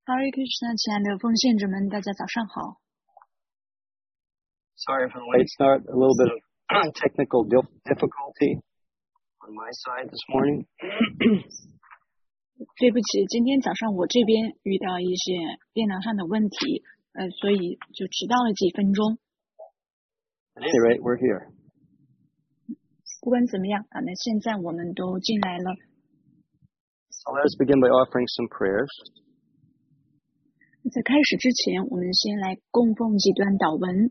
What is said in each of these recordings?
Hare Krishna，亲爱的奉献者们，大家早上好。 Sorry for the late start. A little bit of technical difficulty on my side this morning. 对不起，今天早上我这边遇到一些电脑上的问题，所以就迟到了几分钟。 At any rate, we're here. 不管怎么样啊，那现在我们都进来了。 So let us begin by offering some prayers. 在开始之前，我们先来供奉几段祷文。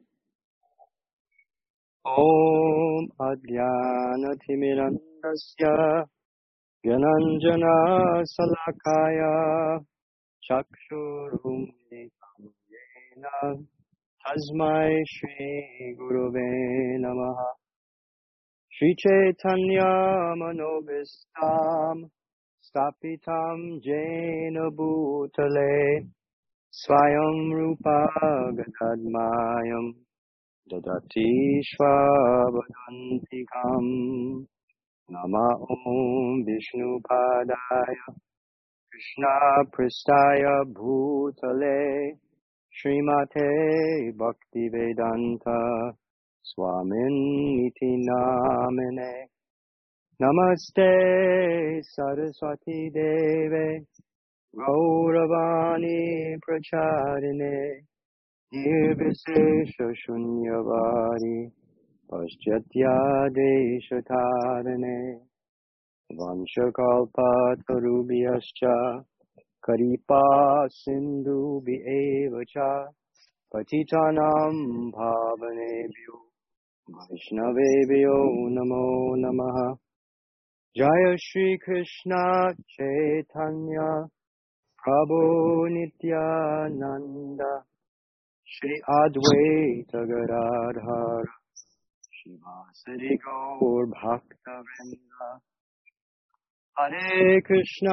Om Adhyanathimirantasya Gyananjana Salakaya Chakshurumitam Yena Tasmai Shri Gurave Namaha Shri Chaitanya Manobhistam Stapitam Jena Bhutale Swayam Rupa Gadadmayam Dadati Shvabadantikam Nama Om Vishnu Padaya Krishna Pristaya Bhutale Srimate Bhaktivedanta Swaminiti Namine Namaste Saraswati Deve Gauravani Pracharine Nirvisesha Shunyavadi Paschatya Deshatarane Vanshakalpa Tarubhyascha Karipa Sindhu Bievacha Patitanam Bhavanebhyo Vaishnavebhyo Namo Namaha Jaya Shri Krishna Chaitanya Prabhu Nityananda Shri Advaita Gadadhara Shivasari Gaur Bhakta-vrinda Hare Krishna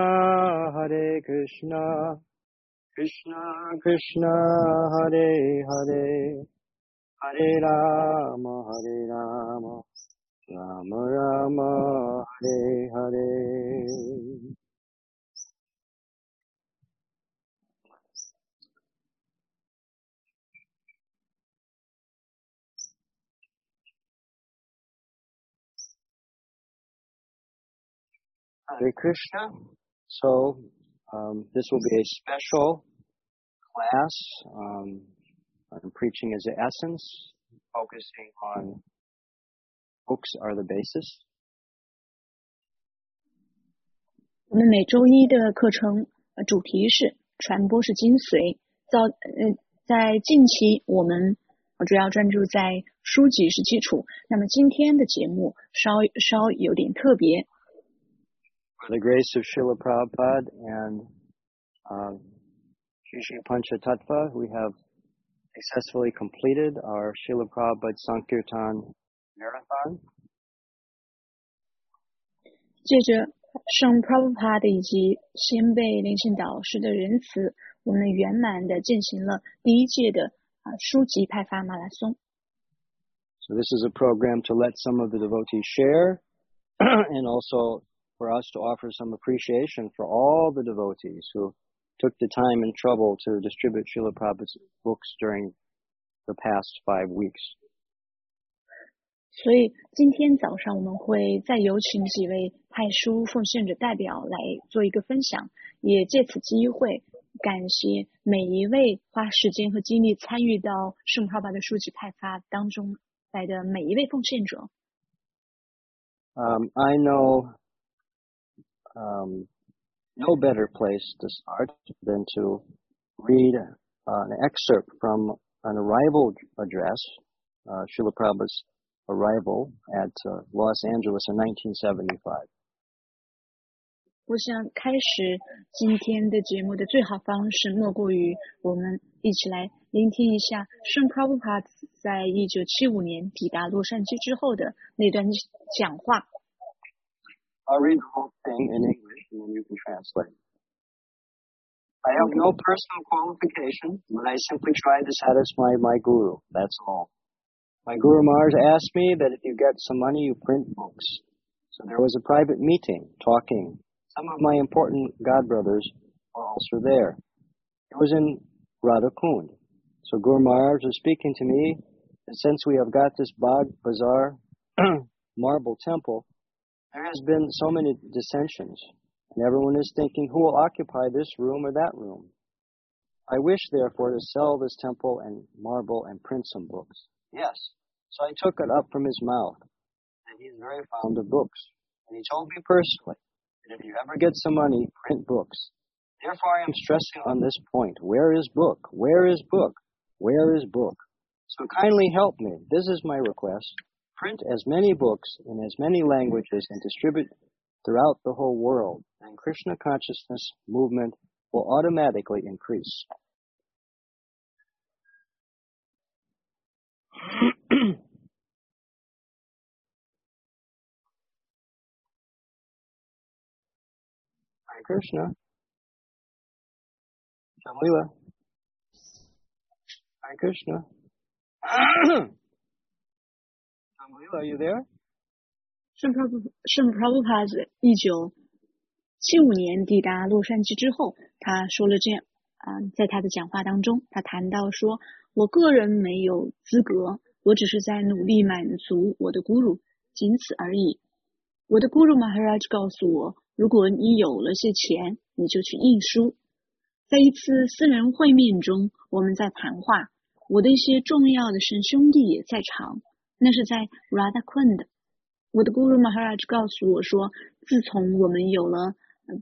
Krishna Krishna Hare Hare Hare Rama Rama Rama Hare Hare Hare Krishna. So this will be a special class on preaching as the essence, focusing on books are the basis. 我们每周一的课程主题是传播是精髓。在近期我们主要专注在书籍是基础。那么今天的节目稍有点特别。 For the grace of Srila Prabhupada and Shri Shri Panchatattva, we have successfully completed our Srila Prabhupada Sankirtan Marathon. 借着圣 Prabhupada 以及先辈灵性导师的仁慈，我们圆满地进行了第一届的书籍派发马拉松。 So this is a program to let some of the devotees share and also for us to offer some appreciation for all the devotees who took the time and trouble to distribute Srila Prabhupada's books during the past 5 weeks. 所以今天早上我们会再有请几位派书奉献者代表来做一个分享，也借此机会感谢每一位花时间和精力参与到圣帕巴的书籍派发当中来的每一位奉献者。 I know no better place to start than to read an excerpt from an arrival address, Srila Prabhupada's arrival at Los Angeles in 1975. 我想开始今天的节目的最好方式莫过于我们一起来聆听一下圣 Prabhupada 在1975年抵达洛杉矶之后的那段讲话。 I'll read the whole thing in English and then you can translate. I have no personal qualification, but I simply try to satisfy my guru. That's all. My Guru Maharaj asked me that if you get some money, you print books. So there was a private meeting, talking. Some of my important godbrothers were also there. It was in Radhakund. So Guru Maharaj was speaking to me, and since we have got this Bagh Bazaar marble temple, there has been so many dissensions, and everyone is thinking, who will occupy this room or that room? I wish, therefore, to sell this temple and marble and print some books. Yes. So I took it up from his mouth, and he is very fond of books. And he told me personally that if you ever get some money, print books. Therefore, I am stressing on this point. Where is book? Where is book? Where is book? So kindly help me. This is my request. Print as many books in as many languages and distribute throughout the whole world. And Krishna consciousness movement will automatically increase. Hare Krishna. Shamlila. Hare Krishna. Shamlila, are you there? 圣普拉布帕1975年抵达洛杉矶之后，他说了这样在他的讲话当中，他谈到说，我个人没有资格，我只是在努力满足我的 Guru， 仅此而已。我的 Guru Maharaj 告诉我，如果你有了些钱，你就去印书。在一次私人会面中，我们在谈话，我的一些重要的神兄弟也在场，那是在 Radhakund。我的 Guru Maharaj 告诉我说，自从我们有了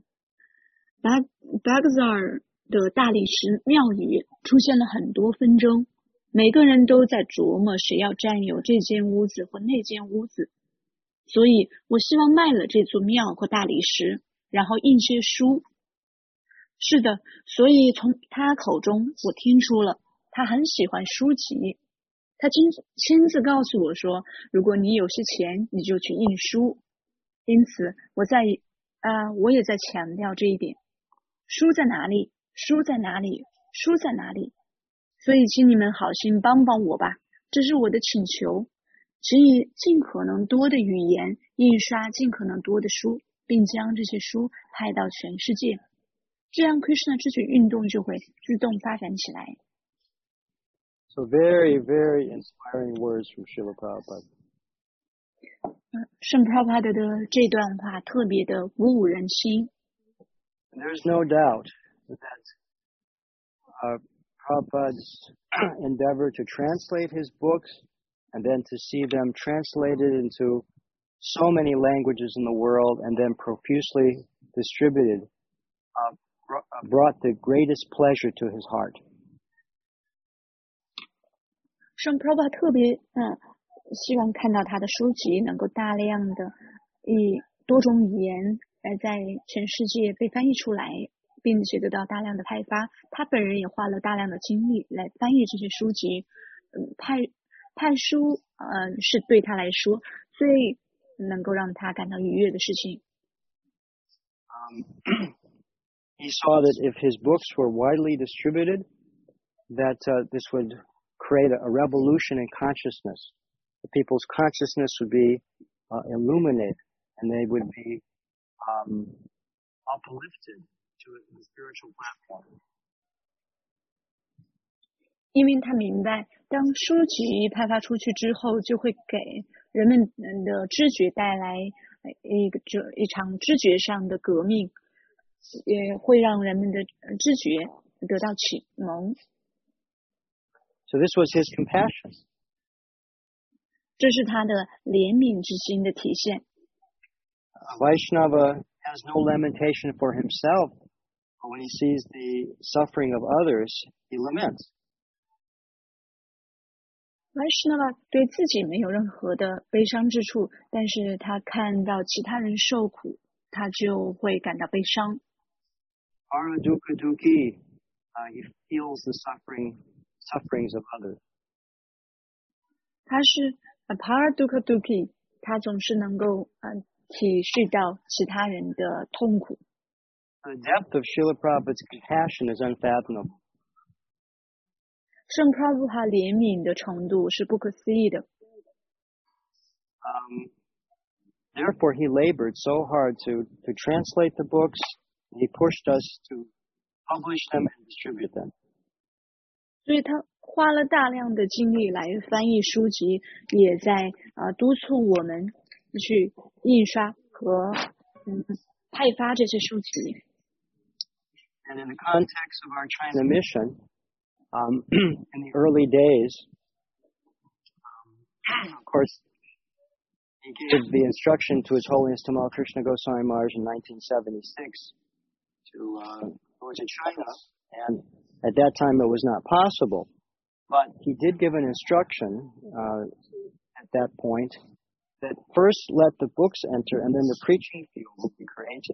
Bagzar 的大理石庙宇，出现了很多纷争，每个人都在琢磨谁要占有这间屋子或那间屋子。所以我希望卖了这座庙或大理石，然后印些书。是的，所以从他口中我听出了他很喜欢书籍。他亲自告诉我说，如果你有些钱，你就去印书。因此我也在强调这一点。书在哪里？书在哪里？书在哪里？所以请你们好心帮帮我吧，这是我的请求。请以尽可能多的语言印刷尽可能多的书，并将这些书派到全世界，这样 Krishna 知觉运动就会自动发展起来。 So very, very inspiring words from Srila Prabhupada. 圣 Prabhupada 的这段话特别的鼓舞人心。 There's no doubt that Prabhupada's endeavor to translate his books and then to see them translated into so many languages in the world and then profusely distributed brought the greatest pleasure to his heart. 圣 Prabhupada 特别希望看到他的书籍能够大量的以多种语言在全世界被翻译出来，并且得到大量的派发。他本人也花了大量的精力来翻译这些书籍。派书是对他来说最能够让他感到愉悦的事情。 He saw that if his books were widely distributed, that this would create a revolution in consciousness. The people's consciousness would be illuminated, and they would be uplifted to the spiritual platform. 因为他明白，当书籍派发出去之后，就会给人们的知觉带来一场知觉上的革命，也会让人们的知觉得到启蒙。 So this was his compassion. 这是他的怜悯之心的体现。 Vaishnava has no lamentation for himself, but when he sees the suffering of others, he laments. Vaishnava 对自己没有任何的悲伤之处，但是他看到其他人受苦，他就会感到悲伤。 Para dukkha dukkhi, he feels the sufferings of others. 他是 Para dukkha dukkhi， 他总是能够体恤到其他人的痛苦。 The depth of Srila Prabhupada's compassion is unfathomable. 圣 Prabhupada 怜悯的程度是不可思议的。 Therefore, he labored so hard to translate the books. He pushed us to publish them and distribute them. 所以他花了大量的精力来翻译书籍，也在督促我们去印刷和派发这些书籍。 And in the context of our China mission, in the early days, of course, he gave the instruction to His Holiness Tamal Krishna Goswami Maharaj in 1976 to go to China, and at that time it was not possible. But he did give an instruction at that point that first let the books enter and then the preaching field will be created.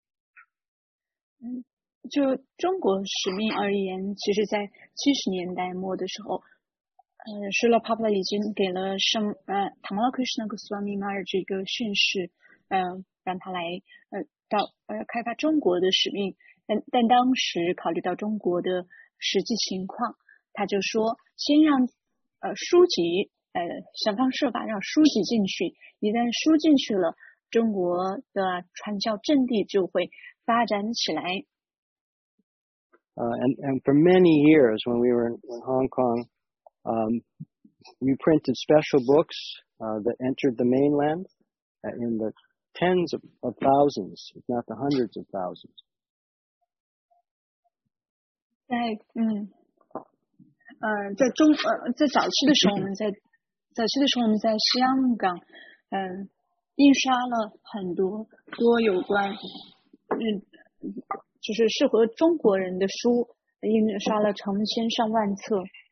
就中国使命而言，其实在70年代末的时候Srila Prabhupada 已经给了Tamal Krishna Goswami Maharaj 这个训示，让他来到开发中国的使命。但当时考虑到中国的实际情况，他就说先让书籍想方设法让书籍进去，一旦书进去了，中国的传教阵地就会发展起来。 And for many years when we were in Hong Kong, we printed special books that entered the mainland in the tens of thousands, if not the hundreds of thousands. 在早期的时候，我们在香港，印刷了很多有关就是适合中国人的书，印刷了成千上万册。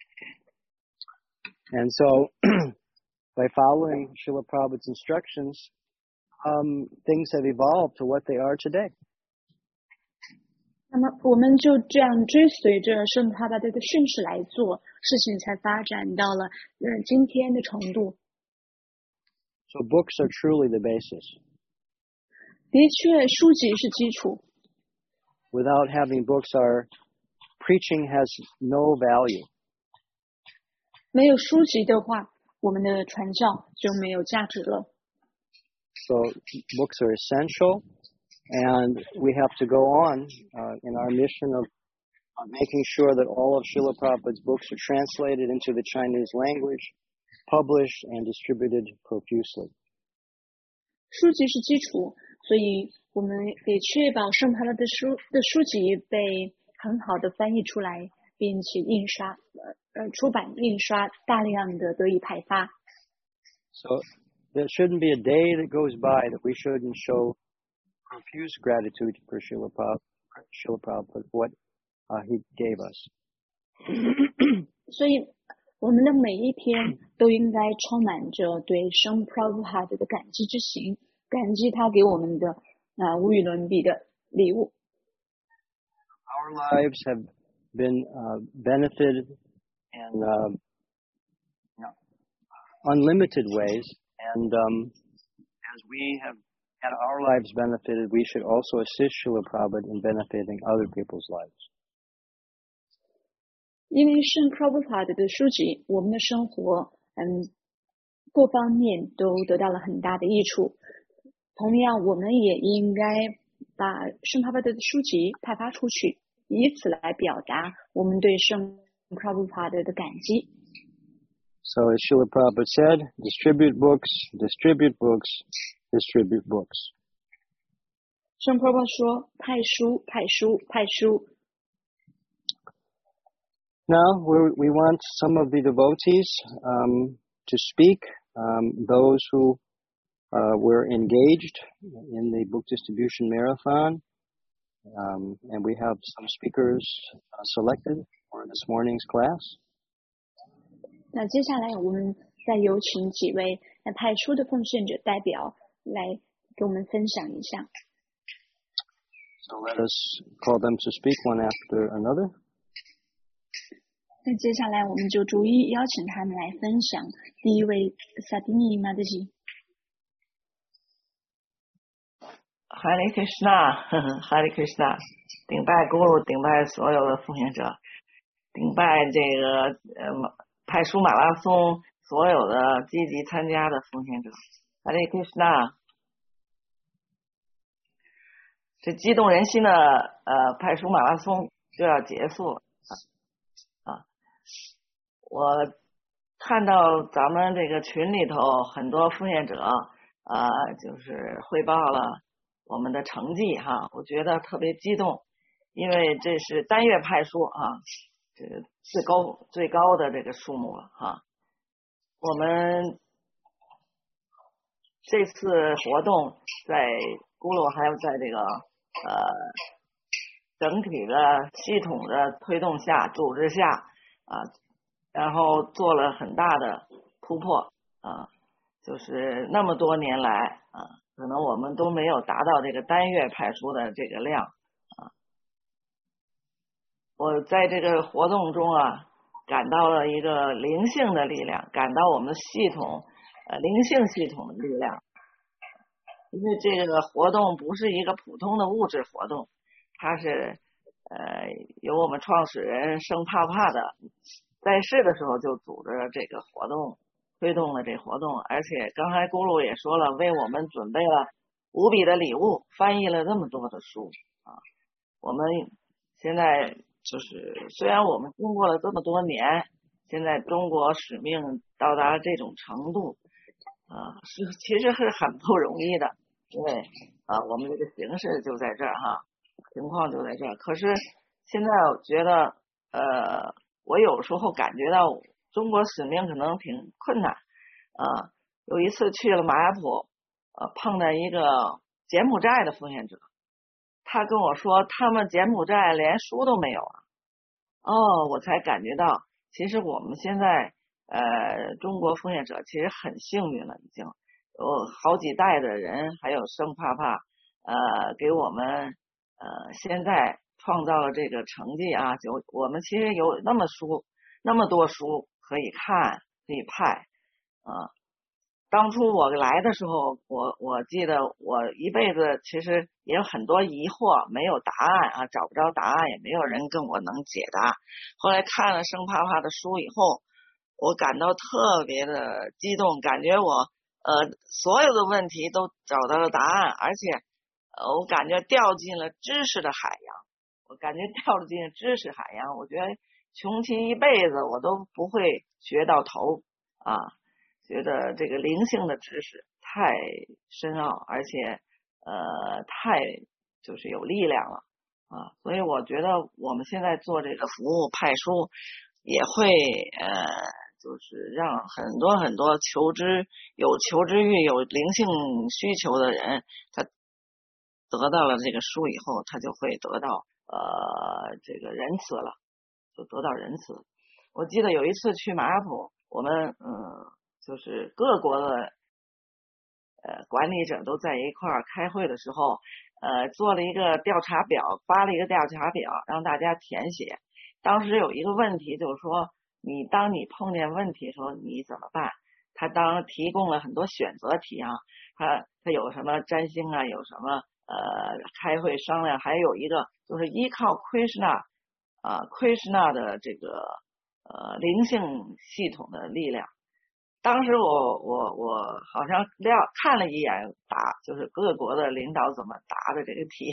And so, by following Srila Prabhupada's instructions, things have evolved to what they are today. 那么我们就这样追随着圣帕巴德的训示来做，事情才发展到了今天的程度。 So books are truly the basis. 的确，书籍是基础。 Without having books, our preaching has no value. 没有书籍的话，我们的传教就没有价值了。 So books are essential, and we have to go on in our mission of making sure that all of Srila Prabhupada's books are translated into the Chinese language, published, and distributed profusely. 书籍是基础，所以我们得确保圣帕拉的书籍被很好的翻译出来，并且印刷出版印刷大量的得以派发。 So there shouldn't be a day that goes by that we shouldn't show profuse gratitude for Srila Prabhupada for what he gave us. 所以我们的每一天都应该充满着对圣 Prabhupada 的感激之情，感激他给我们的无与伦比的礼物。 Our lives have been benefited in unlimited ways, and as we have had our lives benefited, we should also assist Srila Prabhupada in benefiting other people's lives. 因为圣 Prabhupada 的书籍，我们的生活各方面都得到了很大的益处。同样，我们也应该把圣 Prabhupada 的书籍派发出去，以此来表达我们对圣 Prabhupada 的感激。 So as Srila Prabhupada said, distribute books, distribute books, distribute books. 圣 Prabhupada 说：派书，派书，派书。 Now we want some of the devotees to speak, those who were engaged in the book distribution marathon, and we have some speakers selected for this morning's class. 那接下来我们再有请几位派书的奉献者代表来给我们分享一下。 So let us call them to speak one after another. 那接下来我们就逐一邀请他们来分享。第一位萨蒂尼玛德吉。 Hare Krishna, Hare Krishna， 顶拜Guru，顶拜所有的奉献者，顶拜这个派书马拉松所有的积极参加的奉献者。Hare Krishna， 这激动人心的派书马拉松就要结束了啊。我看到咱们这个群里头很多奉献者就是汇报了我们的成绩哈，我觉得特别激动，因为这是单月派书啊，这个最高的这个数目了哈。我们这次活动在咕噜还有在这个整体的系统的推动下、组织下然后做了很大的突破就是那么多年来可能我们都没有达到这个单月派书的这个量我在这个活动中感到了一个灵性的力量，感到我们的系统灵性系统的力量。因为这个活动不是一个普通的物质活动，它是由我们创始人圣帕帕的在世的时候就组织了这个活动，推动了这活动，而且刚才咕噜也说了，为我们准备了无比的礼物，翻译了那么多的书我们现在就是虽然我们经过了这么多年，现在中国使命到达这种程度其实是很不容易的，因为我们这个形势就在这儿情况就在这儿。可是现在我觉得我有时候感觉到中国使命可能挺困难有一次去了马雅普碰到一个柬埔寨的奉献者，他跟我说他们柬埔寨连书都没有我才感觉到其实我们现在中国奉献者其实很幸运了，已经有好几代的人，还有圣帕帕给我们现在创造了这个成绩就我们其实有那么多书可以看可以派当初我来的时候，我记得我一辈子其实也有很多疑惑，没有答案找不着答案，也没有人跟我能解答。后来看了圣帕帕的书以后，我感到特别的激动，感觉我所有的问题都找到了答案，而且我感觉掉进了知识的海洋，我觉得穷其一辈子我都不会学到头觉得这个灵性的知识太深奥，而且太就是有力量了所以我觉得我们现在做这个服务派书也会就是让很多有求知欲有灵性需求的人，他得到了这个书以后，他就会得到这个仁慈了，就得到仁慈。我记得有一次去马雅普，我们就是各国的管理者都在一块儿开会的时候做了一个调查表，发了一个调查表让大家填写。当时有一个问题就是说，当你碰见问题的时候你怎么办？他当然提供了很多选择题他有什么占星有什么开会商量，还有一个就是依靠Krishna的这个灵性系统的力量。当时我好像看了一眼就是各国的领导怎么答的这个题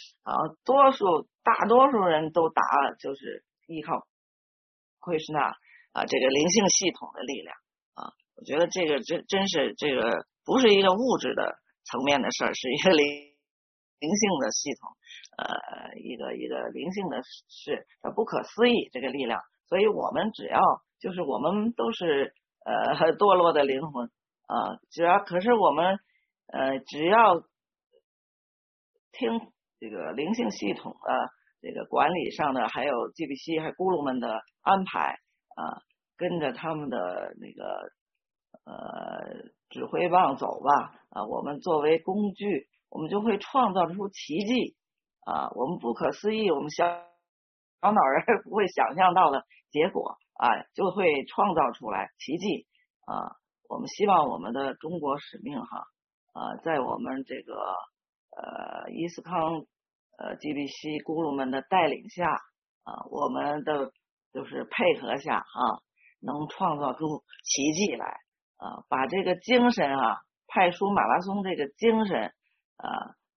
大多数人都答了就是依靠Krishna这个灵性系统的力量我觉得这个真是这个不是一个物质的层面的事儿，是一个灵性的系统一个灵性的是不可思议这个力量。所以我们就是我们都是堕落的灵魂可是我们只要听这个灵性系统这个管理上的还有 GBC 还有咕噜们的安排跟着他们的那个指挥棒走吧我们作为工具，我们就会创造出奇迹我们不可思议，我们小脑人不会想象到的结果就会创造出来奇迹我们希望我们的中国使命在我们这个伊斯康GBC 咕噜们的带领下我们的就是配合下能创造出奇迹来把这个精神派书马拉松这个精神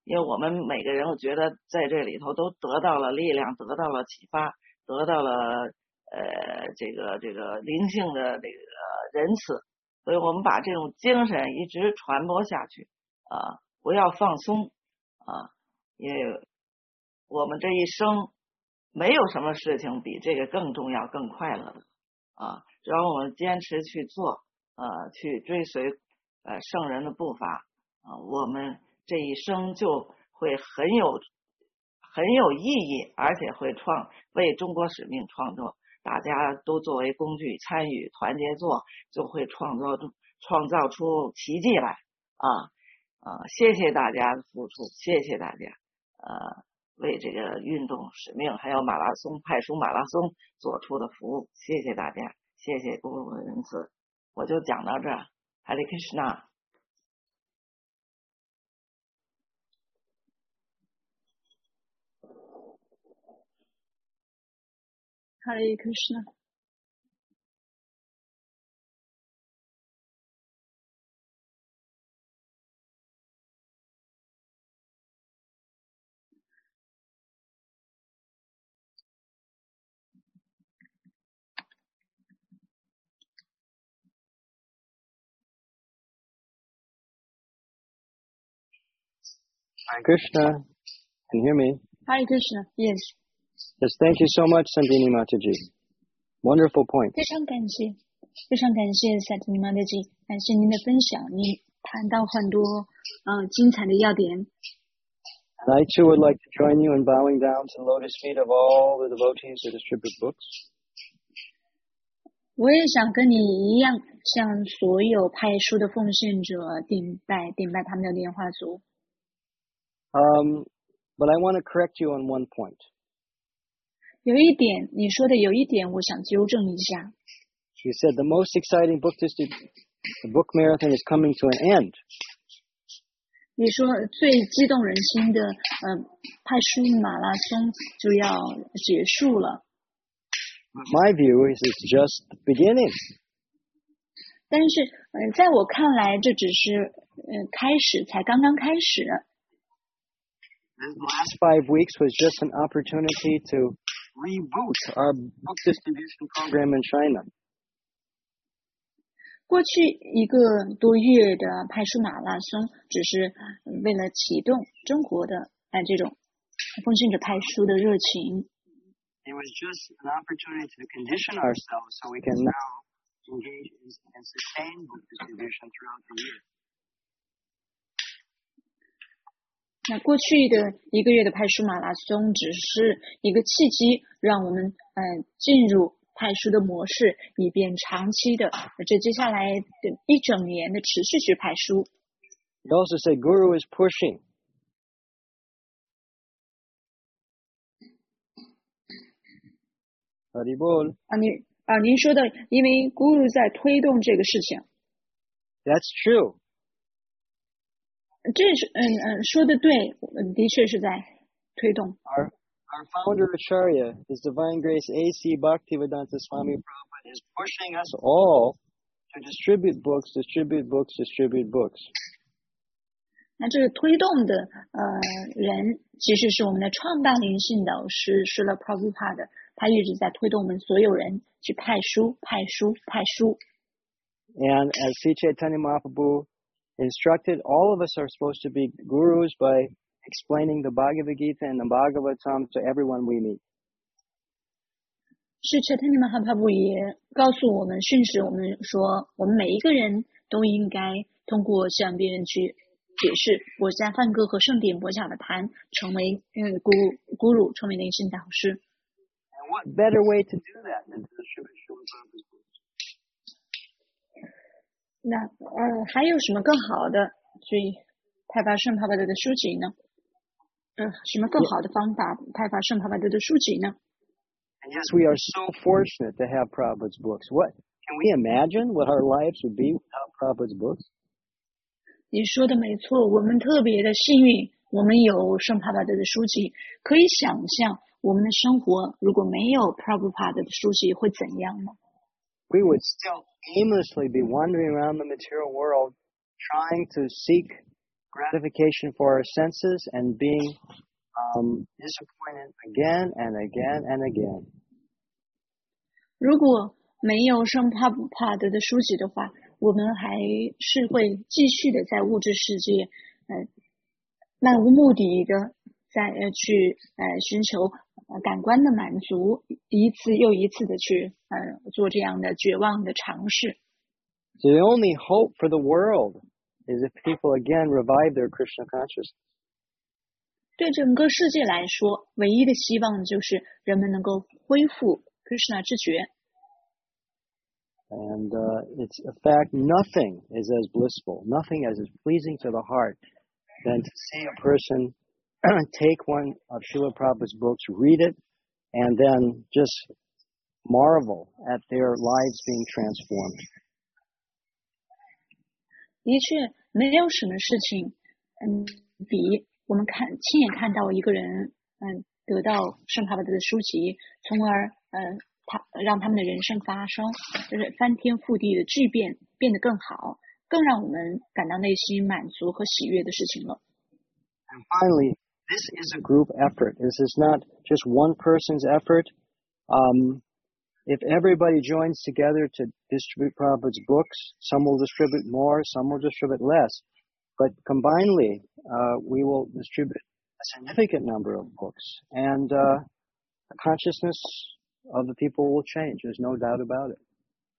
因为我们每个人我觉得在这里头都得到了力量，得到了启发，得到了这个灵性的这个仁慈，所以我们把这种精神一直传播下去啊，不要放松啊，因为我们这一生没有什么事情比这个更重要、更快乐的啊！只要我们坚持去做，去追随圣人的步伐啊，我们这一生就会很有意义，而且会为中国使命创造。大家都作为工具参与，团结做，就会创造出奇迹来谢谢大家的付出，谢谢大家为这个运动使命还有马拉松派书马拉松做出的服务，谢谢大家，谢谢公路的仁慈。我就讲到这儿，Hare Krishna。 Hare Krishna。 Hare Krishna, can you hear me? Hare Krishna, yes. Yes, thank you so much, Sandini Mataji. Wonderful point. 非常感谢Sandini Mataji，感谢您的分享，您谈到很多精彩的要点。 And I too would like to join you in bowing down to the lotus feet of all the devotees who distribute books. 我也想跟你一样，向所有派书的奉献者顶拜他们的莲花足。 But I want to correct you on one point. 有一点，你说的有一点，我想纠正一下。 You said the most exciting the book marathon is coming to an end. 你说最激动人心的派书马拉松就要结束了。 My view is it's just the beginning. 但是在我看来，这只是开始，才刚刚开始。 The last 5 weeks was just an opportunity to reboot our book distribution program in China. 过去1个多月的派书马拉松，只是为了启动中国的这种奉献者派书的热情。 It was just an opportunity to condition ourselves so we can now engage in sustained book distribution throughout the year. 那过去的1个月的派书马拉松只是一个契机，让我们进入派书的模式，以便长期的这接下来的1整年的持续去派书。 He also said Guru is pushing. Haribol. 您说的，因为 Guru 在推动这个事情。 That's true. 这是说的对，的确是在推动。 Our founder Acharya, His Divine Grace A.C. Bhaktivedanta Swami Prabhupada is pushing us all to distribute books. 那这个推动的人，其实是我们的创办灵性导师施了 Prabhupada， 他一直在推动我们所有人去派书。 And as Sri Chaitanya Mahaprabhu instructed, all of us are supposed to be gurus by explaining the Bhagavad Gita and the Bhagavatam to everyone we meet. 是 Chaitanya Mahaprabhu 也告诉我们，训示我们说，我们每一个人都应该通过向别人去解释国家梵歌和圣典博讲的坛，成为guru，成为灵性导师。 And what better way to do that than to distribute Srila Prabhupada's books? 那还有什么更好的去派发圣帕巴德的书籍呢？什么更好的方法派发圣帕巴德的书籍呢？ And yes, we are so fortunate to have Prabhupada's books. What can we imagine what our lives would be without Prabhupada's books? 你说的没错，我们特别的幸运，我们有圣帕巴德的书籍，可以想象我们的生活如果没有 Prabhupada 的书籍会怎样吗？ We would still aimlessly be wandering around the material world trying to seek gratification for our senses and being disappointed again and again and again. 如果没有圣帕普帕德的书籍的话，我们还是会继续的在物质世界，漫无目的的在去寻求感官的满足，一次又一次的去做这样的绝望的尝试。 So the only hope for the world is if people again revive their Krishna consciousness. 对整个世界来说，唯一的希望就是人们能够恢复 Krishna 知觉。 And it's a fact, nothing is as blissful, nothing as pleasing to the heart than to see a person take one of Srila Prabhupada's books, read it, and then just marvel at their lives being transformed. 的确，没有什么事情，比我们亲眼看到一个人，得到圣帕帕德的书籍，从而让他们的人生发生就是翻天覆地的巨变，变得更好，更让我们感到内心满足和喜悦的事情了。 And finally, this is a group effort. This is not just one person's effort. If everybody joins together to distribute Prabhupada's books, some will distribute more, some will distribute less. But combinedly, we will distribute a significant number of books. And the consciousness of the people will change. There's no doubt about it.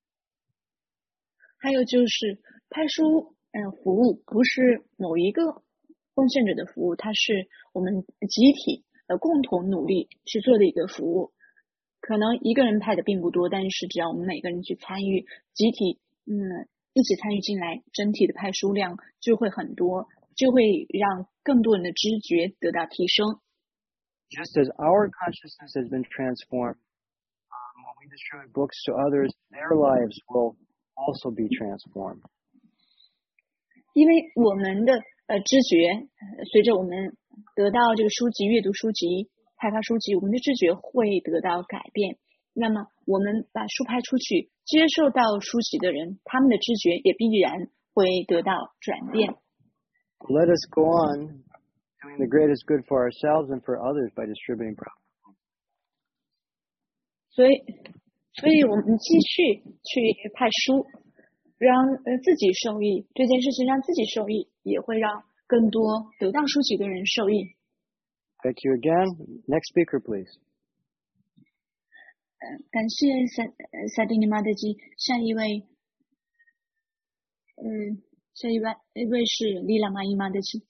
还有就是派书服务不是某一个奉献者的服务，它是我们集体共同努力去做的一个服务。可能一个人派的并不多，但是只要我们每个人去参与，集体一起参与进来，整体的派书量就会很多，就会让更多人的知觉得到提升。 Just as our consciousness has been transformed, when we distribute books to others, their lives will also be transformed. 因为我们的知觉随着我们得到这个书籍、阅读书籍、派发书籍，我们的知觉会得到改变。那么我们把书派出去，接受到书籍的人，他们的知觉也必然会得到转变。 Let us go on doing the greatest good for ourselves and for others by distributing Prabhupada. 所以我们继续去派书，让自己受益。这件事情让自己受益，也会让更多得到书籍的人受益。 Thank you again. Next speaker, please. 感谢萨蒂尼玛德基。下一位是利拉玛伊玛德基。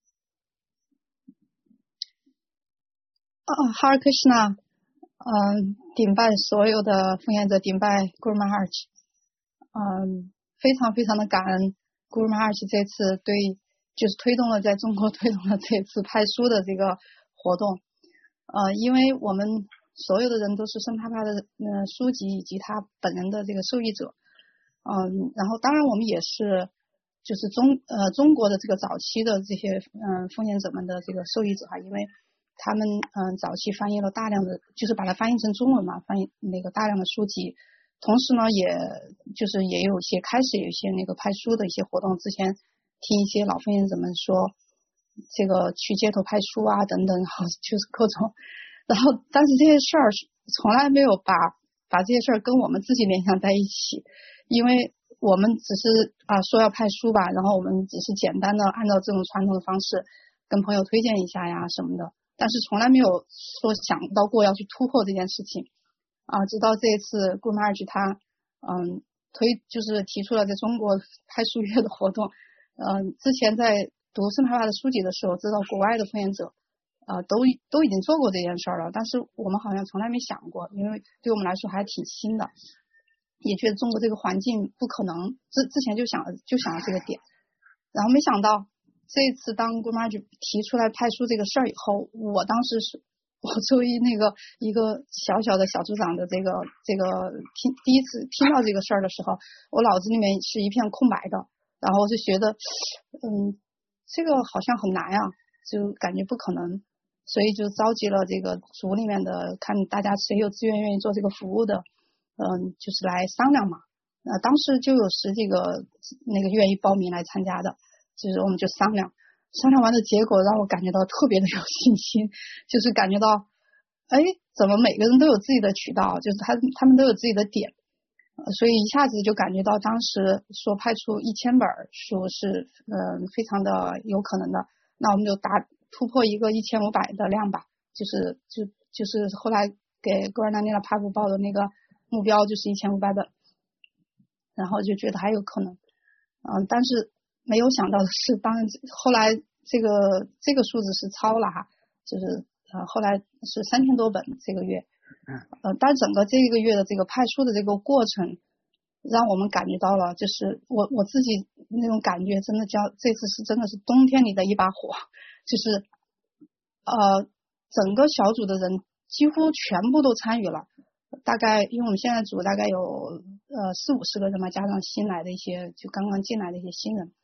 Hare Krishna，顶拜所有的奉献者，顶拜 Guru Maharaj，非常非常的感恩 Guru Maharaj 这次就是在中国推动了这次派书的这个活动，因为我们所有的人都是圣帕帕的书籍以及他本人的这个受益者，然后当然我们也是就是中国的这个早期的这些奉献者们的这个受益者因为他们早期翻译了大量的，就是把它翻译成中文嘛，翻译那个大量的书籍，同时呢也有一些开始有一些那个派书的一些活动，之前听一些老奉献者们说这个去街头派书啊等等，然后就是各种，然后但是这些事儿从来没有把这些事儿跟我们自己联想在一起，因为我们只是说要派书吧，然后我们只是简单的按照这种传统的方式跟朋友推荐一下呀什么的，但是从来没有说想到过要去突破这件事情直到这一次 Guru Maharaj 他就是提出了在中国派书月的活动，之前在读圣帕帕的书籍的时候，知道国外的奉献者都已经做过这件事了，但是我们好像从来没想过，因为对我们来说还挺新的，也觉得中国这个环境不可能，之前就想了这个点，然后没想到这一次当 Guru Maharaj 提出来派书这个事儿以后，我当时是我作为一个小小的小组长的这个第一次听到这个事儿的时候，我脑子里面是一片空白的，然后我就觉得这个好像很难就感觉不可能，所以就召集了这个组里面的看大家谁有资源愿意做这个服务的，就是来商量嘛。当时就有10几个那个愿意报名来参加的，就是我们就商量商量完的结果让我感觉到特别的有信心，就是感觉到，怎么每个人都有自己的渠道，就是他们都有自己的点，所以一下子就感觉到当时说派出1000本书是非常的有可能的，那我们就突破一个1500的量吧，就是后来给戈尔纳涅拉帕布报的那个目标就是1500本，然后就觉得还有可能，但是没有想到的是，当然后来这个数字是超了哈，就是后来是3000多本这个月，但整个这个月的这个派出的这个过程，让我们感觉到了，就是我自己那种感觉，真的这次是真的是冬天里的一把火，就是整个小组的人几乎全部都参与了，大概因为我们现在组大概有40-50个人嘛，加上新来的一些就刚刚进来的一些新人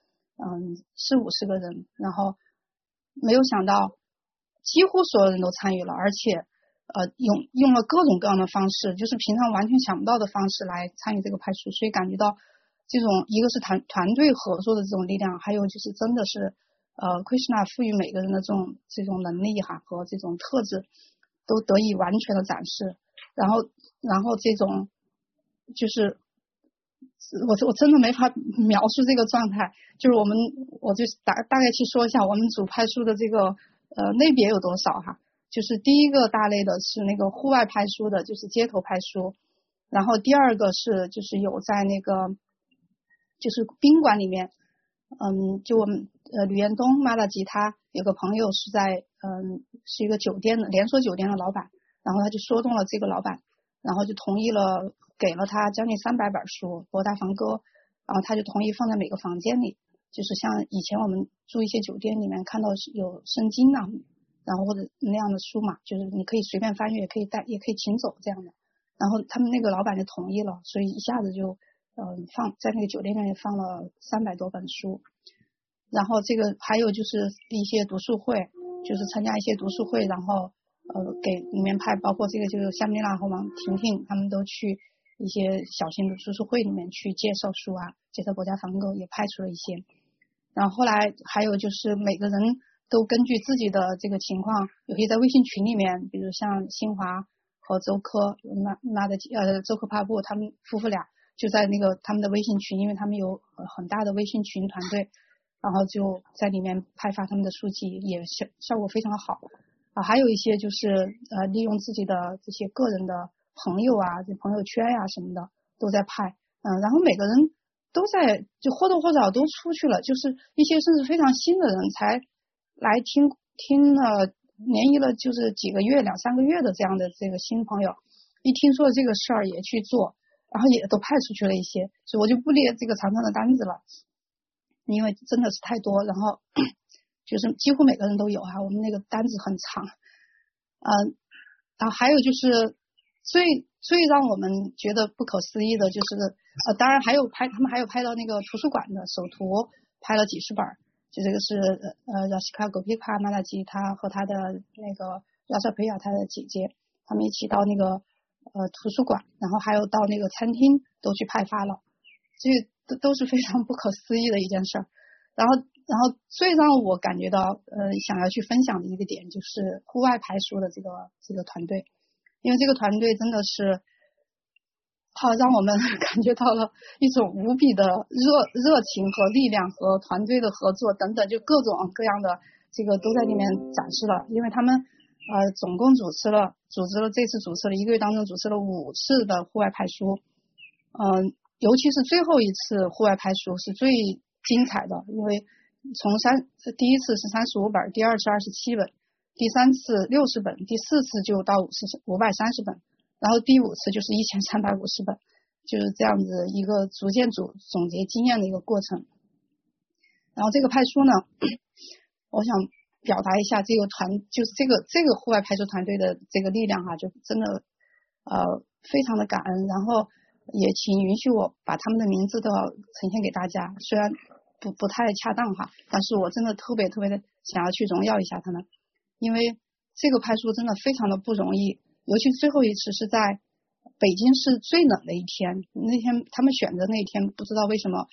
，40-50个人，然后没有想到几乎所有人都参与了，而且用了各种各样的方式，就是平常完全想不到的方式来参与这个派出，所以感觉到这种一个是团队合作的这种力量，还有就是真的是Krishna 赋予每个人的这种能力哈和这种特质都得以完全的展示，然后这种就是我真的没法描述这个状态，就是我就大概去说一下我们组派出的这个类别有多少哈，就是第一个大类的是那个户外派书的，就是街头派书，然后第二个是就是有在那个就是宾馆里面，就我们吕彦东马达吉他有个朋友是在是一个酒店的连锁酒店的老板，然后他就说动了这个老板，然后就同意了，给了他将近300本书博大梵歌，然后他就同意放在每个房间里，就是像以前我们住一些酒店里面看到有圣经啊，然后或者那样的书嘛，就是你可以随便翻阅，也可以带，也可以请走这样的。然后他们那个老板就同意了，所以一下子就放在那个酒店里面放了300多本书。然后这个还有就是一些读书会，就是参加一些读书会，然后给里面派，包括这个就是夏米拉和王婷婷他们都去一些小型的读书会里面去介绍书啊，介绍国家梵歌，也派出了一些。然后后来还有就是每个人都根据自己的这个情况，有些在微信群里面，比如像新华和周科周科帕布他们夫妇俩就在那个他们的微信群，因为他们有很大的微信群团队，然后就在里面派发他们的书籍，也效果非常好还有一些就是利用自己的这些个人的朋友啊，这朋友圈呀什么的都在派，然后每个人都在就或多或少都出去了，就是一些甚至非常新的人才来听了联谊了就是几个月2-3个月的这样的这个新朋友，一听说这个事儿也去做，然后也都派出去了一些，所以我就不列这个长长的单子了，因为真的是太多，然后就是几乎每个人都有我们那个单子很长，然后还有就是最让我们觉得不可思议的就是当然还有他们还有拍到那个图书馆的首图，拍了几十本，就这个是拉西卡狗皮卡马达吉他和他的那个拉萨培亚他的姐姐，他们一起到那个图书馆，然后还有到那个餐厅都去派发了，这都是非常不可思议的一件事儿。然后最让我感觉到想要去分享的一个点就是户外排书的这个团队，因为这个团队真的是让我们感觉到了一种无比的热情和力量和团队的合作等等，就各种各样的这个都在里面展示了，因为他们总共这次组织了1个月当中组织了5次的户外排书，尤其是最后一次户外排书是最精彩的，因为第一次是35本，第二次27本，第三次60本，第四次就到530本，然后第5次就是1350本，就是这样子一个逐渐总结经验的一个过程。然后这个派书呢，我想表达一下这个就是这个户外派书团队的这个力量就真的非常的感恩，然后也请允许我把他们的名字都要呈现给大家，虽然不太恰当但是我真的特别的想要去荣耀一下他们，因为这个派书真的非常的不容易，尤其最后一次是在北京市最冷的一天，那天他们选择那天不知道为什么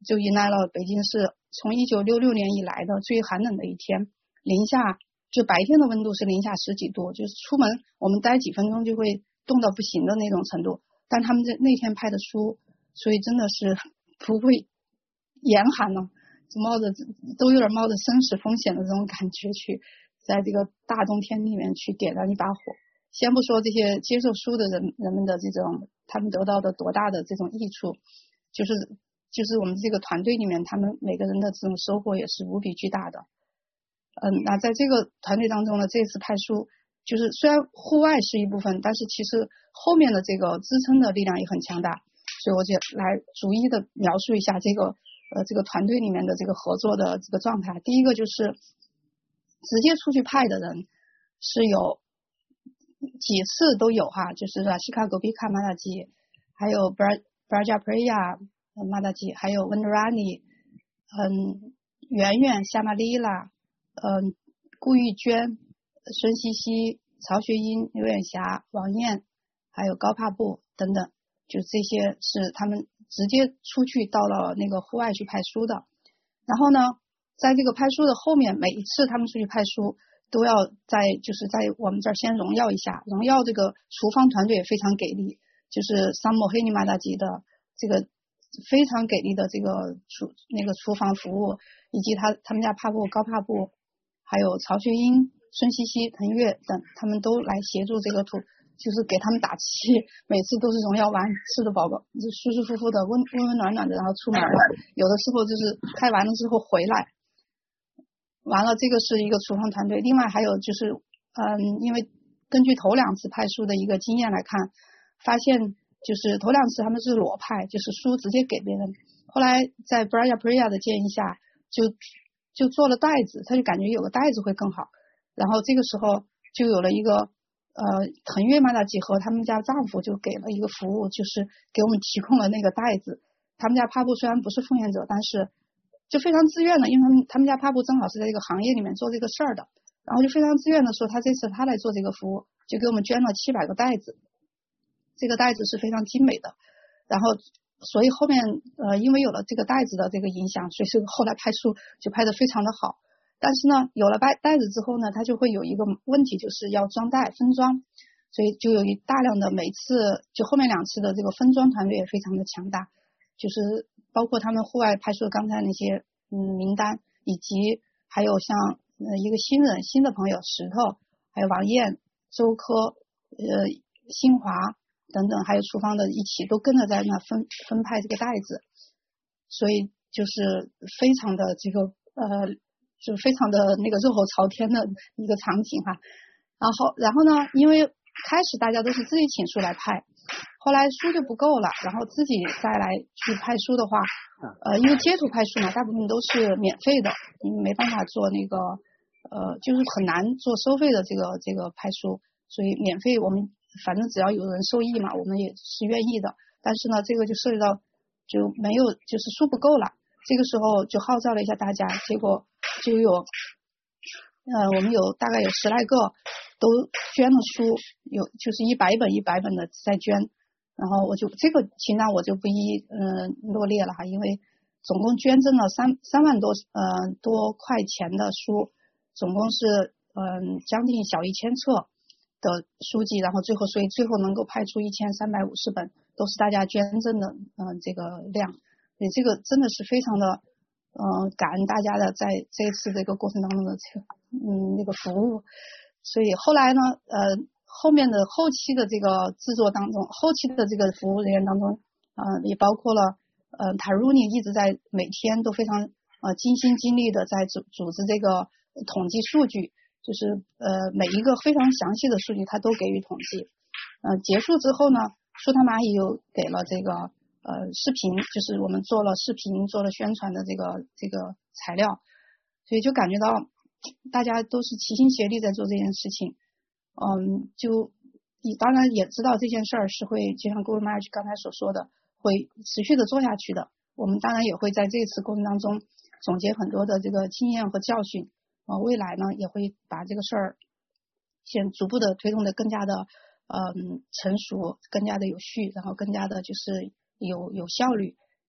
就迎来了北京市从1966年以来的最寒冷的一天，就白天的温度是零下10几度，就是出门我们待几分钟就会冻到不行的那种程度。但他们那天拍的书，所以真的是不会严寒了，都有点冒着生死风险的这种感觉去在这个大冬天里面去点燃一把火。先不说这些接受书的人们的这种他们得到的多大的这种益处，就是我们这个团队里面他们每个人的这种收获也是无比巨大的。那在这个团队当中呢，这次派书就是虽然户外是一部分，但是其实后面的这个支撑的力量也很强大，所以我就来逐一的描述一下这个团队里面的这个合作的这个状态。第一个就是直接出去派的人是有几次都有哈，就是西卡戈比卡马达基，还有Brajapriya马达基，还有温德拉尼，圆圆夏玛丽拉，顾玉娟、孙茜茜、曹雪英、刘远霞、王艳，还有高帕布等等，就这些是他们直接出去到了那个户外去派书的。然后呢，在这个派书的后面，每一次他们出去派书都要在我们这儿先荣耀一下，荣耀这个厨房团队也非常给力，就是桑莫黑尼马达吉的这个非常给力的这个厨房服务，以及他们家帕布、高帕布，还有曹雪英、孙茜茜、腾越等，他们都来协助这个就是给他们打气，每次都是荣耀完吃的饱饱，就舒舒服服的、温暖暖的，然后出门了。有的时候就是拍完了之后回来，完了这个是一个厨房团队。另外还有就是，因为根据头2次派书的一个经验来看，发现就是头2次他们是裸派，就是书直接给别人。后来在 Brajapriya 的建议下，就做了袋子，他就感觉有个袋子会更好。然后这个时候就有了一个腾越马达吉和他们家丈夫就给了一个服务，就是给我们提供了那个袋子。他们家帕布虽然不是奉献者，但是就非常自愿的，因为他们家帕布正好是在这个行业里面做这个事儿的，然后就非常自愿的说这次他来做这个服务，就给我们捐了700个袋子。这个袋子是非常精美的，然后所以后面因为有了这个袋子的这个影响，所以后来拍书就拍得非常的好。但是呢，有了袋子之后呢，它就会有一个问题，就是要装袋分装，所以就有大量的每次就后面2次的这个分装团队也非常的强大，就是包括他们户外拍摄刚才那些名单，以及还有像一个新的朋友石头，还有王艳、周科、新华等等，还有厨房的一起都跟着在那分派这个袋子，所以就是非常的就非常的那个热火朝天的一个场景哈。然后呢，因为开始大家都是自己请书来派，后来书就不够了，然后自己再来去派书的话，因为街头派书嘛，大部分都是免费的，因为没办法做那个就是很难做收费的这个派书，所以免费我们反正只要有人受益嘛，我们也是愿意的。但是呢，这个就涉及到就没有，就是书不够了，这个时候就号召了一下大家，结果就有我们有大概有10来个都捐了书，有就是100本的在捐，然后我就这个情况我就不一罗列了哈，因为总共捐赠了3万多块钱的书，总共是将近小1000册的书籍，然后最后能够派出1350本，都是大家捐赠的这个量，所以这个真的是非常的感恩大家的在这一次这个过程当中的那个服务。所以后来呢后面的后期的这个制作当中，后期的这个服务人员当中也包括了塔鲁尼一直在每天都非常尽心尽力的在组织这个统计数据，就是每一个非常详细的数据他都给予统计。结束之后呢，舒塔蚂蚁又给了这个视频，就是我们做了视频做了宣传的这个材料，所以就感觉到大家都是齐心协力在做这件事情。就你当然也知道这件事儿是会就像 Google March 刚才所说的会持续的做下去的，我们当然也会在这次过程当中总结很多的这个经验和教训，未来呢也会把这个事儿先逐步的推动的更加的成熟，更加的有序，然后更加的就是有效率，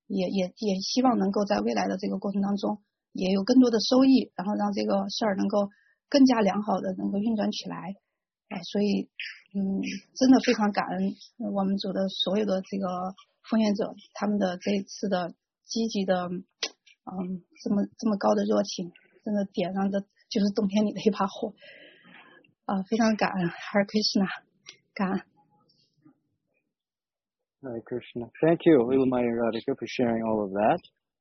也希望能够在未来的这个过程当中也有更多的收益，然后让这个事儿能够更加良好的能够运转起来。所以真的非常感恩我们组的所有的这个奉献者，他们的这一次的积极的这么高的热情，真的点燃的就是冬天里的一把火非常感恩 Hare Krishna， 感恩。 Hare Krishna. Thank you, Leela and Radhika, for sharing all of that.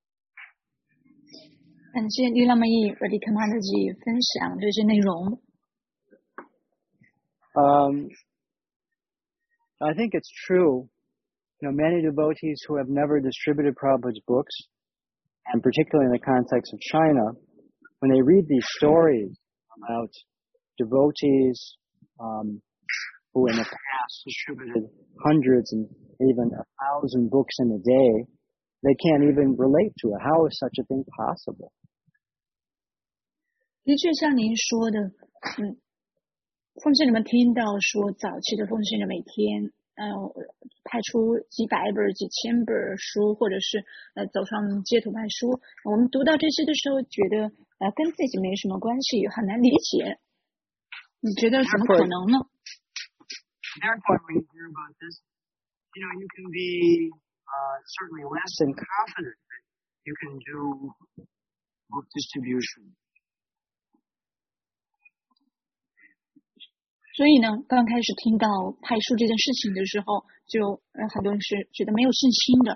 感谢丽拉玛依 Radhika Mataji 分享这些内容。 I think it's true. Many devotees who have never distributed Prabhupada's books, and particularly in the context of China, when they read these stories about devotees who in the past distributed hundreds and even 1,000 books in a day, they can't even relate to it. How is such a thing possible? 的确像您说的，奉献者们听到说早期的奉献者每天派出几百本几千本书，或者是走上街头卖书，我们读到这些的时候觉得跟自己没什么关系，很难理解。你觉得怎么可能呢？ Therefore, when you hear about this, you can be certainly less than confident that you can do book distribution. 所以呢，刚开始听到派书这件事情的时候，就很多人是觉得没有信心的。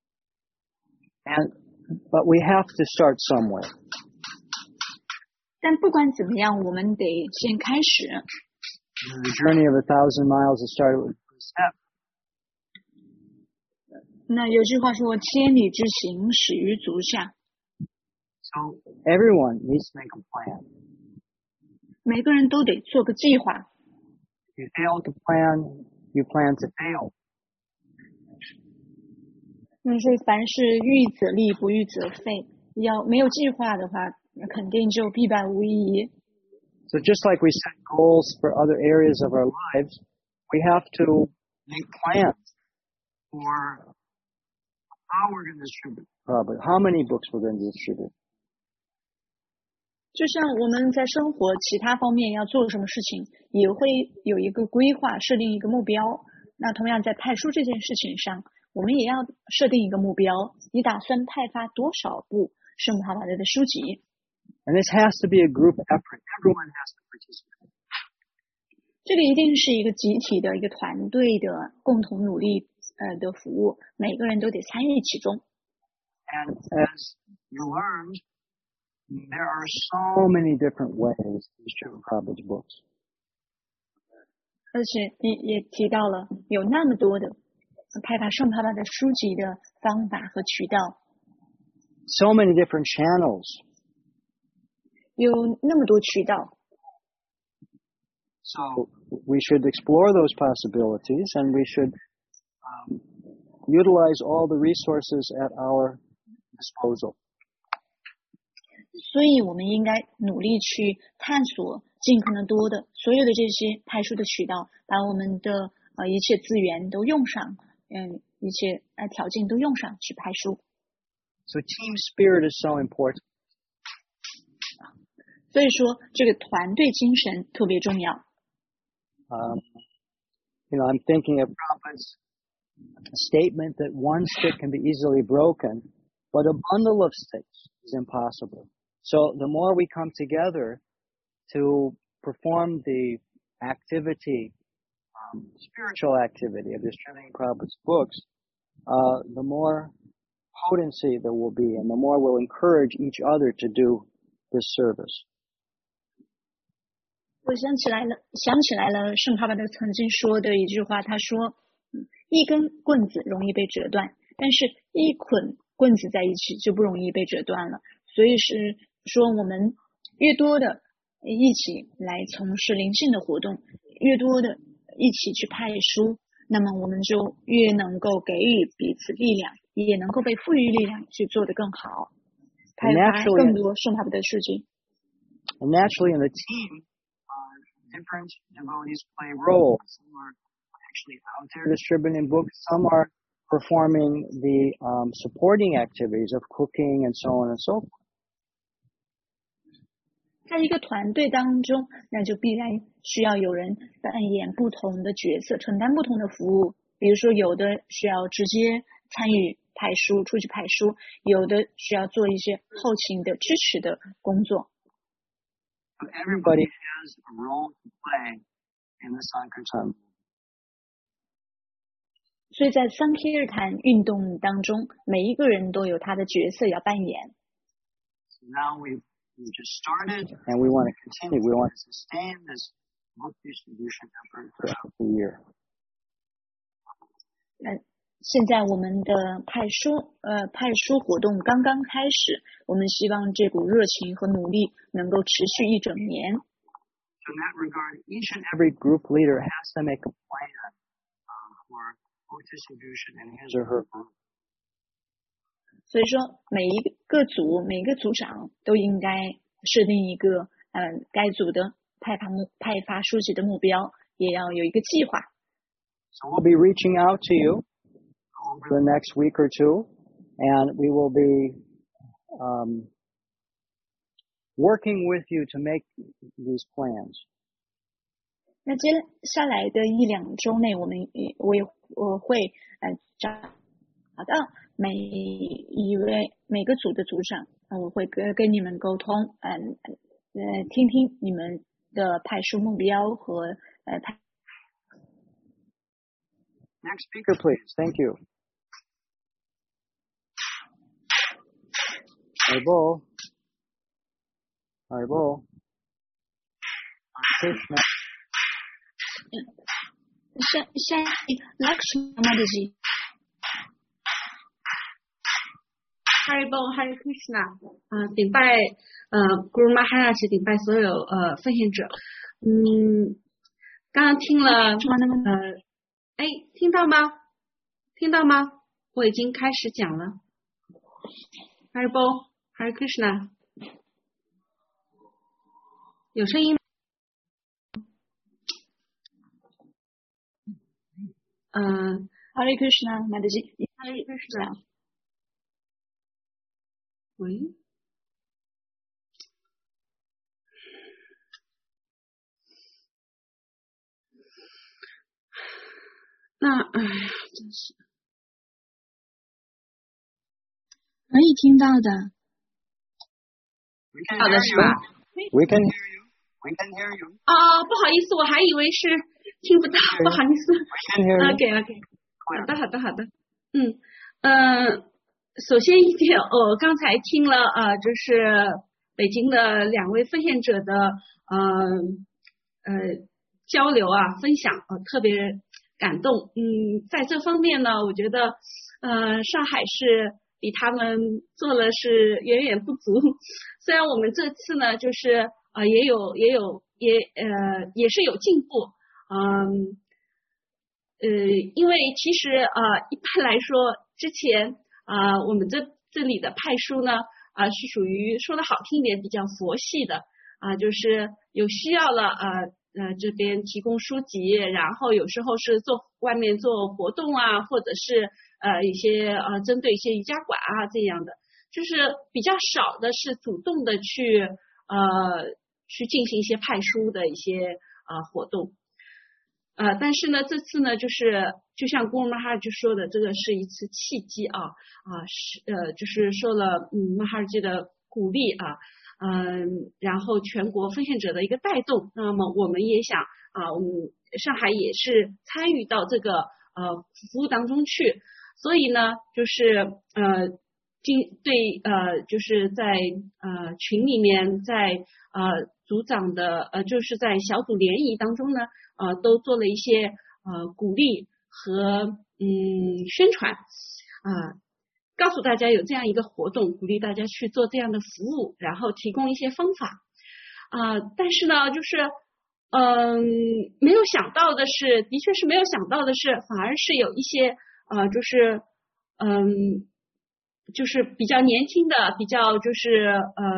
But we have to start somewhere. 但不管怎么样，我们得先开始。 The journey of 1,000 miles is started with a step. 那有句话说：“千里之行，始于足下。” So everyone needs to make a plan. 每个人都得做个计划。 If you fail to plan, you plan to fail. 所以凡事预则立，不预则废。要没有计划的话，肯定就必败无疑。 So just like we set goals for other areas of our lives, we have to make plans for how we're going to distribute, probably how many books we're going to distribute. 就像我们在生活其他方面要做什么事情，也会有一个规划，设定一个目标。那同样在派书这件事情上，我们也要设定一个目标，你打算派发多少部圣帕帕的书籍？ And this has to be a group effort. Everyone has to participate. 这个一定是一个集体的一个团队的共同努力的服务，每个人都得参与其中。 And as you learned, there are so many different ways to distribute Prabhupada's books. 而且也提到了有那么多的派发圣帕帕的书籍的方法和渠道。 So many different channels. 有那么多渠道。 So we should explore those possibilities, and we should utilize all the resources at our disposal. 所以我们应该努力去探索尽可能多的所有的这些派书的渠道，把我们的一切资源都用上，一切条件都用上去派书。 So team spirit is so important. 所以说，这个团队精神特别重要。 I'm thinking of Prabhupada's statement that one stick can be easily broken, but a bundle of sticks is impossible. So the more we come together to perform the activity, spiritual activity of distributing Prabhupada's books, the more potency there will be, and the more we'll encourage each other to do this service. 我想起来了，圣帕帕的曾经说的一句话，他说：“一根棍子容易被折断，但是一捆棍子在一起就不容易被折断了。”所以是说，我们越多的一起来从事灵性的活动，越多的一起去派书，那么我们就越能够给予彼此力量，也能够被赋予力量去做得更好，派发更多圣帕帕的书籍。 And naturally in the team, different devotees play roles. Some are actually out there distributing books. Some are performing the supporting activities of cooking and so on and so forth. 在一个团队当中，那就必然需要有人扮演不同的角色，承担不同的服务。比如说，有的需要直接参与派书，出去派书；有的需要做一些后勤的支持的工作。 So everybody has a role to play in the Sankirtan. 所以在桑基尔坦运动当中，每一个人都有他的角色要扮演。 So now we just started, and we want to continue. We want to sustain this book distribution effort throughout the year. 现在我们的派书活动刚刚开始，我们希望这股热情和努力能够持续一整年。 So in that regard, each and every group leader has to make a plan for book distribution in his or her group. 所以说，每一个组长都应该设定一个该组的派发书籍的目标，也要有一个计划。 So we'll be reaching out to you over the next week or two, and we will be working with you to make these plans. 那接下来的一两周内，我会找到每个组的组长，我会跟你们沟通，听听你们的派书目标和派。 Next speaker, please. Thank you. Haribo. Haribo. Krishna. 下一个 Lakshmi Mataji。 Haribo Hare Krishna 顶拜Guru Maharaj 顶拜所有奉献者。刚刚听了听到吗？听到吗？我已经开始讲了。Haribo Hare Krishna 有声音吗 ？Hare Krishna Mataji。 Hare Krishna。喂。那真是可以听到的。 好的是吧 We can hear you. We can hear you. 不好意思，我还以为是听不到，不好意思。 We can hear you. OK。好的。首先一点，我刚才听了就是北京的两位奉献者的交流分享，特别感动。在这方面呢，我觉得上海市比他们做了是远远不足。虽然我们这次呢，就是也是有进步。因为其实一般来说，之前我们这里的派书呢是属于说的好听一点比较佛系的就是有需要了这边提供书籍，然后有时候是外面做活动或者是一些针对一些瑜伽馆这样的，就是比较少的是主动的去进行一些派书的一些活动。但是呢，这次呢，就像Guru Maharaj说的，这个是一次契机就是受了Maharaj的鼓励然后全国奉献者的一个带动，那么我们也想我们上海也是参与到这个服务当中去，所以呢，就是就是在群里面，在组长的就是在小组联谊当中呢。都做了一些鼓励和宣传告诉大家有这样一个活动，鼓励大家去做这样的服务，然后提供一些方法但是呢，就是没有想到的是，的确是没有想到的是，反而是有一些就是比较年轻的，比较就是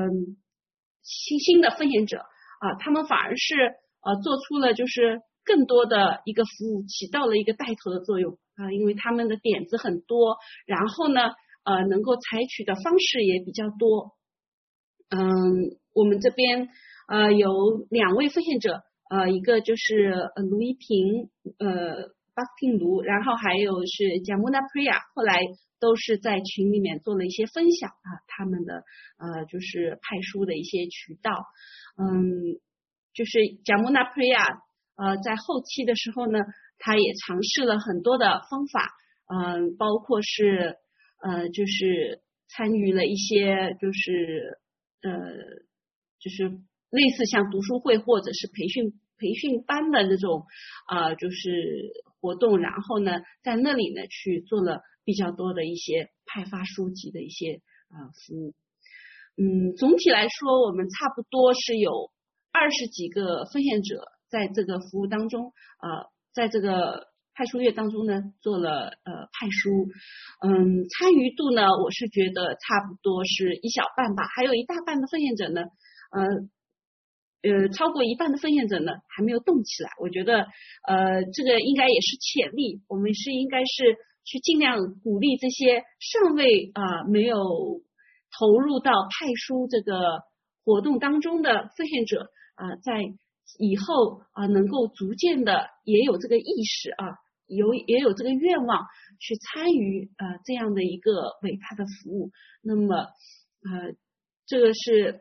新的奉献者他们反而是做出了就是更多的一个服务，起到了一个带头的作用因为他们的点子很多，然后呢能够采取的方式也比较多。我们这边有2位奉献者，一个就是卢一平巴斯汀卢，然后还有是Jamuna Priya， 后来都是在群里面做了一些分享他们的就是派书的一些渠道。就是 Jamuna Priya 在后期的时候呢，他也尝试了很多的方法，包括是就是参与了一些就是类似像读书会或者是培训班的那种就是活动，然后呢在那里呢去做了比较多的一些派发书籍的一些服务。总体来说我们差不多是有20几个奉献者在这个服务当中在这个派书月当中呢做了派书。参与度呢我是觉得差不多是一小半吧，还有一大半的奉献者呢超过一半的奉献者呢还没有动起来。我觉得这个应该也是潜力，我们应该是去尽量鼓励这些尚未没有投入到派书这个活动当中的奉献者在以后能够逐渐的也有这个意识也有这个愿望去参与这样的一个伟大的服务。那么这个是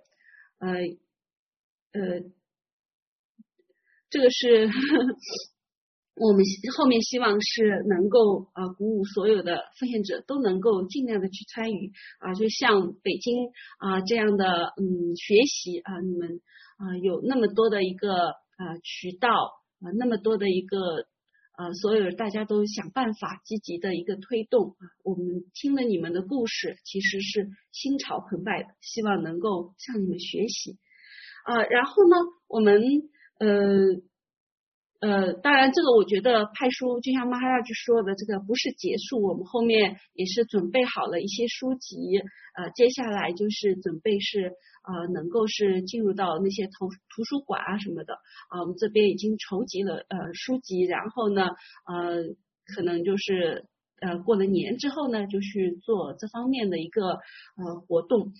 我们后面希望是能够鼓舞所有的奉献者都能够尽量的去参与就像北京这样的学习你们有那么多的一个渠道那么多的一个所有大家都想办法积极的一个推动我们听了你们的故事其实是心潮澎湃的，希望能够向你们学习然后呢我们当然这个我觉得派书就像马哈拉就说的，这个不是结束，我们后面也是准备好了一些书籍接下来就是准备是能够是进入到那些图书馆什么的我们这边已经筹集了书籍，然后呢可能就是过了年之后呢就去做这方面的一个活动。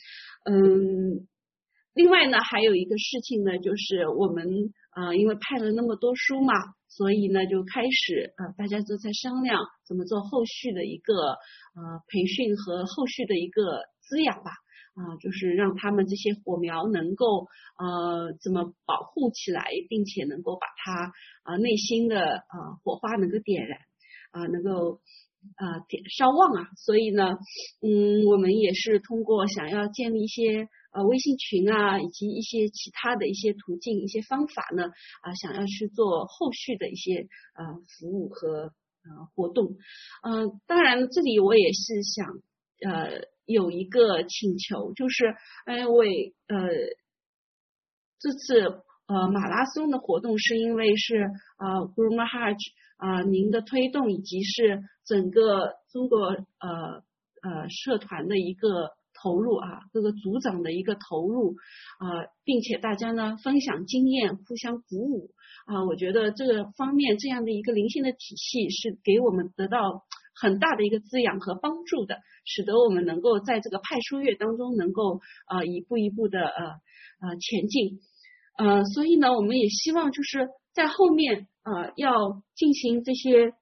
另外呢还有一个事情呢就是我们因为派了那么多书嘛，所以呢就开始大家都在商量怎么做后续的一个培训和后续的一个滋养吧就是让他们这些火苗能够怎么保护起来，并且能够把它内心的火花能够点燃能够烧旺所以呢我们也是通过想要建立一些微信群以及一些其他的一些途径一些方法呢想要去做后续的一些服务和活动。当然这里我也是想有一个请求，就是我也这次马拉松的活动是因为是Guru Maharaj您的推动，以及是整个中国社团的一个投入各个组长的一个投入并且大家呢分享经验，互相鼓舞我觉得这个方面这样的一个灵性的体系是给我们得到很大的一个滋养和帮助的，使得我们能够在这个派书月当中能够一步一步的前进。所以呢我们也希望就是在后面要进行这些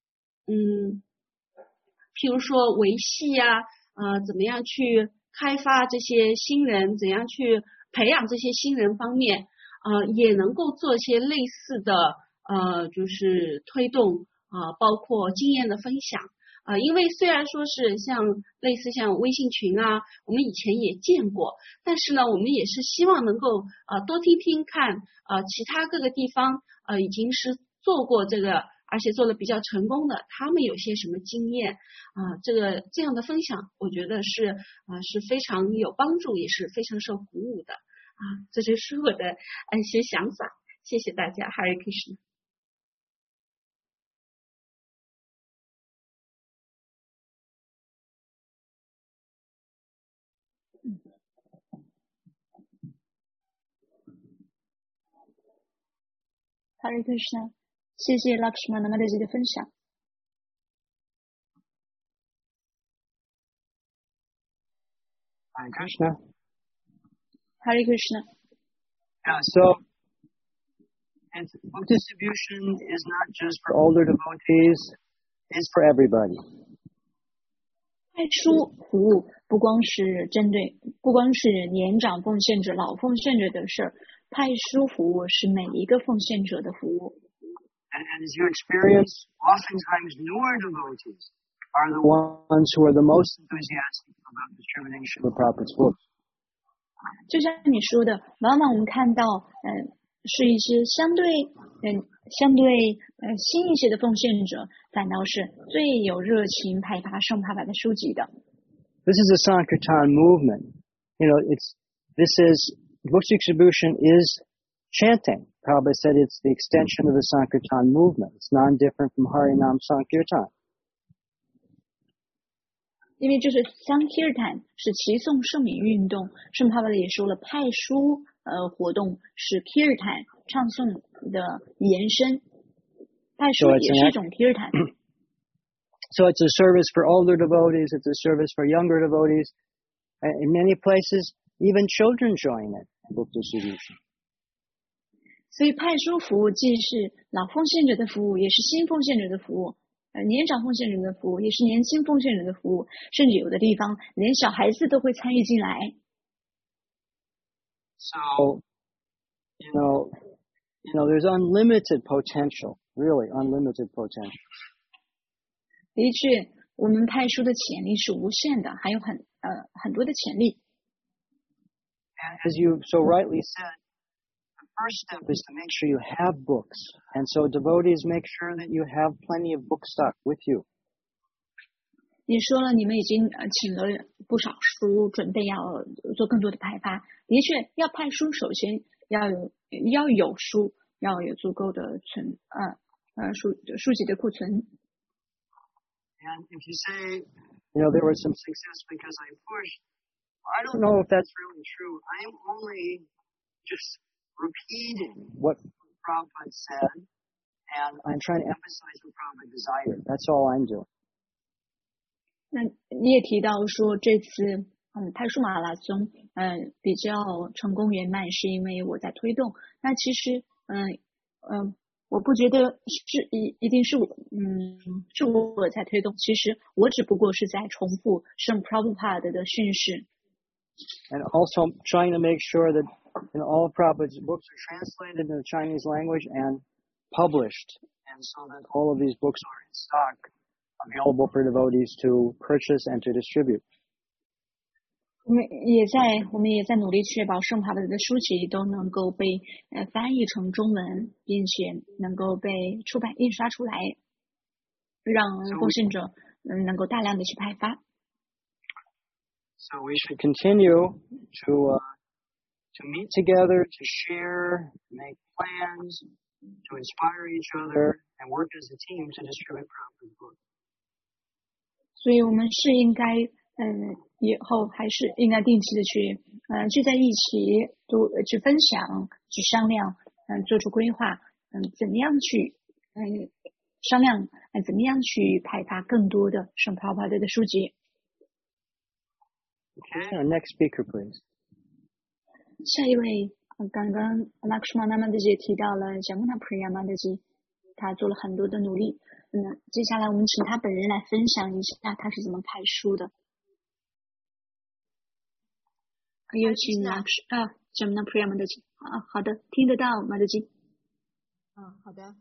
譬如说维系怎么样去开发这些新人，怎样去培养这些新人方面也能够做一些类似的就是推动包括经验的分享因为虽然说是类似像微信群我们以前也见过，但是呢我们也是希望能够多听听看其他各个地方已经是做过这个而且做的比较成功的，他们有些什么经验这样的分享我觉得是非常有帮助，也是非常受鼓舞的这就是我的一些想法。谢谢大家。 Hare Krishna。 Hare Krishna，谢谢 Lakshmana Mataji 的分享。 Hare Krishna. Hare Krishna. Yeah, so book distribution is not just for older devotees, it's for everybody. 派书服务不光是年长奉献者、老奉献者的事儿，派书服务是每一个奉献者的服务。 And as you experience, oftentimes newer devotees are the ones who are the most enthusiastic about distributing Srila Prabhupada's books. 就像你说的，往往我们看到，是一些相对新一些的奉献者，反倒是最有热情派发圣帕帕的书籍的。 This is a Sankirtan movement. You know, book distribution is chanting. Prabhupada said it's the extension of the Sankirtan movement. It's non-different from Harinam Sankirtan. 因为这是 Sankirtan 是齐颂圣名运动，圣帕帕也说了，派书活动是 Kirtan 唱诵的延伸，派书也是一种 Kirtan。 So it's a service for older devotees, it's a service for younger devotees. In many places, even children join it, book distribution. 所以派书服务既是老奉献者的服务，也是新奉献者的服务，年长奉献者的服务，也是年轻奉献者的服务，甚至有的地方连小孩子都会参与进来。 So, you know, there's unlimited potential, really unlimited potential. 的确，我们派书的潜力是无限的，还有很多的潜力。 And as you so rightly said, the first step is to make sure you have books. And so devotees make sure that you have plenty of book stock with you. 你说了，你们已经请了不少书，准备要做更多的派发。的确，要派书，首先要有书，要有足够的书籍的库存。 And if you say, there was some success because I pushed, I don't know if that's really true. I am only just repeating what Prabhupada said, and I'm trying to emphasize what Prabhupada desired. That's all I'm doing. 那你也提到说这次派书马拉松比较成功圆满，是因为我在推动。那其实我不觉得是一定是是我在推动，其实我只不过是在重复圣 Prabhupada 的训示。 And also trying to make sure that all of Prabhupada's books are translated into the Chinese language and published, and so that all of these books are in stock, available for devotees to purchase and to distribute. 我们也在努力确保圣帕帕的书籍都能够被翻译成中文，并且能够被出版印刷出来，让奉献者能够大量的去派发。 So we should continue to meet together, to share, make plans, to inspire each other, and work as a team to distribute Prabhupada's books. 所以我们是应该以后还是应该定期的去聚在一起，去分享，去商量，做出规划，怎么样去商量，怎么样去派发更多的圣帕帕的书籍。 Okay, our next speaker, please. 下一位，刚刚 Lakshmana Mataji 提到了Jamuna Priya Mataji，他做了很多的努力。接下来我们请他本人来分享一下他是怎么派书的。有请Jamuna Priya Mataji。好的，听得到Mataji。 好的，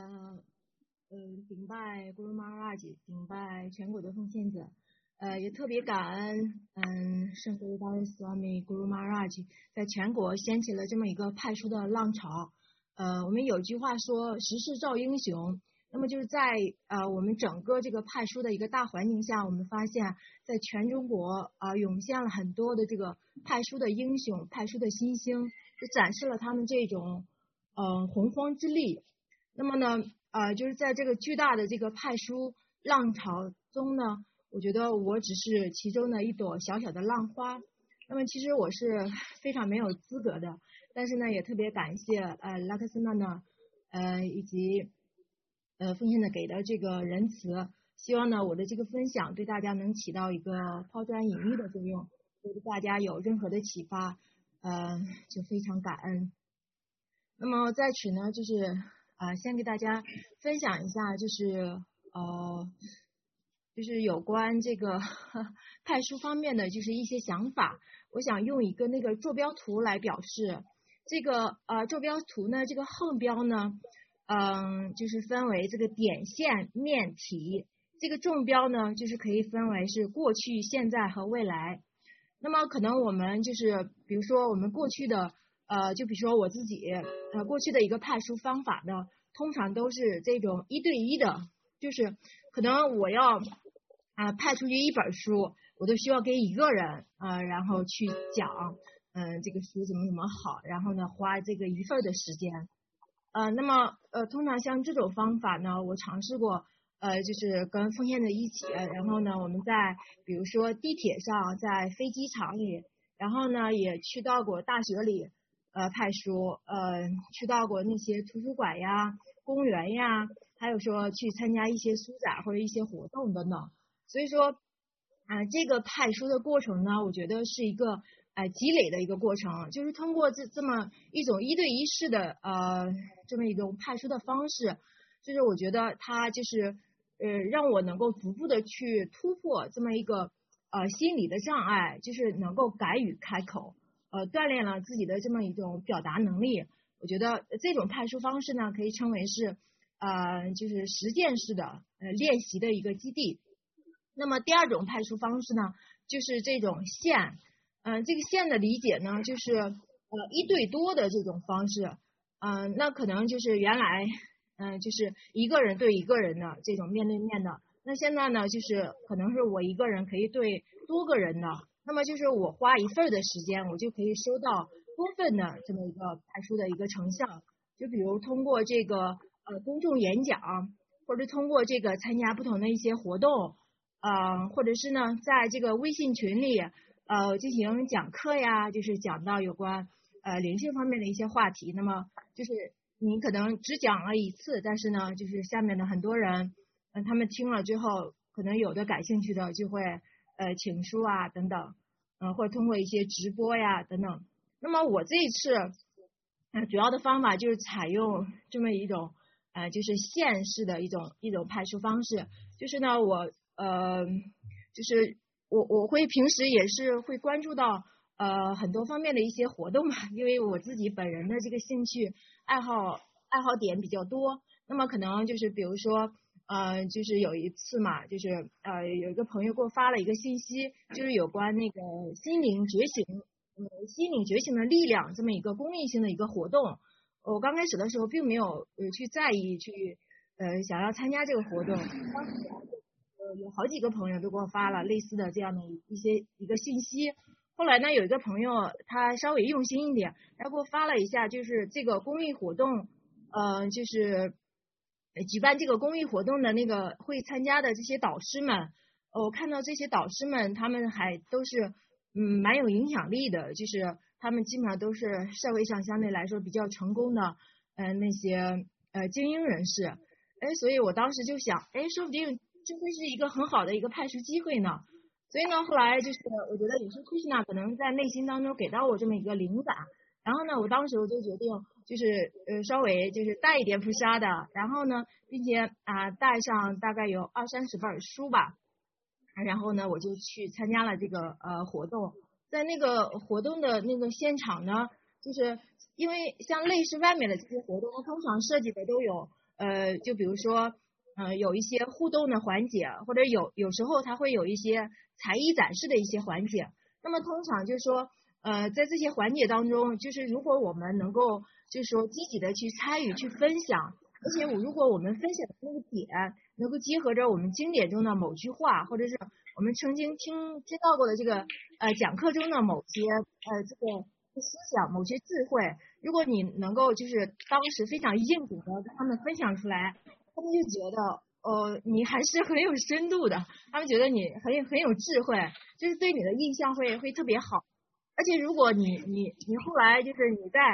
顶拜 Guru Maharaj， 顶拜全国的奉献者。也特别感恩圣格达斯瓦米 Guru Maharaj 在全国掀起了这么一个派书的浪潮。我们有句话说时势造英雄，那么就是在我们整个这个派书的一个大环境下，我们发现在全中国涌现了很多的这个派书的英雄，派书的新星，就展示了他们这种洪荒之力。那么呢就是在这个巨大的这个派书浪潮中呢，我觉得我只是其中的一朵小小的浪花。那么其实我是非常没有资格的，但是呢也特别感谢拉克斯曼呢以及奉献的给的这个仁慈，希望呢我的这个分享对大家能起到一个抛砖引玉的作用。 对大家有任何的启发，就非常感恩。那么在此呢，就是先给大家分享一下，就是有关这个派书方面的就是一些想法。我想用一个那个坐标图来表示。这个坐标图呢，这个横标呢，就是分为这个点线面体。这个纵标呢，就是可以分为是过去、现在和未来。那么可能我们就是比如说我们过去的就比如说我自己过去的一个派书方法呢，通常都是这种1对1的，就是可能我要派出去一本书，我都需要给一个人然后去讲这个书怎么好，然后呢花这个1份的时间。那么通常像这种方法呢，我尝试过就是跟奉献者一起，然后呢我们在比如说地铁上，在飞机场里，然后呢也去到过大学里派书，去到过那些图书馆呀、公园呀，还有说去参加一些书展或者一些活动等等。所以说这个派书的过程呢，我觉得是一个积累的一个过程，就是通过这么一种1对1式的这么一种派书的方式，就是我觉得它就是让我能够逐步的去突破这么一个心理的障碍，就是能够敢于开口，锻炼了自己的这么一种表达能力。我觉得这种派书方式呢，可以称为是就是实践式的练习的一个基地。那么第二种派书方式呢，就是这种线。这个线的理解呢，就是1对多的这种方式。那可能就是原来就是一个人对一个人的这种面对面的。那现在呢，就是可能是我一个人可以对多个人的。那么就是我花1份的时间，我就可以收到多份的这么一个派书的一个成效。就比如通过这个公众演讲，或者通过这个参加不同的一些活动，或者是呢在这个微信群里进行讲课呀，就是讲到有关灵性方面的一些话题。那么就是你可能只讲了1次，但是呢就是下面的很多人他们听了之后，可能有的感兴趣的就会请书啊等等，或者通过一些直播呀等等。那么我这一次主要的方法就是采用这么一种就是线式的一种派书方式。就是呢我就是我会平时也是会关注到很多方面的一些活动嘛，因为我自己本人的这个兴趣爱好点比较多。那么可能就是比如说就是有一次嘛，就是有一个朋友给我发了一个信息，就是有关那个心灵觉醒的力量这么一个公益性的一个活动。我刚开始的时候并没有去在意去想要参加这个活动。当时有好几个朋友都给我发了类似的这样的一个信息。后来呢，有一个朋友他稍微用心一点，他给我发了一下，就是这个公益活动，就是举办这个公益活动的那个会参加的这些导师们，我看到这些导师们他们还都是蛮有影响力的，就是他们基本上都是社会上相对来说比较成功的那些精英人士。所以我当时就想，说不定这会是一个很好的一个派书机会呢。所以呢，后来就是我觉得也是Krishna可能在内心当中给到我这么一个灵感，然后呢，我当时我就决定就是稍微就是带一点菩萨的，然后呢，并且带上大概有20-30本书吧，然后呢，我就去参加了这个活动。在那个活动的那个现场呢，就是因为像类似外面的这些活动，通常设计的都有就比如说有一些互动的环节，或者有时候它会有一些才艺展示的一些环节。那么通常就是说在这些环节当中，就是如果我们能够就是说积极的去参与去分享，而且如果我们分享的那个点能够结合着我们经典中的某句话，或者是我们曾经听到过的这个讲课中的某些这个思想、某些智慧，如果你能够就是当时非常应景的跟他们分享出来，他们就觉得你还是很有深度的，他们觉得你很有智慧，就是对你的印象会特别好。而且如果你后来就是你在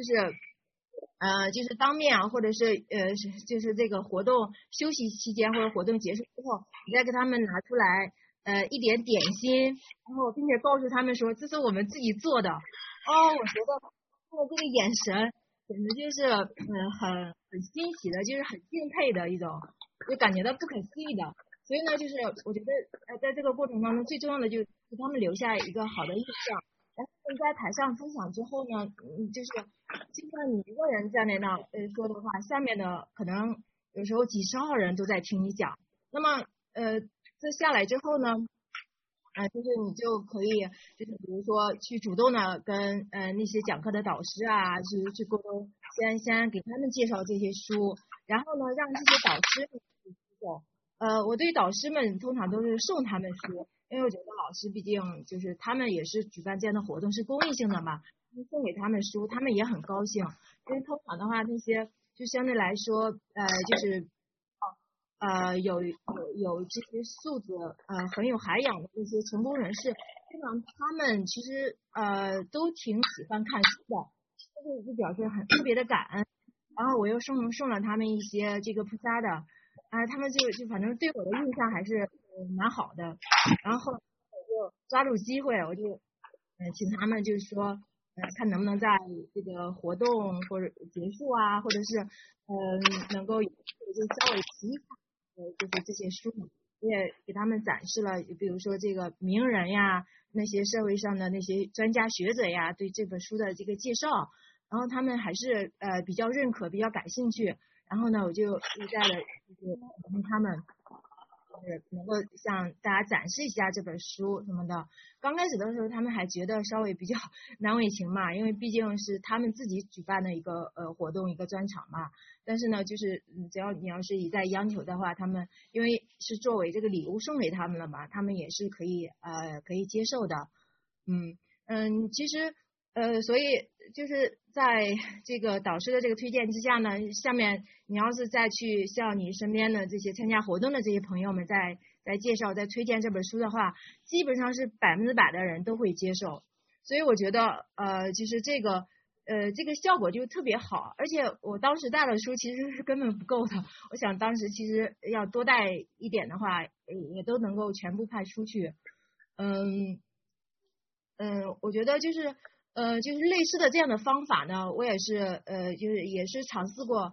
就是当面或者是就是这个活动休息期间或者活动结束之后，你再给他们拿出来一点点心，然后并且告诉他们说这是我们自己做的。我觉得他的这个眼神简直就是很欣喜的，就是很敬佩的一种，就感觉到不可思议的。所以呢，就是我觉得在这个过程当中，最重要的就是给他们留下一个好的印象。然后在台上分享之后呢，就是就算你一个人在那说的话，下面的可能有时候几十号人都在听你讲。那么这下来之后呢，就是你就可以就是比如说去主动的跟那些讲课的导师啊去沟通，先给他们介绍这些书，然后呢让这些导师们去接受。我对导师们通常都是送他们书，因为我觉得老师毕竟就是他们也是举办这样的活动是公益性的嘛，送给他们书，他们也很高兴。因为通常的话，那些就相对来说就是有这些素质很有涵养的这些成功人士，通常他们其实都挺喜欢看书的，就表示很特别的感恩。然后我又送了他们一些这个菩萨的他们就反正对我的印象还是蛮好的。然后我就抓住机会，我就请他们就是说看能不能在这个活动或者结束啊，或者是能够就稍微提一下就是这些书，也给他们展示了，比如说这个名人呀，那些社会上的那些专家学者呀，对这本书的这个介绍，然后他们还是比较认可，比较感兴趣。然后呢，我就一再的就是跟他们能够向大家展示一下这本书什么的。刚开始的时候，他们还觉得稍微比较难为情嘛，因为毕竟是他们自己举办的一个活动，一个专场嘛。但是呢，就是只要你要是一再央求的话，他们因为是作为这个礼物送给他们了嘛，他们也是可以接受的。其实所以就是在这个导师的这个推荐之下呢，下面你要是再去向你身边的这些参加活动的这些朋友们再介绍、再推荐这本书的话，基本上是100%的人都会接受。所以我觉得就是这个效果就特别好。而且我当时带的书其实是根本不够的，我想当时其实要多带一点的话，也都能够全部派出去。我觉得就是类似的这样的方法呢，我也是就是也是尝试过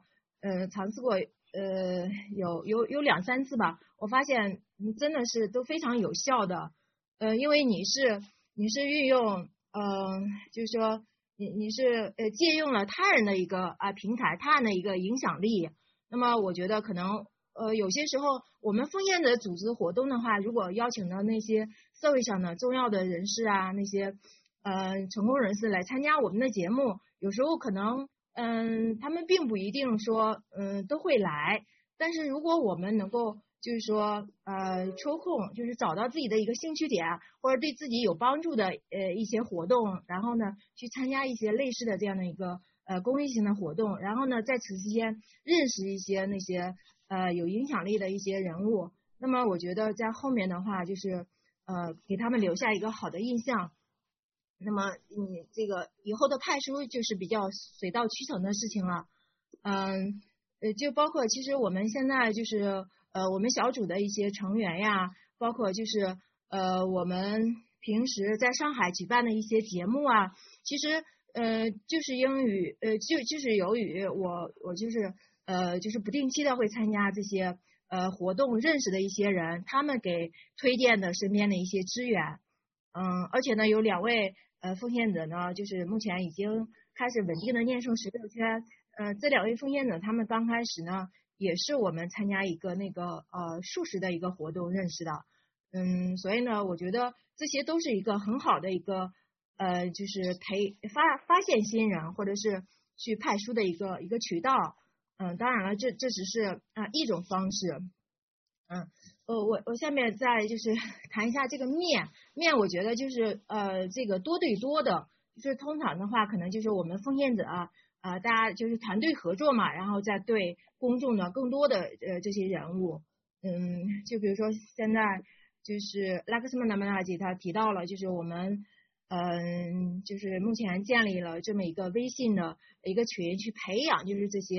有2-3次吧，我发现真的是都非常有效的。因为你是运用就是说你是借用了他人的一个平台，他人的一个影响力。那么我觉得可能有些时候我们奉献者组织活动的话，如果邀请到那些社会上的重要的人士啊，那些成功人士来参加我们的节目，有时候可能他们并不一定说都会来，但是如果我们能够就是说抽空就是找到自己的一个兴趣点，或者对自己有帮助的一些活动，然后呢去参加一些类似的这样的一个公益性的活动，然后呢在此期间认识一些那些有影响力的一些人物，那么我觉得在后面的话就是给他们留下一个好的印象。那么你这个以后的派书就是比较水到渠成的事情了。就包括其实我们现在就是我们小组的一些成员呀，包括就是我们平时在上海举办的一些节目啊，其实就是就是由于我就是不定期的会参加这些活动，认识的一些人，他们给推荐的身边的一些资源。而且呢有2位奉献者呢，就是目前已经开始稳定的念诵16圈。这2位奉献者他们刚开始呢也是我们参加一个那个素食的一个活动认识的。所以呢我觉得这些都是一个很好的一个就是发现新人或者是去派书的一个渠道。当然了这只是一种方式。我下面再就是谈一下这个面，我觉得就是这个多对多的，就是通常的话可能就是我们奉献者大家就是团队合作嘛，然后再对公众的更多的这些人物。就比如说现在就是拉克斯曼达曼纳吉他提到了，就是我们就是目前建立了这么一个微信的一个群，去培养就是这些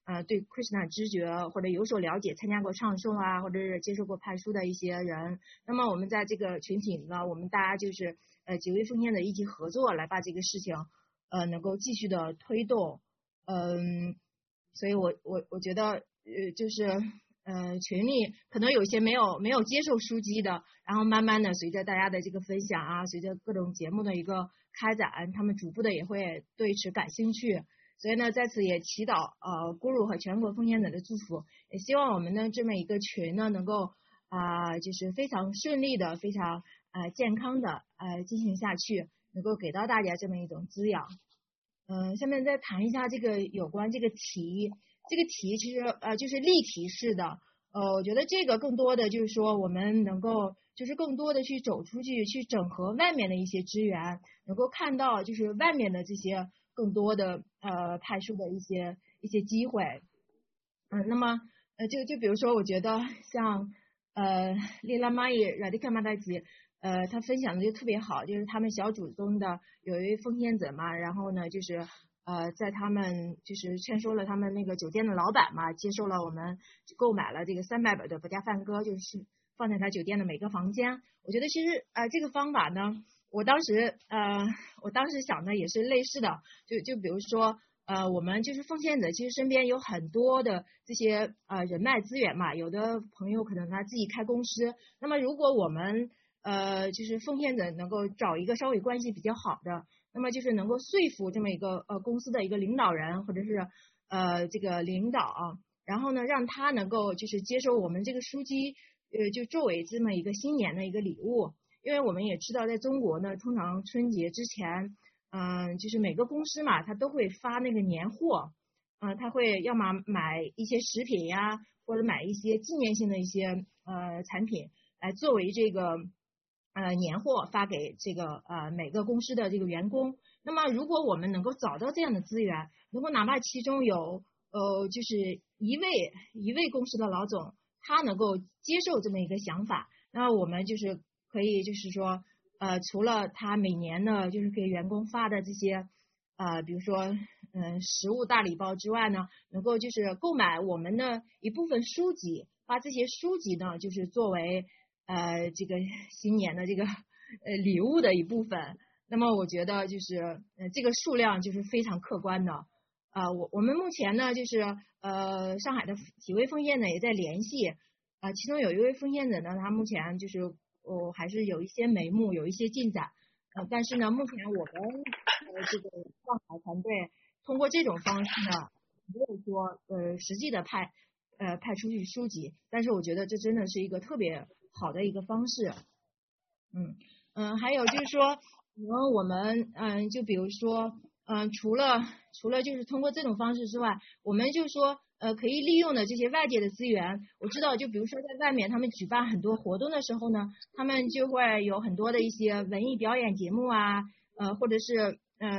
对 Krishna 知觉或者有所了解，参加过唱诵啊，或者是接受过派书的一些人。那么我们在这个群体呢，我们大家就是几位奉献者一起合作，来把这个事情能够继续的推动。所以我觉得就是群里可能有些没有接受书籍的，然后慢慢的随着大家的这个分享啊，随着各种节目的一个开展，他们逐步的也会对此感兴趣。所以呢，在此也祈祷Guru 和全国奉献者的祝福，也希望我们的这么一个群呢，能够就是非常顺利的、非常健康的进行下去，能够给到大家这么一种滋养。下面再谈一下这个有关这个题，这个题其实就是立体式的，我觉得这个更多的就是说我们能够就是更多的去走出去，去整合外面的一些资源，能够看到就是外面的这些更多的派书的一些机会。那么就比如说，我觉得像丽拉玛伊拉迪卡玛达吉。他分享的就特别好，就是他们小组中的有一位奉献者嘛，然后呢，就是在他们就是劝说了他们那个酒店的老板嘛，接受了我们购买了这个300本的国家梵歌，就是放在他酒店的每个房间。我觉得其实这个方法呢，我当时想的也是类似的，就比如说我们就是奉献者，其实身边有很多的这些人脉资源嘛，有的朋友可能他自己开公司，那么如果我们就是奉献者能够找一个稍微关系比较好的，那么就是能够说服这么一个公司的一个领导人或者是这个领导，然后呢让他能够就是接受我们这个书籍，就作为这么一个新年的一个礼物。因为我们也知道在中国呢，通常春节之前，就是每个公司嘛，他都会发那个年货，他会要么买一些食品呀，或者买一些纪念性的一些产品来作为这个年货发给这个每个公司的这个员工。那么如果我们能够找到这样的资源，如果哪怕其中有就是一位公司的老总，他能够接受这么一个想法，那我们就是可以就是说除了他每年呢就是给员工发的这些比如说食物大礼包之外呢，能够就是购买我们的一部分书籍，把这些书籍呢就是作为这个新年的这个礼物的一部分。那么我觉得就是这个数量就是非常客观的。我们目前呢就是上海的几位奉献者也在联系，其中有一位奉献者呢，他目前就是还是有一些眉目，有一些进展。但是呢，目前我们这个上海团队通过这种方式呢，没有说实际的派出去书籍，但是我觉得这真的是一个特别好的一个方式。还有就是说，我们就比如说除了就是通过这种方式之外，我们就是说可以利用的这些外界的资源。我知道就比如说在外面他们举办很多活动的时候呢，他们就会有很多的一些文艺表演节目啊，或者是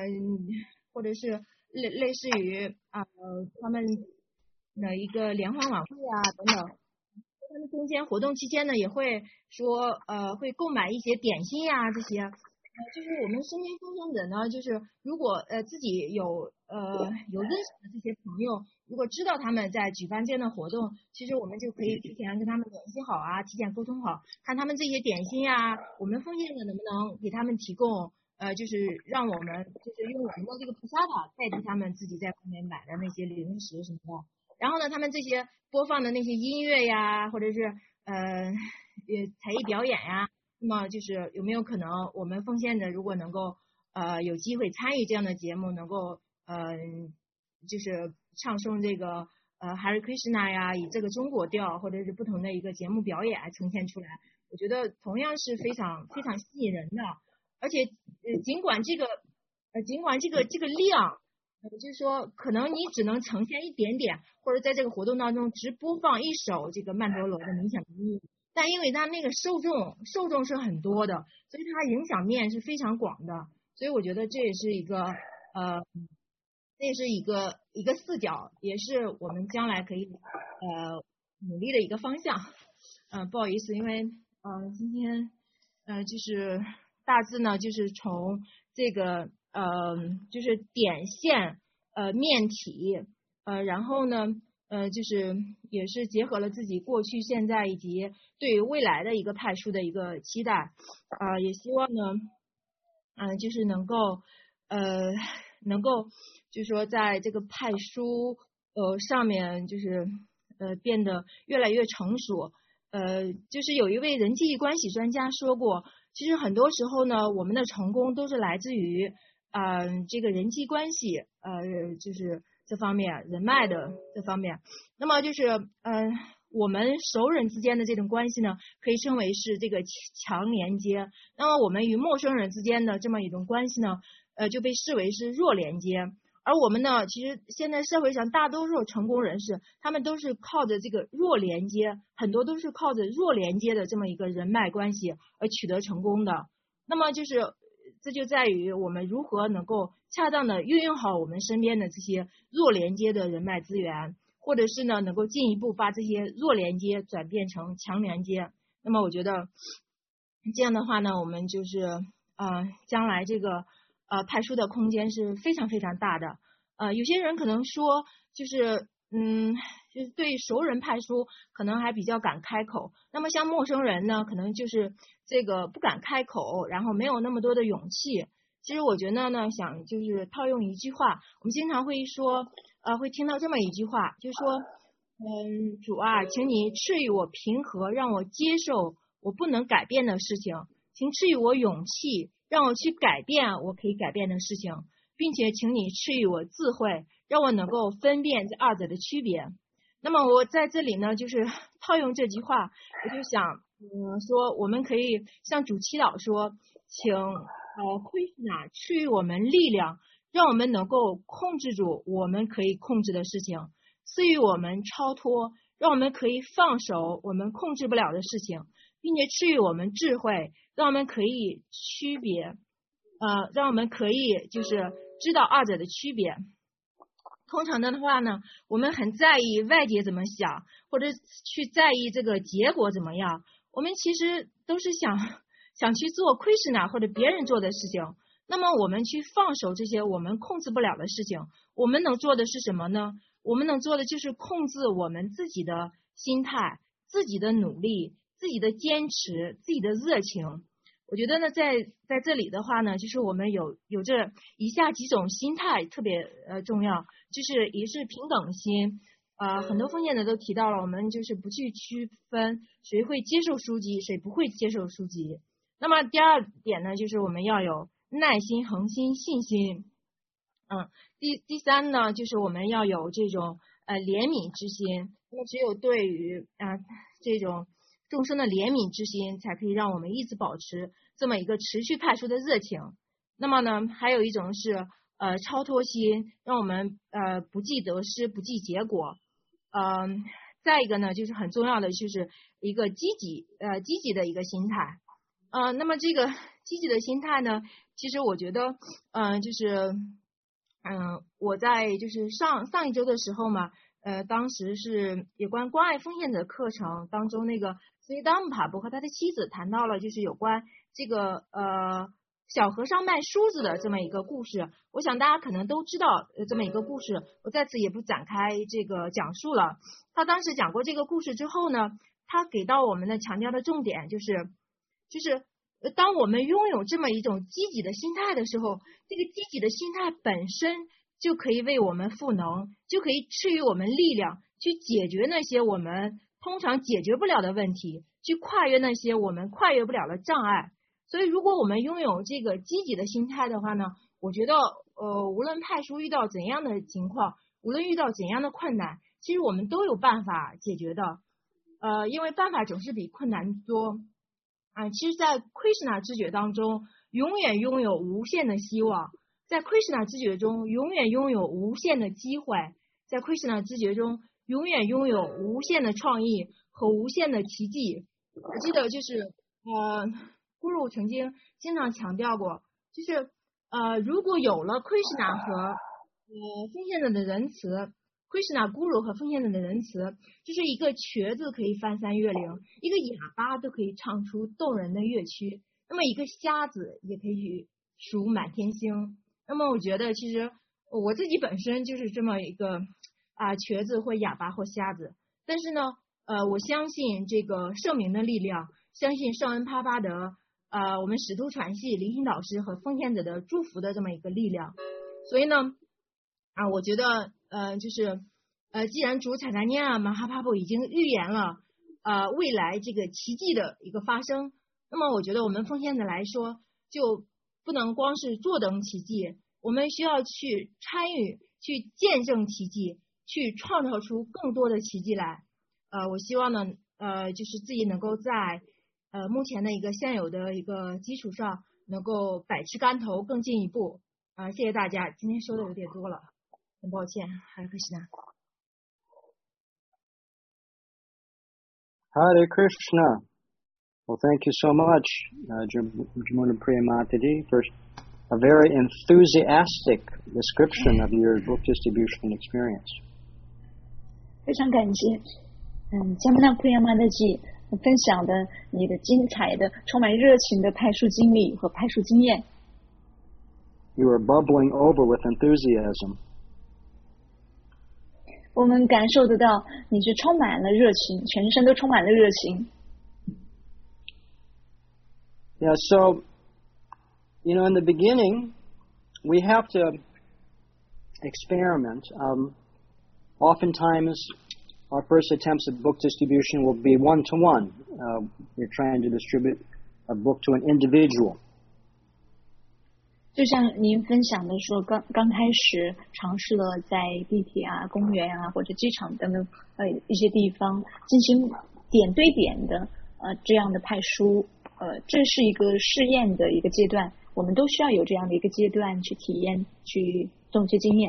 类似于他们的一个联欢晚会啊等等。他们中间活动期间呢，也会说会购买一些点心呀这些。就是我们身边奉献者呢，就是如果自己有认识的这些朋友，如果知道他们在举办这样的活动，其实我们就可以提前跟他们联系好啊，提前沟通好，看他们这些点心呀，我们奉献者能不能给他们提供就是让我们就是用我们的这个菩萨塔代替他们自己在外面买的那些零食什么的。然后呢，他们这些播放的那些音乐呀，或者是才艺表演呀，那么就是有没有可能我们奉献者如果能够有机会参与这样的节目，能够就是唱诵这个Hare Krishna 呀，以这个中国调或者是不同的一个节目表演呈现出来，我觉得同样是非常非常吸引人的。而且尽管这个量就是说可能你只能呈现一点点，或者在这个活动当中只播放一首这个曼陀罗的冥想音乐，但因为它那个受众是很多的，所以它影响面是非常广的。所以我觉得这也是一个视角，也是我们将来可以努力的一个方向。不好意思，因为今天就是大致呢就是从这个就是点线面体然后呢就是也是结合了自己过去、现在以及对于未来的一个派书的一个期待，也希望呢就是能够就是说在这个派书上面就是变得越来越成熟。就是有一位人际关系专家说过，其实很多时候呢，我们的成功都是来自于这个人际关系，就是这方面人脉的这方面。那么就是我们熟人之间的这种关系呢，可以称为是这个强连接。那么我们与陌生人之间的这么一种关系呢，就被视为是弱连接。而我们呢，其实现在社会上大多数成功人士，他们都是靠着这个弱连接，很多都是靠着弱连接的这么一个人脉关系而取得成功的。那么就是这就在于我们如何能够恰当的运用好我们身边的这些弱连接的人脉资源，或者是呢能够进一步把这些弱连接转变成强连接。那么我觉得这样的话呢，我们就是将来这个派书的空间是非常非常大的。有些人可能说就是就是对熟人派书可能还比较敢开口，那么像陌生人呢，可能就是这个不敢开口，然后没有那么多的勇气。其实我觉得呢，想就是套用一句话，我们经常会说会听到这么一句话，就是说主啊，请你赐予我平和，让我接受我不能改变的事情，请赐予我勇气，让我去改变我可以改变的事情，并且请你赐予我智慧，让我能够分辨这二者的区别。那么我在这里呢，就是套用这句话，我就想说，我们可以向主祈祷说，请奎斯纳赐予我们力量，让我们能够控制住我们可以控制的事情，赐予我们超脱，让我们可以放手我们控制不了的事情，并且赐予我们智慧，让我们可以区别让我们可以就是知道二者的区别。通常的话呢，我们很在意外界怎么想，或者去在意这个结果怎么样。我们其实都是想去做亏损呐或者别人做的事情。那么我们去放手这些我们控制不了的事情，我们能做的是什么呢？我们能做的就是控制我们自己的心态、自己的努力、自己的坚持、自己的热情。我觉得呢，在这里的话呢，就是我们有这以下几种心态特别重要，就是一是平等心，很多奉献者都提到了，我们就是不去区分谁会接受书籍，谁不会接受书籍。那么第二点呢，就是我们要有耐心、恒心、信心。第三呢，就是我们要有这种怜悯之心。那么只有对于这种众生的怜悯之心，才可以让我们一直保持这么一个持续派书的热情。那么呢，还有一种是超脱心，让我们不计得失，不计结果。再一个呢，就是很重要的就是一个积极的一个心态。那么这个积极的心态呢，其实我觉得就是我在就是上一周的时候嘛，当时是有关关爱奉献者课程当中，那个斯维达姆帕布和他的妻子谈到了就是有关这个小和尚卖梳子的这么一个故事。我想大家可能都知道这么一个故事，我在此也不展开这个讲述了。他当时讲过这个故事之后呢，他给到我们的强调的重点就是当我们拥有这么一种积极的心态的时候，这个积极的心态本身就可以为我们赋能，就可以赐予我们力量，去解决那些我们通常解决不了的问题，去跨越那些我们跨越不了的障碍。所以如果我们拥有这个积极的心态的话呢，我觉得无论派书遇到怎样的情况，无论遇到怎样的困难，其实我们都有办法解决的。因为办法总是比困难多。其实在奎什纳知觉当中永远拥有无限的希望，在奎什纳知觉中永远拥有无限的机会，在奎什纳知觉中永远拥有无限的创意和无限的奇迹。我记得就是咕噜曾经经常强调过，就是如果有了奎什纳和奉献者的仁慈，奎什纳咕噜和奉献者的仁慈，就是一个瘸子可以翻山越岭，一个哑巴都可以唱出动人的乐曲，那么一个瞎子也可以数满天星。那么我觉得其实我自己本身就是这么一个瘸子或哑巴或瞎子。但是呢，我相信这个圣名的力量，相信圣恩帕巴德，我们使徒传系灵性导师和奉献者的祝福的这么一个力量。所以呢，我觉得就是既然主采纳尼亚马哈帕布已经预言了未来这个奇迹的一个发生，那么我觉得我们奉献者来说，就不能光是坐等奇迹，我们需要去参与，去见证奇迹，去创造出更多的奇迹来。我希望呢，就是自己能够在目前的一个现有的一个基础上，能够百尺竿头更进一步。谢谢大家，今天说的有点多了，很抱歉，还有克西娜。 Hare Krishna. Well, thank you so much, Jamuna Priyamatiji, for a very enthusiastic description of your book distribution experience. 非常感谢，加木纳普亚玛德吉分享的你的精彩的、充满热情的派书经历和派书经验。 You are bubbling over with enthusiasm. 我们感受得到你是充满了热情，全身都充满了热情。 Yeah, so, in the beginning, we have to experiment. Oftentimes, our first attempts at book distribution will be one-to-one. We're trying to distribute a book to an individual. 就像您分享的说，刚开始尝试了在地铁啊、公园啊或者机场等等一些地方进行点对点的这样的派书，这是一个试验的一个阶段，我们都需要有这样的一个阶段去体验、去总结经验。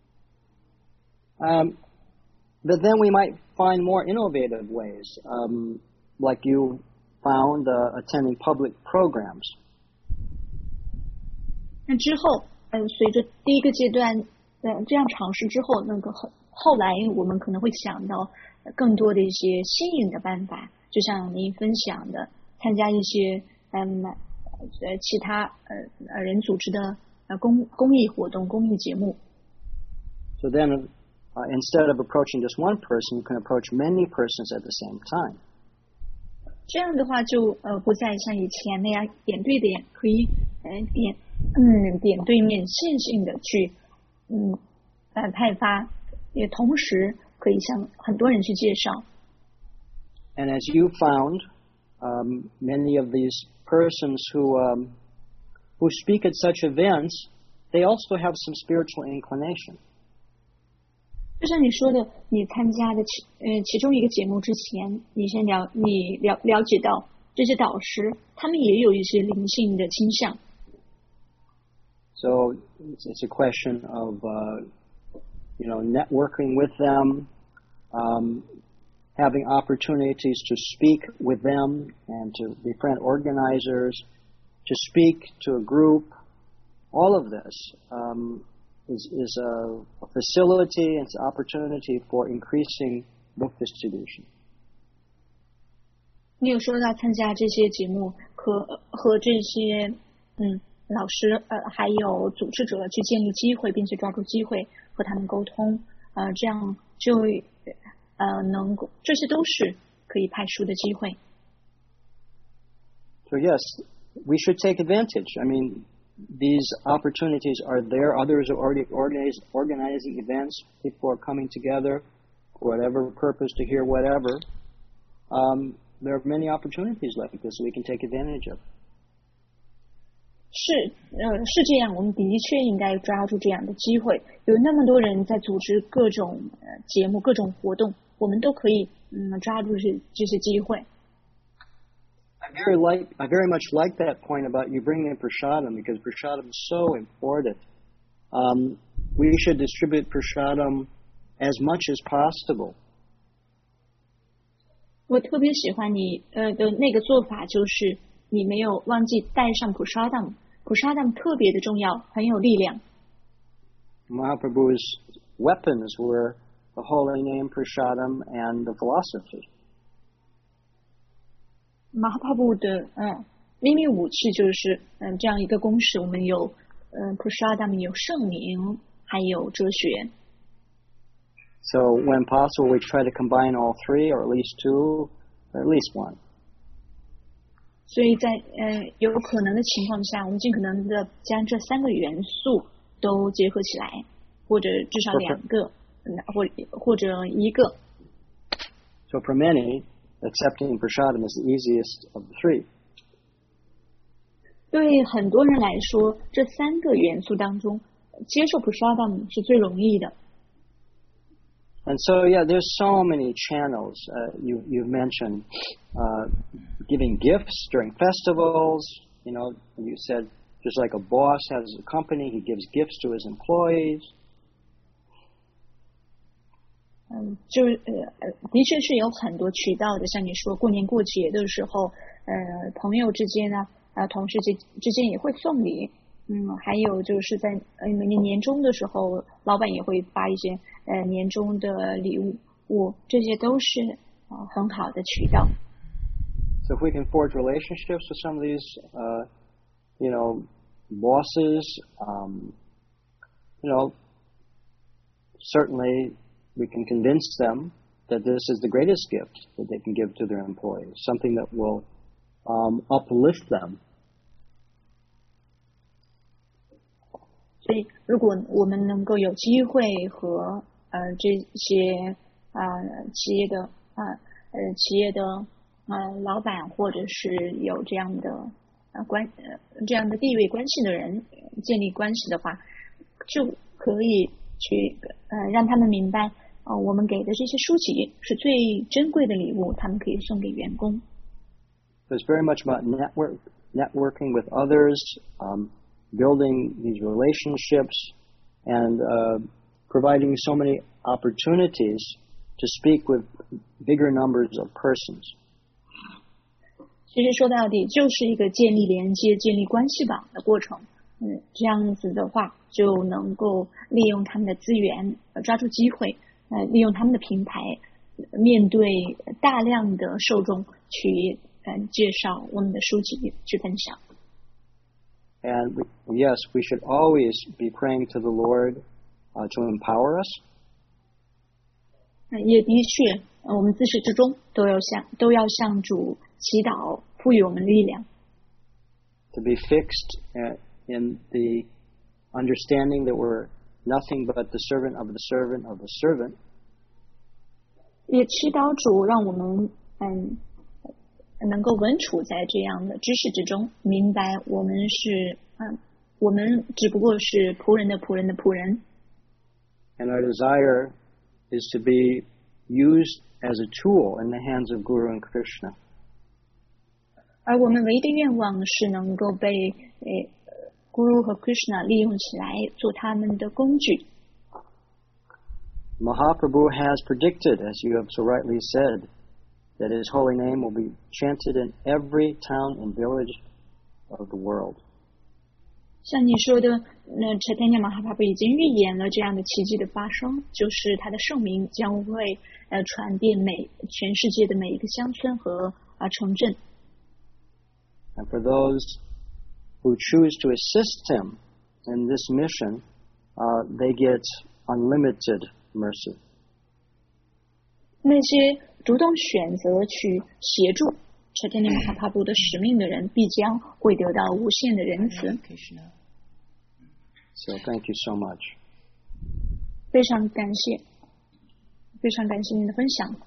But then we might find more innovative ways, like you found attending public programs. 那之后，随着第一个阶段，这样尝试之后，那个后来我们可能会想到更多的一些新颖的办法，就像您分享的，参加一些其他人组织的公益活动、公益节目。 So then, instead of approaching just one person, you can approach many persons at the same time. 这样的话就不再像以前那样点对点，可以点对面线性的去派发，也同时可以向很多人去介绍。 And as you found, many of these persons who speak at such events, they also have some spiritual inclination. 就像你说的，你参加的其中一个节目之前，你了解到这些导师，他们也有一些灵性的倾向。 So it's a question of networking with them, having opportunities to speak with them and to befriend organizers, to speak to a group. All of this is a facility, it's an opportunity for increasing book distribution. 你有说到参加这些节目和这些老师还有组织者去建立机会，并且抓住机会和他们沟通，这样就能够，这些都是可以派书的机会。 So yes, we should take advantage. I mean, these opportunities are there. Others are already organizing events. People are coming together for whatever purpose to hear whatever. There are many opportunities like this we can take advantage of. 是这样，我们的确应该抓住这样的机会。有那么多人在组织各种节目、各种活动，我们都可以抓住这些机会。 I very much like that point about you bringing in prasadam, because prasadam is so important. We should distribute prasadam as much as possible. 我特别喜欢你的那个做法，就是你没有忘记带上prasadam特别的重要，很有力量。 Mahaprabhu's weapons were the holy name, prasadam, and the philosophy. 马哈帕布的秘密武器就是这样一个公式，我们有prasadam，有圣名，还有哲学。 So when possible, we try to combine all three, or at least two, or at least one. 所以在有可能的情况下，我们尽可能的将这3个元素都结合起来，或者至少2个，或者1个。 So for many, accepting prasadam is the easiest of the 3. 对很多人来说，这3个元素当中，接受 prasadam 是最容易的。 And so, yeah, there's so many channels. You've mentioned giving gifts during festivals. You know, you said just like a boss has a company, he gives gifts to his employees. 的确是有很多渠道的，像你说过年过节的时候，朋友之间呢，同事之间也会送礼。还有就是在每年年终的时候，老板也会发一些年终的礼物，这些都是很好的渠道。 So if we can forge relationships with some of these, you know, bosses, you know, certainly we can convince them that this is the greatest gift that they can give to their employees, something that will uplift them. 所以，如果我们能够有机会和这些企业的老板，或者是有这样的这样的地位关系的人建立关系的话，就可以去让他们明白，我们给的这些书籍是最珍贵的礼物，他们可以送给员工。 It's very much about networking with others. Building these relationships and providing so many opportunities to speak with bigger numbers of persons. 其实说到底就是一个建立连接、建立关系网的过程。这样子的话就能够利用他们的资源，抓住机会，利用他们的平台，面对大量的受众去介绍我们的书籍，去分享。 And yes, we should always be praying to the Lord to empower us. 也的确，我们自始至终都要向主祈祷，赋予我们力量。 To be fixed in the understanding that we're nothing but the servant of the servant of the servant. 也祈祷主让我们能够稳处在这样的知识之中，明白我们只不过是仆人的仆人的仆人。 And our desire is to be used as a tool in the hands of Guru and Krishna. 而我们唯一的愿望是能够被Guru 和 Krishna 利用起来，做他们的工具。 Mahaprabhu has predicted, as you have so rightly said, that his holy name will be chanted in every town and village of the world. 像你说的，Chaitanya Mahaprabhu 已经预言了这样的奇迹的发生，就是他的圣名将会传遍全世界的每一个乡村和城镇。 And for those who choose to assist him in this mission, they get unlimited mercy. 那些主动选择去协助 Chaitanya Mahaprabhu 的使命的人，必将会得到无限的仁慈。 So thank you so much. 非常感谢您的分享。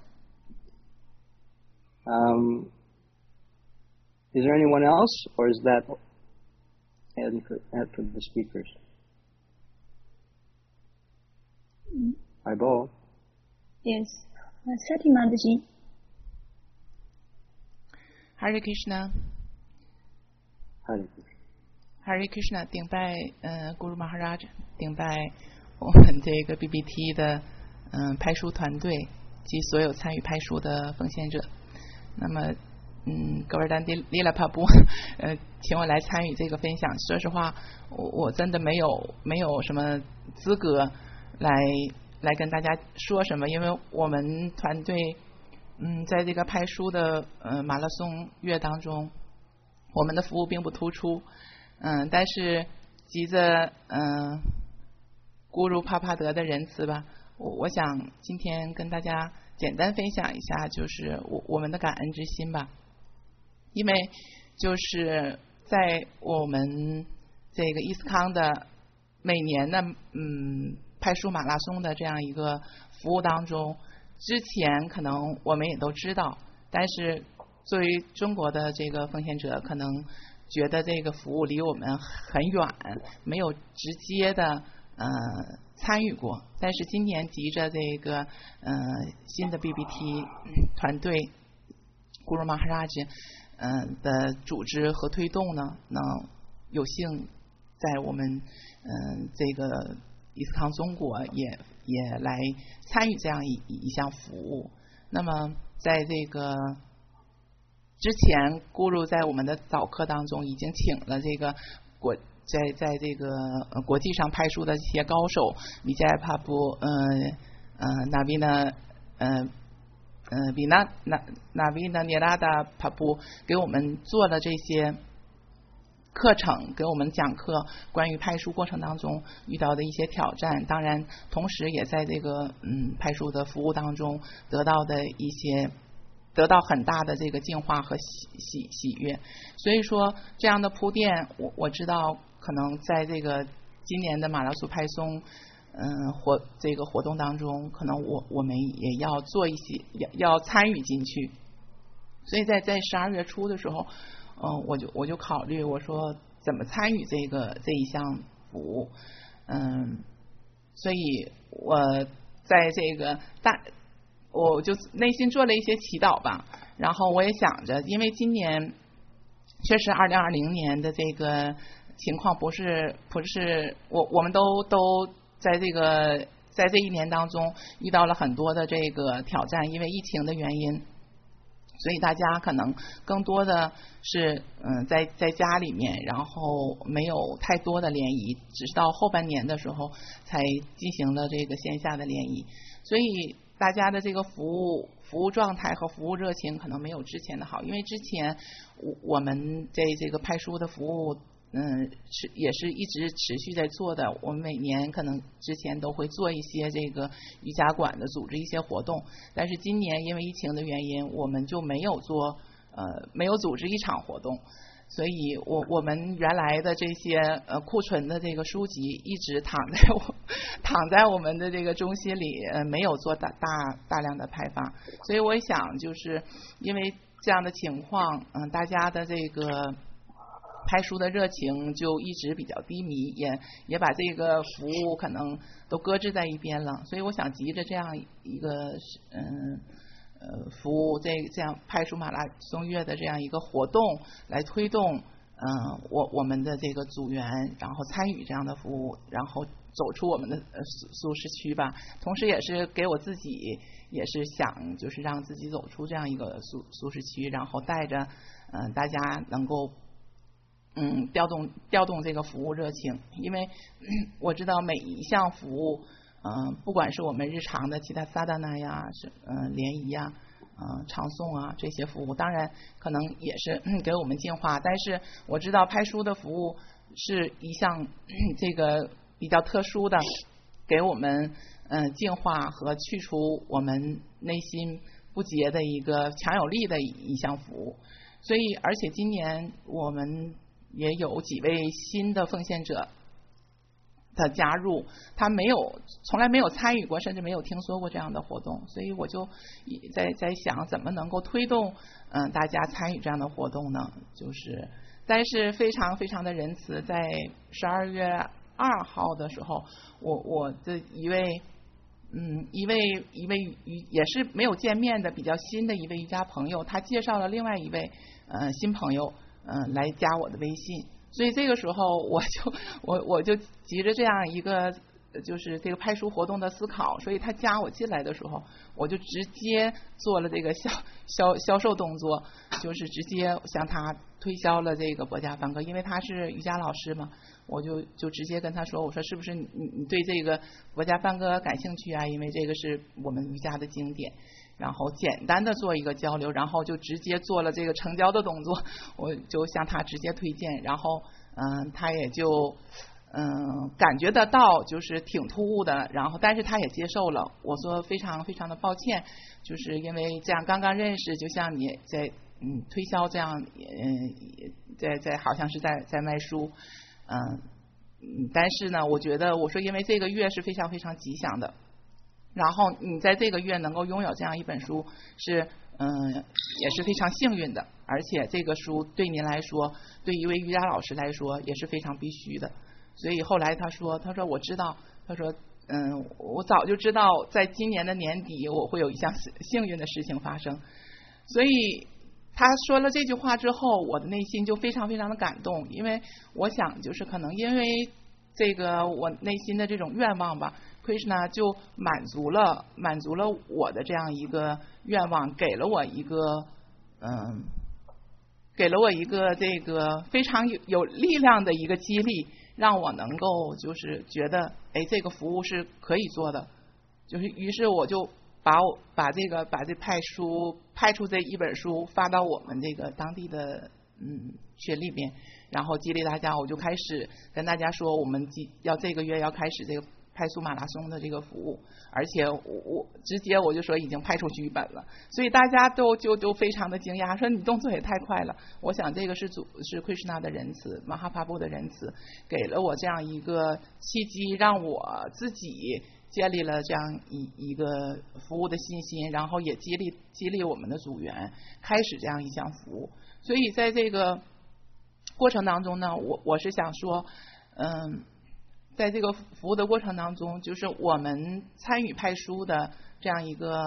Is there anyone else, or is that it for the speakers? Aibo. Yes. Satimadaji. Hare Krishna. Hare Krishna. Hare Krishna 顶拜Guru Maharaj， 顶拜我们这个 BBT 的派书团队及所有参与派书的奉献者。那么格尔丹利拉帕布请我来参与这个分享。说实话，我真的没有什么资格来跟大家说什么，因为我们团队在这个派书的马拉松月当中，我们的服务并不突出。但是急着咕噜帕帕德的仁慈吧， 我想今天跟大家简单分享一下，就是我们的感恩之心吧。因为就是在我们这个伊斯康的每年的派书马拉松的这样一个服务当中，之前可能我们也都知道，但是作为中国的这个奉献者，可能觉得这个服务离我们很远，没有直接的参与过。但是今年藉着这个新的 BBT 团队 Guru Maharaj 的组织和推动呢，能有幸在我们这个伊斯康中国也来参与这样一项服务。那么在这个之前，Guru在我们的早课当中已经请了这个在这个国际上派书的一些高手，Vijay Prabhu Navina Navina Nirada Prabhu 给我们做了这些课程，给我们讲课关于派书过程当中遇到的一些挑战，当然同时也在这个派书的服务当中得到很大的这个净化和喜悦。所以说这样的铺垫，我知道可能在这个今年的马拉松派送这个活动当中，可能我们也要做一些要参与进去。所以在12月初的时候，我就考虑，我说怎么参与这一项服务。所以我在这个我就内心做了一些祈祷吧。然后我也想着，因为今年确实2020年的这个情况不是我们都在这一年当中遇到了很多的这个挑战，因为疫情的原因，所以大家可能更多的是在家里面，然后没有太多的联谊，只是到后半年的时候才进行了这个线下的联谊。所以大家的这个服务状态和服务热情可能没有之前的好，因为之前我们在这个派书的服务也是一直持续在做的。我们每年可能之前都会做一些这个瑜伽馆的组织一些活动，但是今年因为疫情的原因，我们就没有组织一场活动。所以我们原来的这些库存的这个书籍一直躺在我们的这个中心里，没有做大量的派发。所以我想，就是因为这样的情况，大家的这个派书的热情就一直比较低迷，也把这个服务可能都搁置在一边了。所以我想藉着这样一个服务这样派书马拉松月的这样一个活动来推动我们的这个组员，然后参与这样的服务，然后走出我们的舒适区吧。同时也是给我自己也是想就是让自己走出这样一个舒适区，然后带着大家能够调动这个服务热情。因为我知道每一项服务不管是我们日常的其他萨达那呀，联谊呀，唱诵啊这些服务，当然可能也是给我们净化，但是我知道派书的服务是一项这个比较特殊的，给我们净化和去除我们内心不洁的一个强有力的一项服务。所以而且今年我们也有几位新的奉献者的加入，他从来没有参与过，甚至没有听说过这样的活动。所以我就在想怎么能够推动大家参与这样的活动呢？但是非常非常的仁慈，在12月2号的时候，我的一位也是没有见面的比较新的一位瑜伽朋友，他介绍了另外一位新朋友来加我的微信。所以这个时候我就急着这样一个就是这个派书活动的思考，所以他加我进来的时候，我就直接做了这个销售动作，就是直接向他推销了这个博伽梵歌，因为他是瑜伽老师嘛，我就直接跟他说，我说是不是你对这个博伽梵歌感兴趣啊？因为这个是我们瑜伽的经典。然后简单的做一个交流，然后就直接做了这个成交的动作，我就向他直接推荐，然后他也就感觉得到就是挺突兀的，然后但是他也接受了。我说非常非常的抱歉，就是因为这样刚刚认识，就像你在推销这样，在好像是在卖书，但是呢，我觉得我说因为这个月是非常非常吉祥的，然后你在这个月能够拥有这样一本书是也是非常幸运的，而且这个书对您来说，对一位瑜伽老师来说也是非常必须的。所以后来他说我知道，他说我早就知道在今年的年底我会有一项幸运的事情发生。所以他说了这句话之后，我的内心就非常非常的感动，因为我想就是可能因为这个我内心的这种愿望吧， Krishna 就满足了我的这样一个愿望，给了我一个这个非常有力量的一个激励，让我能够就是觉得这个服务是可以做的，就是于是我就把这派出这一本书发到我们这个当地的群里面，然后激励大家，我就开始跟大家说我们要这个月要开始这个派书马拉松的这个服务，而且我直接我就说已经派出去1本了，所以大家都非常的惊讶，说你动作也太快了。我想这个是Krishna 的仁慈，马哈帕布的仁慈，给了我这样一个契机，让我自己建立了这样一个服务的信心，然后也激励我们的组员开始这样一项服务。所以在这个过程当中呢，我是想说在这个服务的过程当中，就是我们参与派书的这样一个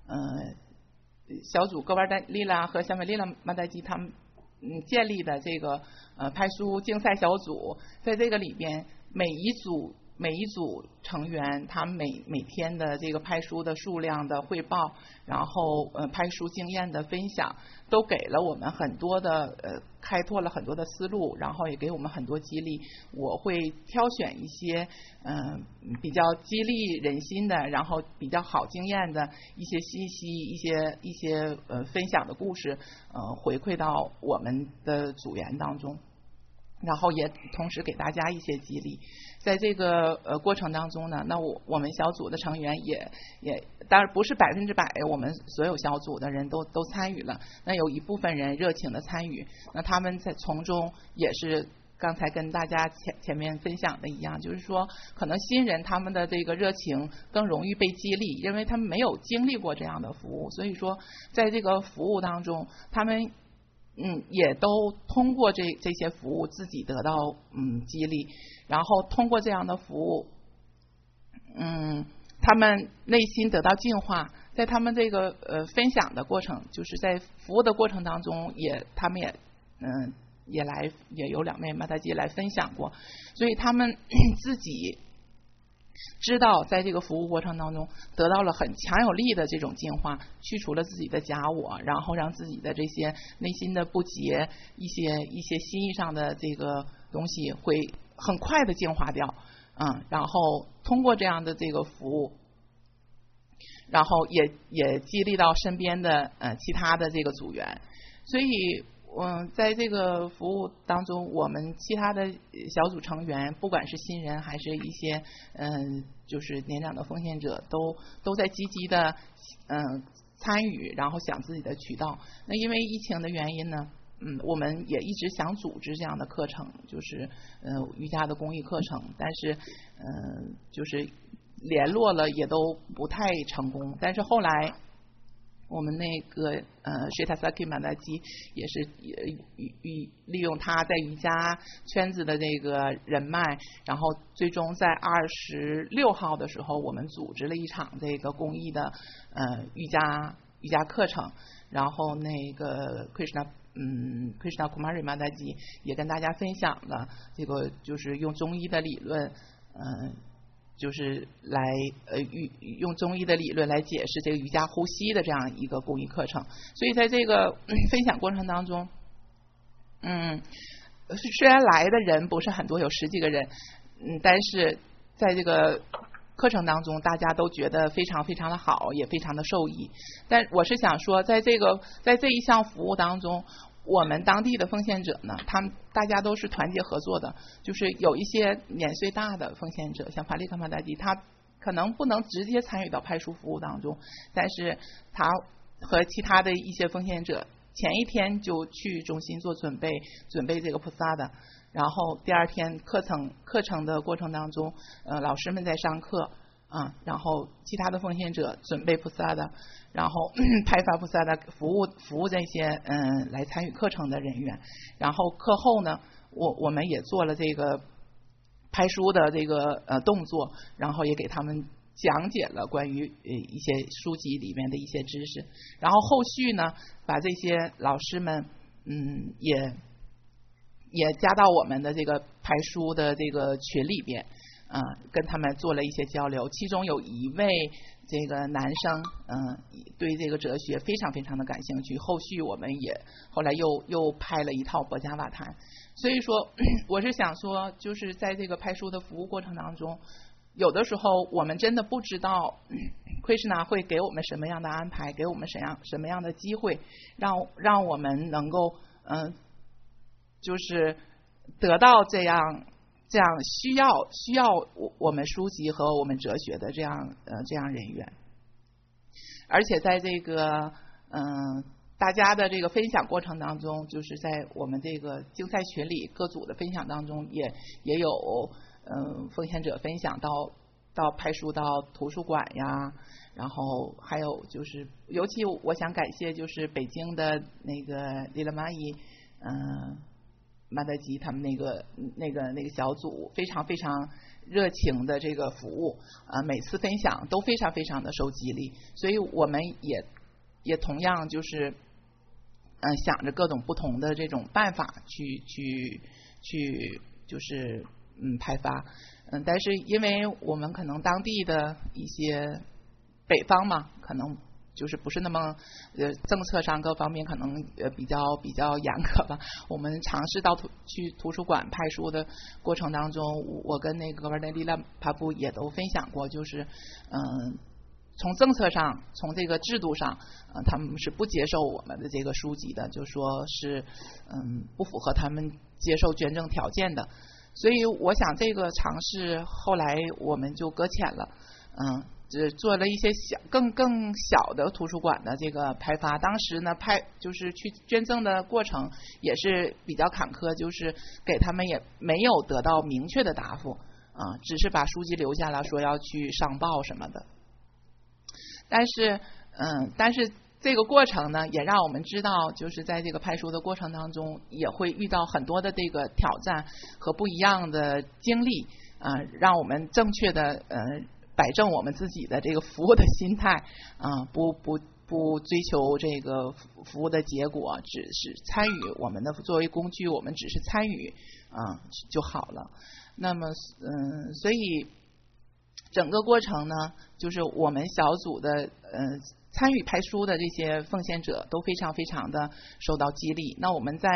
小组，戈瓦达丽拉和夏美丽拉马代基他们建立的这个派书竞赛小组，在这个里边每一组成员他们每天的这个派书的数量的汇报，然后派书经验的分享，都给了我们很多的开拓了很多的思路，然后也给我们很多激励。我会挑选一些比较激励人心的，然后比较好经验的一些信息，一些分享的故事回馈到我们的组员当中，然后也同时给大家一些激励。在这个过程当中呢，那我们小组的成员也当然不是100%，我们所有小组的人都参与了。那有一部分人热情的参与，那他们在从中也是刚才跟大家前面分享的一样，就是说可能新人他们的这个热情更容易被激励，因为他们没有经历过这样的服务，所以说在这个服务当中，他们也都通过这些服务自己得到激励，然后通过这样的服务他们内心得到净化。在他们这个分享的过程，就是在服务的过程当中，他们也有2位马达基来分享过，所以他们自己知道在这个服务过程当中得到了很强有力的这种净化，去除了自己的假我，然后让自己的这些内心的不洁，一些心意上的这个东西会很快的净化掉然后通过这样的这个服务，然后也激励到身边的其他的这个组员。所以在这个服务当中，我们其他的小组成员，不管是新人还是一些就是年长的奉献者，都在积极的参与，然后想自己的渠道。那因为疫情的原因呢，我们也一直想组织这样的课程，就是瑜伽的公益课程，但是就是联络了也都不太成功。但是后来我们那个Shitasaki 马达基也是利用他在瑜伽圈子的这个人脉，然后最终在26号的时候，我们组织了一场这个公益的瑜伽课程，然后那个 Krishna Kumari 马达基也跟大家分享了这个就是用中医的理论就是来用中医的理论来解释这个瑜伽呼吸的这样一个公益课程。所以在这个分享过程当中虽然来的人不是很多，有10几个人但是在这个课程当中大家都觉得非常非常的好，也非常的受益。但我是想说在这一项服务当中， 我们当地的奉献者呢，他们大家都是团结合作的，就是有一些年岁大的奉献者，像法利卡马达基，他可能不能直接参与到派书服务当中，但是他和其他的一些奉献者前一天就去中心做准备这个菩萨的，然后第二天课程的过程当中，老师们在上课啊，然后其他的奉献者准备菩萨的，然后派发菩萨的服务这些来参与课程的人员，然后课后呢，我们也做了这个拍书的这个动作，然后也给他们讲解了关于一些书籍里面的一些知识，然后后续呢，把这些老师们也加到我们的这个拍书的这个群里边。跟他们做了一些交流，其中有一位这个男生，对这个哲学非常非常的感兴趣。后续我们也后来又拍了一套《博伽瓦谈》，所以说我是想说，就是在这个拍书的服务过程当中，有的时候我们真的不知道Krishna 会给我们什么样的安排，给我们什么样的机会，让我们能够就是得到这样需要我们书籍和我们哲学的这样人员，而且在这个大家的这个分享过程当中，就是在我们这个竞赛群里各组的分享当中，也有奉献者分享到派书到图书馆呀，然后还有就是尤其我想感谢就是北京的那个利拉玛伊马德基他们那个小组非常非常热情的这个服务，每次分享都非常非常的受激励，所以我们也同样就是想着各种不同的这种办法去就是派发，但是因为我们可能当地的一些北方嘛，可能就是不是那么政策上各方面可能比较严格吧。我们尝试去图书馆派书的过程当中，我跟那个瓦内利拉帕布也都分享过，就是从政策上，从这个制度上，他们是不接受我们的这个书籍的，就说是不符合他们接受捐赠条件的。所以我想这个尝试后来我们就搁浅了，只做了一些更小的图书馆的这个派发。当时呢就是去捐赠的过程也是比较坎坷，就是给他们也没有得到明确的答复只是把书籍留下了，说要去上报什么的。但是这个过程呢，也让我们知道，就是在这个派书的过程当中，也会遇到很多的这个挑战和不一样的经历让我们正确的摆正我们自己的这个服务的心态不追求这个服务的结果，只是参与我们的作为工具，我们只是参与就好了。那么所以整个过程呢，就是我们小组的参与派书的这些奉献者都非常非常的受到激励。那我们在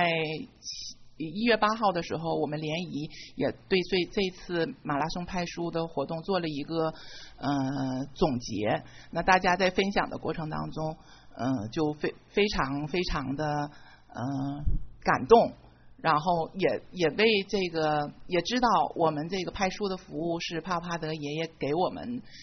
1月8号的时候，我们联谊也对这次马拉松派书的活动做了一个总结。那大家在分享的过程当中，就非常非常的感动，然后也为这个也知道我们这个派书的服务是帕帕德爷爷给我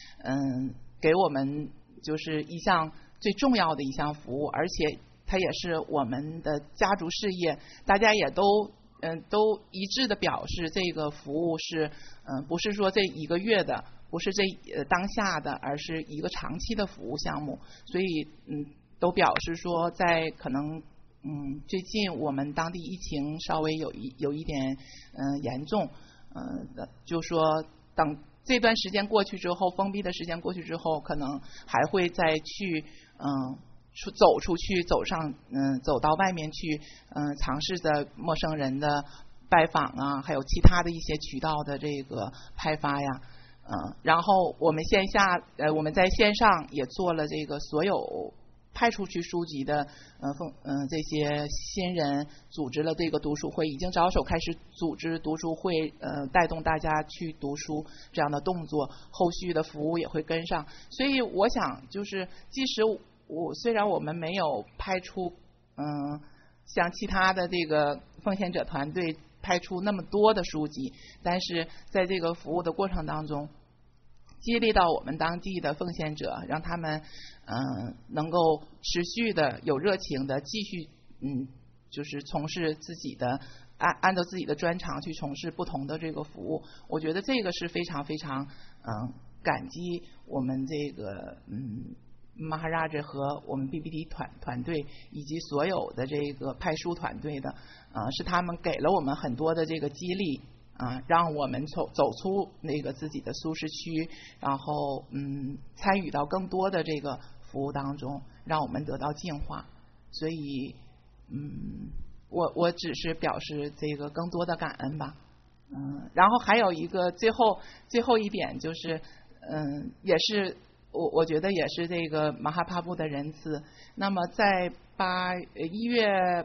们就是一项最重要的一项服务，而且它也是我们的家族事业，大家也都一致的表示这个服务是不是说这1个月的，不是这当下的，而是一个长期的服务项目。所以都表示说在可能最近我们当地疫情稍微有一点严重，就说等这段时间过去之后，封闭的时间过去之后，可能还会再去走出去，走到外面去，尝试着陌生人的拜访还有其他的一些渠道的这个派发呀，然后我们我们在线上也做了这个所有派出去书籍的这些新人组织了这个读书会，已经着手开始组织读书会，带动大家去读书这样的动作，后续的服务也会跟上。所以我想就是即使虽然我们没有派出像其他的这个奉献者团队派出那么多的书籍，但是在这个服务的过程当中，激励到我们当地的奉献者，让他们能够持续的有热情的继续就是从事自己的按照自己的专长去从事不同的这个服务。我觉得这个是非常非常感激我们这个Maharaja 和我们 BBT 团队以及所有的这个派书团队的是他们给了我们很多的这个激励让我们走出那个自己的舒适区，然后参与到更多的这个服务当中，让我们得到净化。所以我只是表示这个更多的感恩吧。然后还有一个最后一点就是也是我觉得也是这个马哈帕布的仁慈。那么在1月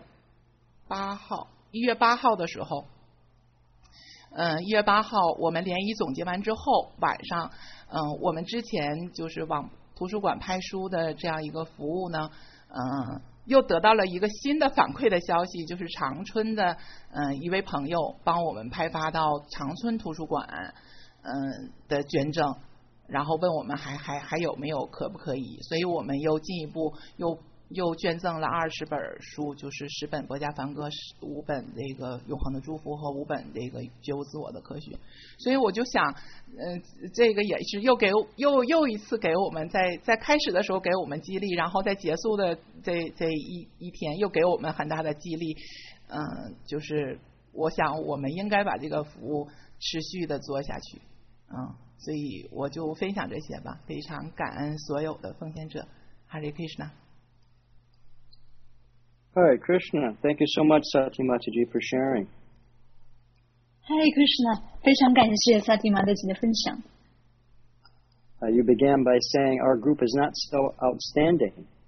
8号的时候，1月8号我们联谊总结完之后，晚上我们之前就是往图书馆派书的这样一个服务呢又得到了一个新的反馈的消息，就是长春的一位朋友帮我们派发到长春图书馆的捐赠，然后问我们还有没有可不可以，所以我们又进一步又捐赠了20本书，就是10本国家梵歌，5本这个永恒的祝福和5本这个觉悟自我的科学。所以我就想这个也是又一次给我们在开始的时候给我们激励，然后在结束的这一天又给我们很大的激励。就是我想我们应该把这个服务持续的做下去。所以我就分享这些吧，非常感恩所有的奉献者。Hare Krishna。 Hare Krishna. Thank you so much, Satimataji, for sharing. Hare Krishna， 非常感谢萨提玛德吉的分享。 You began by saying our group is not so outstanding.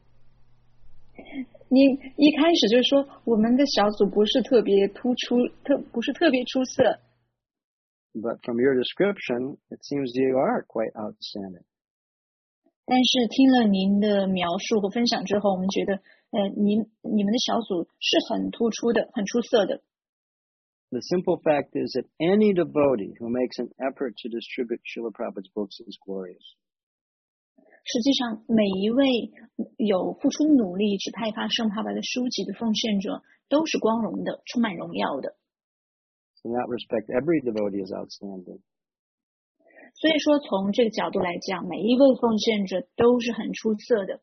你一开始就说我们的小组不是特别突出，不是特别出色。 But from your description, it seems you are quite outstanding. 但是听了您的描述和分享之后，我们觉得你们的小组是很突出的，很出色的。 The simple fact is that any devotee who makes an effort to distribute Srila Prabhupada's books is glorious. 实际上，每一位有付出努力去派发圣帕巴的书籍的奉献者，都是光荣的，充满荣耀的。 In that respect, every devotee is outstanding. 所以说，从这个角度来讲，每一位奉献者都是很出色的。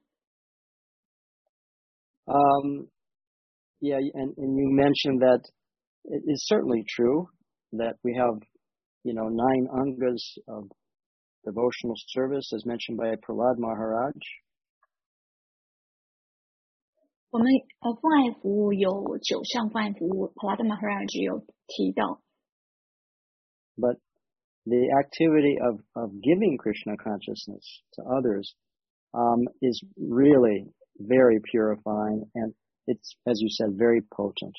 Yeah, and you mentioned that it is certainly true that we have, 9 angas of devotional service, as mentioned by Prahlad Maharaj. 我们奉爱服务有9项奉爱服务 ，Prahlad Maharaj 有提到。 But the activity of giving Krishna consciousness to others is really very purifying, and it's, as you said, very potent.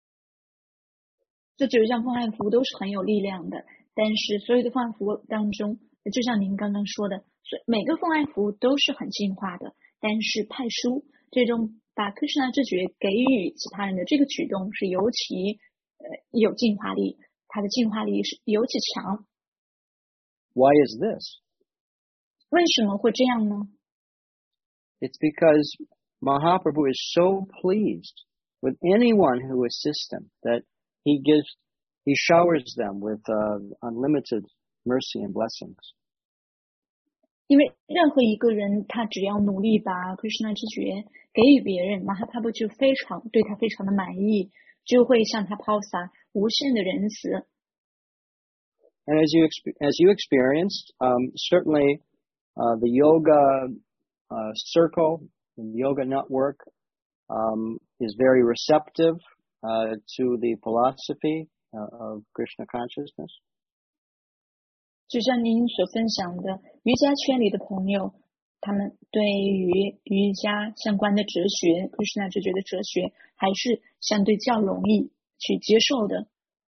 这9项奉爱服务都是很有力量的，但是所有的奉爱服务当中，就像您刚刚说的，每个奉爱服务都是很净化的，但是派书这种把 Krishna 知觉给予其他人的这个举动是尤其有净化力，它的净化力是尤其强。 Why is this? 为什么会这样呢？ It's because Mahaprabhu is so pleased with anyone who assists him that he showers them with unlimited mercy and blessings. 因为任何一个人，他只要努力把 Krishna 知觉给予别人，Mahaprabhu 就对他非常的满意，就会向他抛洒无限的仁慈。 And as you experienced, certainly the yoga circle and yoga network is very receptive to the philosophy of Krishna consciousness. 就像您所分享的，瑜伽圈里的朋友，他们对于瑜伽相关的哲学 ，Krishna 知觉的哲学，还是相对较容易去接受的。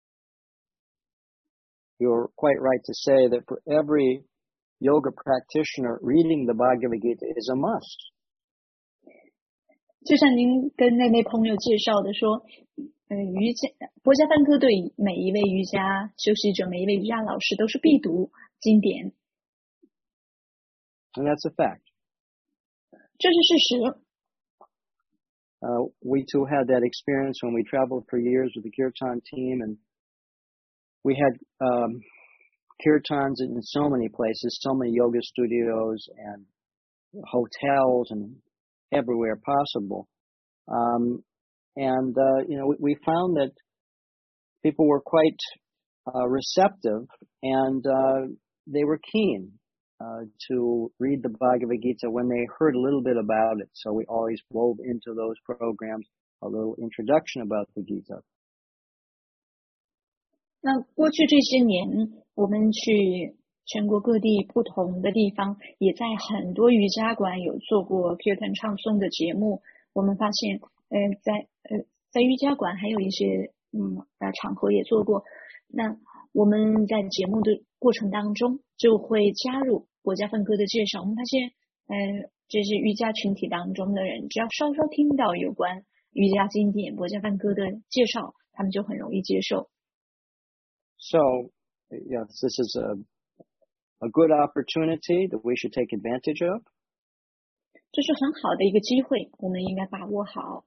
You're quite right to say that for every yoga practitioner, reading the Bhagavad Gita is a must. 就像您跟那位朋友介绍的说，瑜伽国家梵科对每一位瑜伽修习者、每一位瑜伽老师都是必读经典。 And that's a fact. 这是事实。 We too had that experience when we traveled for years with the Kirtan team, and we had Kirtans in so many places, so many yoga studios and hotels and everywhere possible. We found that people were quite receptive, and they were keen to read the Bhagavad Gita when they heard a little bit about it. So we always wove into those programs a little introduction about the Gita. 那过去这些年，我们去全国各地不同的地方，也在很多瑜伽馆有做过 Kirtan 唱诵的节目。我们发现，在瑜伽馆还有一些场合也做过。那我们在节目的过程当中就会加入国家梵科的介绍。我们发现，这些瑜伽群体当中的人，只要稍稍听到有关瑜伽经典、国家梵科的介绍，他们就很容易接受。 So, yes, this is a good opportunity that we should take advantage of. 这是很好的一个机会，我们应该把握好。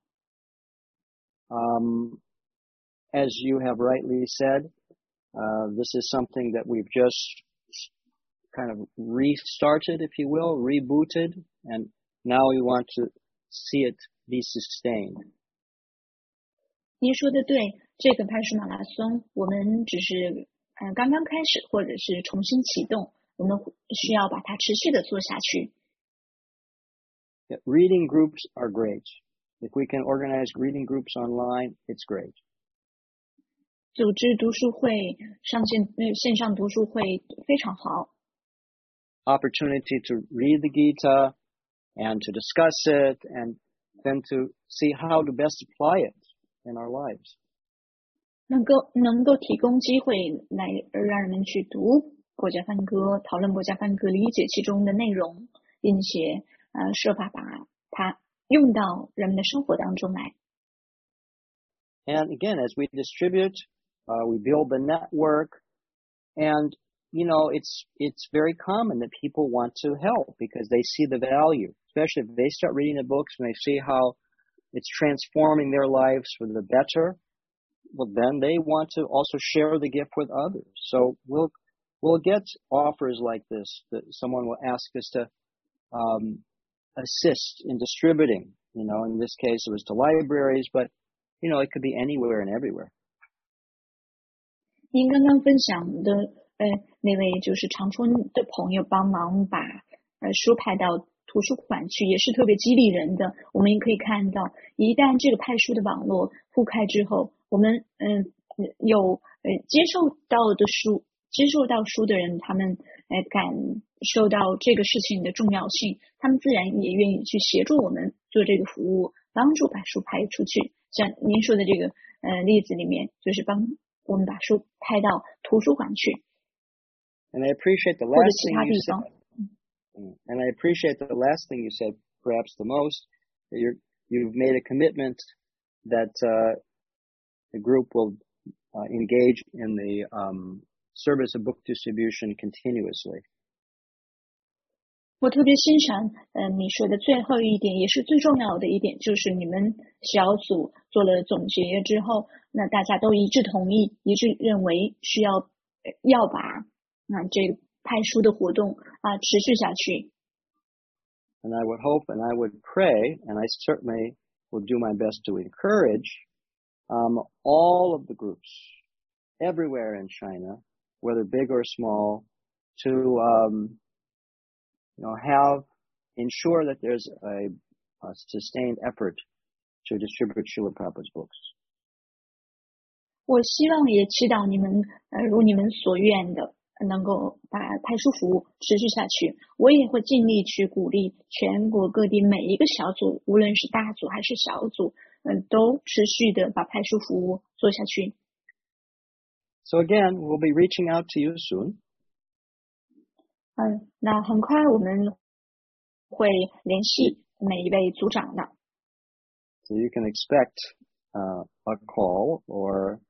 As you have rightly said, this is something that we've just kind of restarted, if you will, rebooted, and now we want to see it be sustained. 您说的对，这个派书马拉松，我们只是刚刚开始，或者是重新启动，我们需要把它持续的做下去。 Yeah, reading groups are great. If we can organize reading groups online, it's great. 组织读书会，线上读书会非常好。 Opportunity to read the Gita and to discuss it and then to see how to best apply it in our lives. 能够提供机会来让人们去读国家梵歌，讨论国家梵歌，理解其中的内容，并且设法把它用到人们的生活当中来。 And again, as we distribute, we build the network, and it's very common that people want to help because they see the value, especially if they start reading the books and they see how it's transforming their lives for the better. Well, then they want to also share the gift with others. So we'll get offers like this that someone will ask us to assist in distributing. In this case, it was to libraries, but it could be anywhere and everywhere. 您刚刚分享的那位就是长春的朋友帮忙把书派到图书馆去，也是特别激励人的。我们也可以看到，一旦这个派书的网络铺开之后，我们有接受到书的人，他们感受到这个事情的重要性，他们自然也愿意去协助我们做这个服务，帮助把书派出去。像您说的这个例子里面，就是帮我们把书派到图书馆去。 And I appreciate the last thing you said. And I appreciate the last thing you said, perhaps the most. You've made a commitment that the group will engage in the service of book distribution continuously. 我特别欣赏你说的最后一点，也是最重要的一点，就是你们小组做了总结之后，那大家都一致同意，一致认为需要把这个派书的活动持续下去。 And I would hope and I would pray, and I certainly will do my best to encourage all of the groups everywhere in China, whether big or small, to ensure that there's a sustained effort to distribute Srila Prabhupada's books. 我希望也祈祷你们如你们所愿的，能够把派书服务持续下去。我也会尽力去鼓励全国各地每一个小组，无论是大组还是小组，都持续的把派书服务做下去。 So again, we'll be reaching out to you soon. 那很快我们会联系每一位组长的。 So you can expect a call or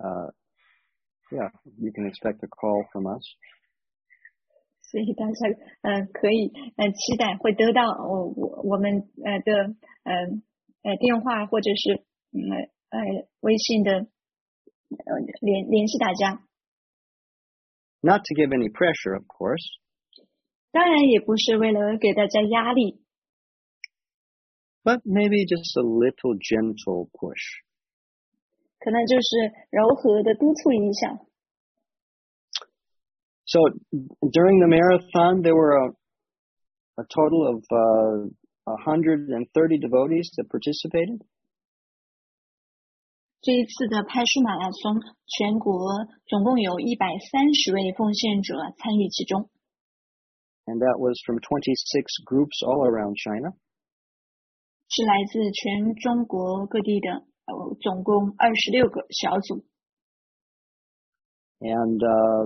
you can expect a call from us. 所以大家可以期待会得到我们的电话或者是微信的联系大家。 Not to give any pressure, of course. 当然也不是为了给大家压力。 But maybe just a little gentle push. 可能就是柔和的督促一下。 So during the marathon, there were a total of 130 devotees that participated. 这一次的派书马拉松，全国总共有130位奉献者参与其中。 And that was from 26 groups all around China. 是来自全中国各地的总共26个小组。 And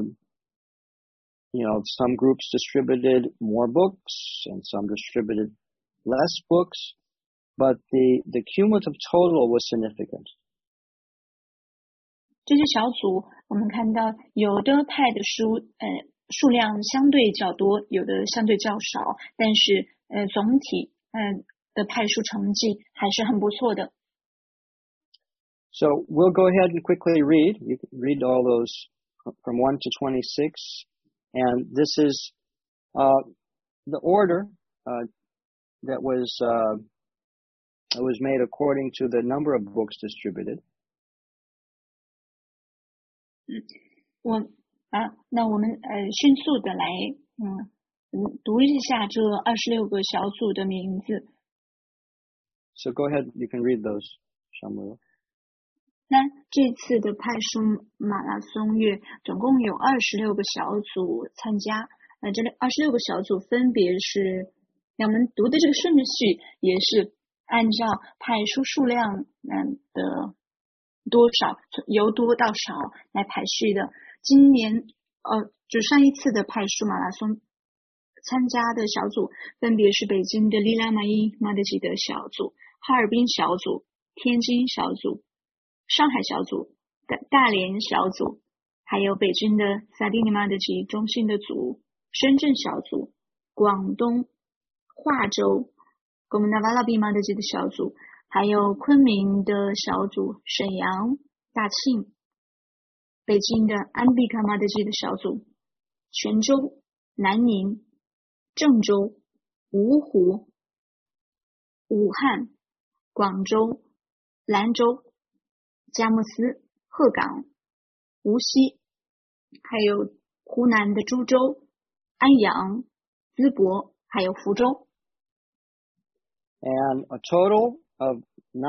some groups distributed more books and some distributed less books, but the cumulative total was significant. 这些小组我们看到有的派的书数量相对较多，有的相对较少，但是总体的派书成绩还是很不错的。 So we'll go ahead and quickly read. You can read all those from 1 to 26. And this is the order that was made according to the number of books distributed. 那我们迅速的来读一下这26个小组的名字。 So go ahead, you can read those, Shamuel. 那这次的派书马拉松月总共有26个小组参加，这26个小组分别是，我们读的这个顺序也是按照派书数量的多少由多到少来排序的。今年就上一次的派书马拉松参加的小组分别是北京的利拉玛依马德吉的小组、哈尔滨小组、天津小组、上海小组、大连小组，还有北京的萨蒂尼马德吉中心的组、深圳小组、广东化州格姆纳瓦拉比马德吉的小组，还有昆明的小组、沈阳、大庆、北京的安比卡马德吉的小组、泉州、南宁、郑州、芜湖、武汉、广州、兰州、佳木斯、鹤岗、无锡，还有湖南的株洲、安阳、淄博，还有福州。 And a total of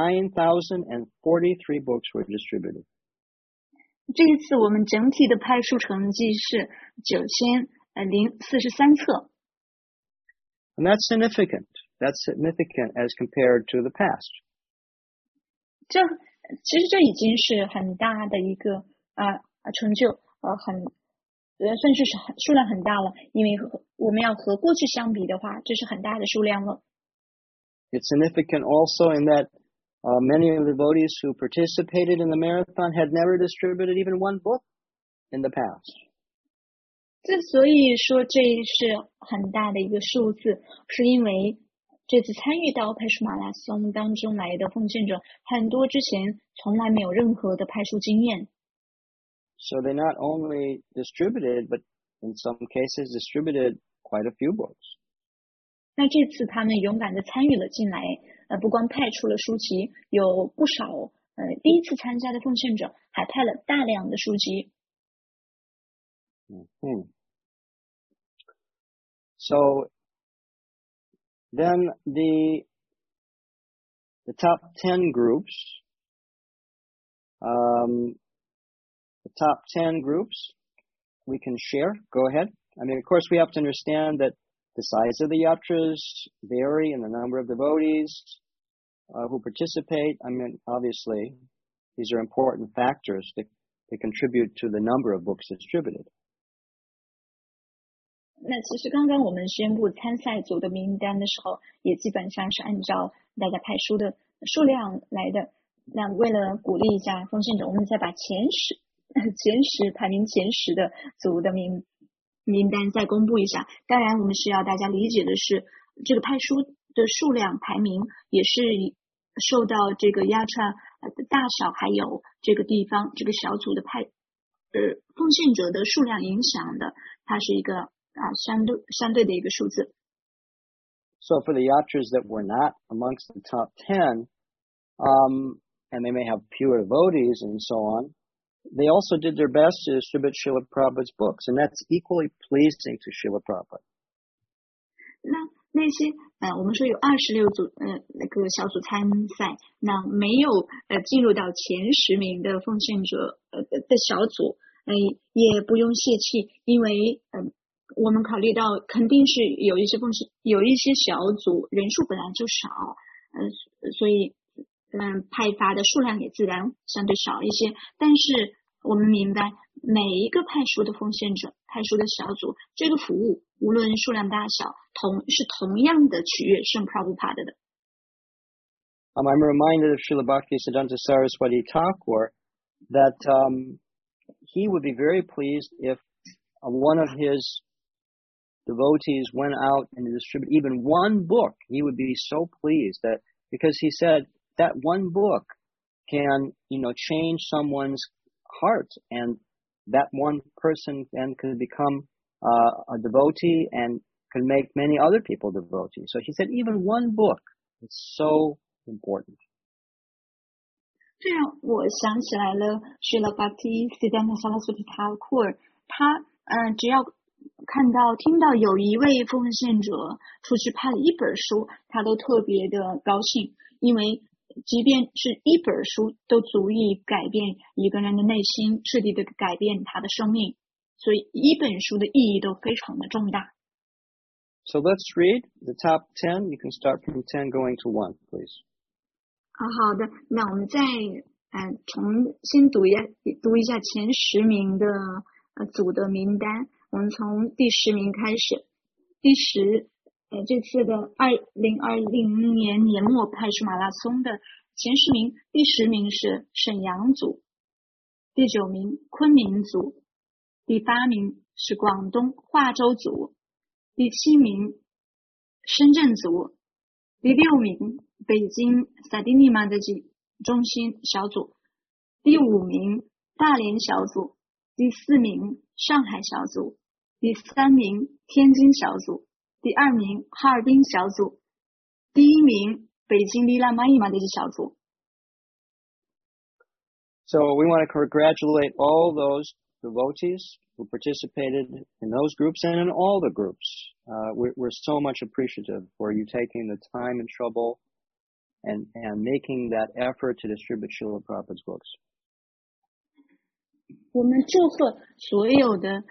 9,043 books were distributed. 这一次我们整体的派书成绩是9043册。 And that's significant. That's significant as compared to the past. 其实这已经是很大的一个成就，算是数量很大了，因为我们要和过去相比的话，这是很大的数量了。 It's significant also in that many of the devotees who participated in the marathon had never distributed even one book in the past. 之所以说这是很大的一个数字，是因为这次参与到派书马拉松当中来的奉献者，很多之前从来没有任何的派书经验。 So they not only distributed, but in some cases distributed quite a few books. 那这次他们勇敢的参与了进来，不光派出了书籍，有不少第一次参加的奉献者还派了大量的书籍。 So then the top 10 groups, we can share. Go ahead. I mean, of course, we have to understand that the size of the yatras vary and the number of devotees who participate. I mean, obviously, these are important factors that contribute to the number of books distributed. 那其实刚刚我们宣布参赛组的名单的时候，也基本上是按照大家派书的数量来的。那为了鼓励一下奉献者，我们再把排名前10的组的名单再公布一下。当然我们需要大家理解的是，这个派书的数量排名也是受到这个yatra的大小还有这个地方这个小组的奉献者的数量影响的，它是一个相对的一个数字。 So for the yatras that were not amongst the top 10, and they may have fewer devotees and so on, they also did their best to distribute Srila Prabhupada's books, and that's equally pleasing to Srila Prabhupada. 那些我们说有26组那个小组参赛，那没有进入到前10名的奉献者的小组，也不用泄气，因为我们考虑到肯定是有一些小组人数本来就少，所以派发的数量也自然相对少一些。但是我们明白，每一个派书的奉献者、派书的小组，这个服务无论数量大小，是同样的取悦圣 Prabhupada 的。 I'm reminded of Srila Bhaktisiddhanta Saraswati Thakur that he would be very pleased if one of his devotees went out and distributed even one book. He would be so pleased that, because he said that one book can, change someone's heart, and that one person then could become a devotee and can make many other people devotees. So he said even one book is so important. 这让我想起来了Srila Bhaktisiddhanta Saraswati Thakur，他只要听到有一位奉献者出去派了一本书，他都特别的高兴，因为即便是一本书都足以改变一个人的内心，彻底的改变他的生命，所以一本书的意义都非常的重大。 So let's read the top 10. You can start from 10 going to 1, please. 好的，那我们再先读一下前10名的组的名单。我们从第10名开始。第10，这次的2020年年末派书马拉松的前10名，第10名是沈阳组，第9名昆明组，第8名是广东化州组，第7名深圳组，第6名北京萨蒂尼玛德吉中心小组，第5名大连小组，第4名上海小组，第3名天津小组，第2名哈尔滨小组，第1名北京利拉玛伊玛德吉小组。 So we want to congratulate all those devotees who participated in those groups and in all the groups. We're so much appreciative for you taking the time and trouble and making that effort to distribute Srila Prabhupada's books. 我们祝贺所有的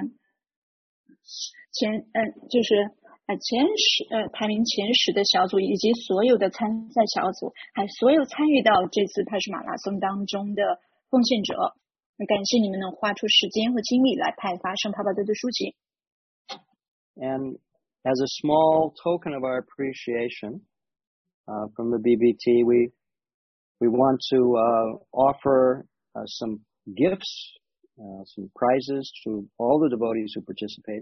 排名前10的小组，以及所有的参赛小组，还所有参与到这次派书马拉松当中的奉献者，感谢你们能花出时间和精力来派发圣帕巴德的书籍。 And as a small token of our appreciation from the BBT, we want to offer some gifts, some prizes to all the devotees who participated.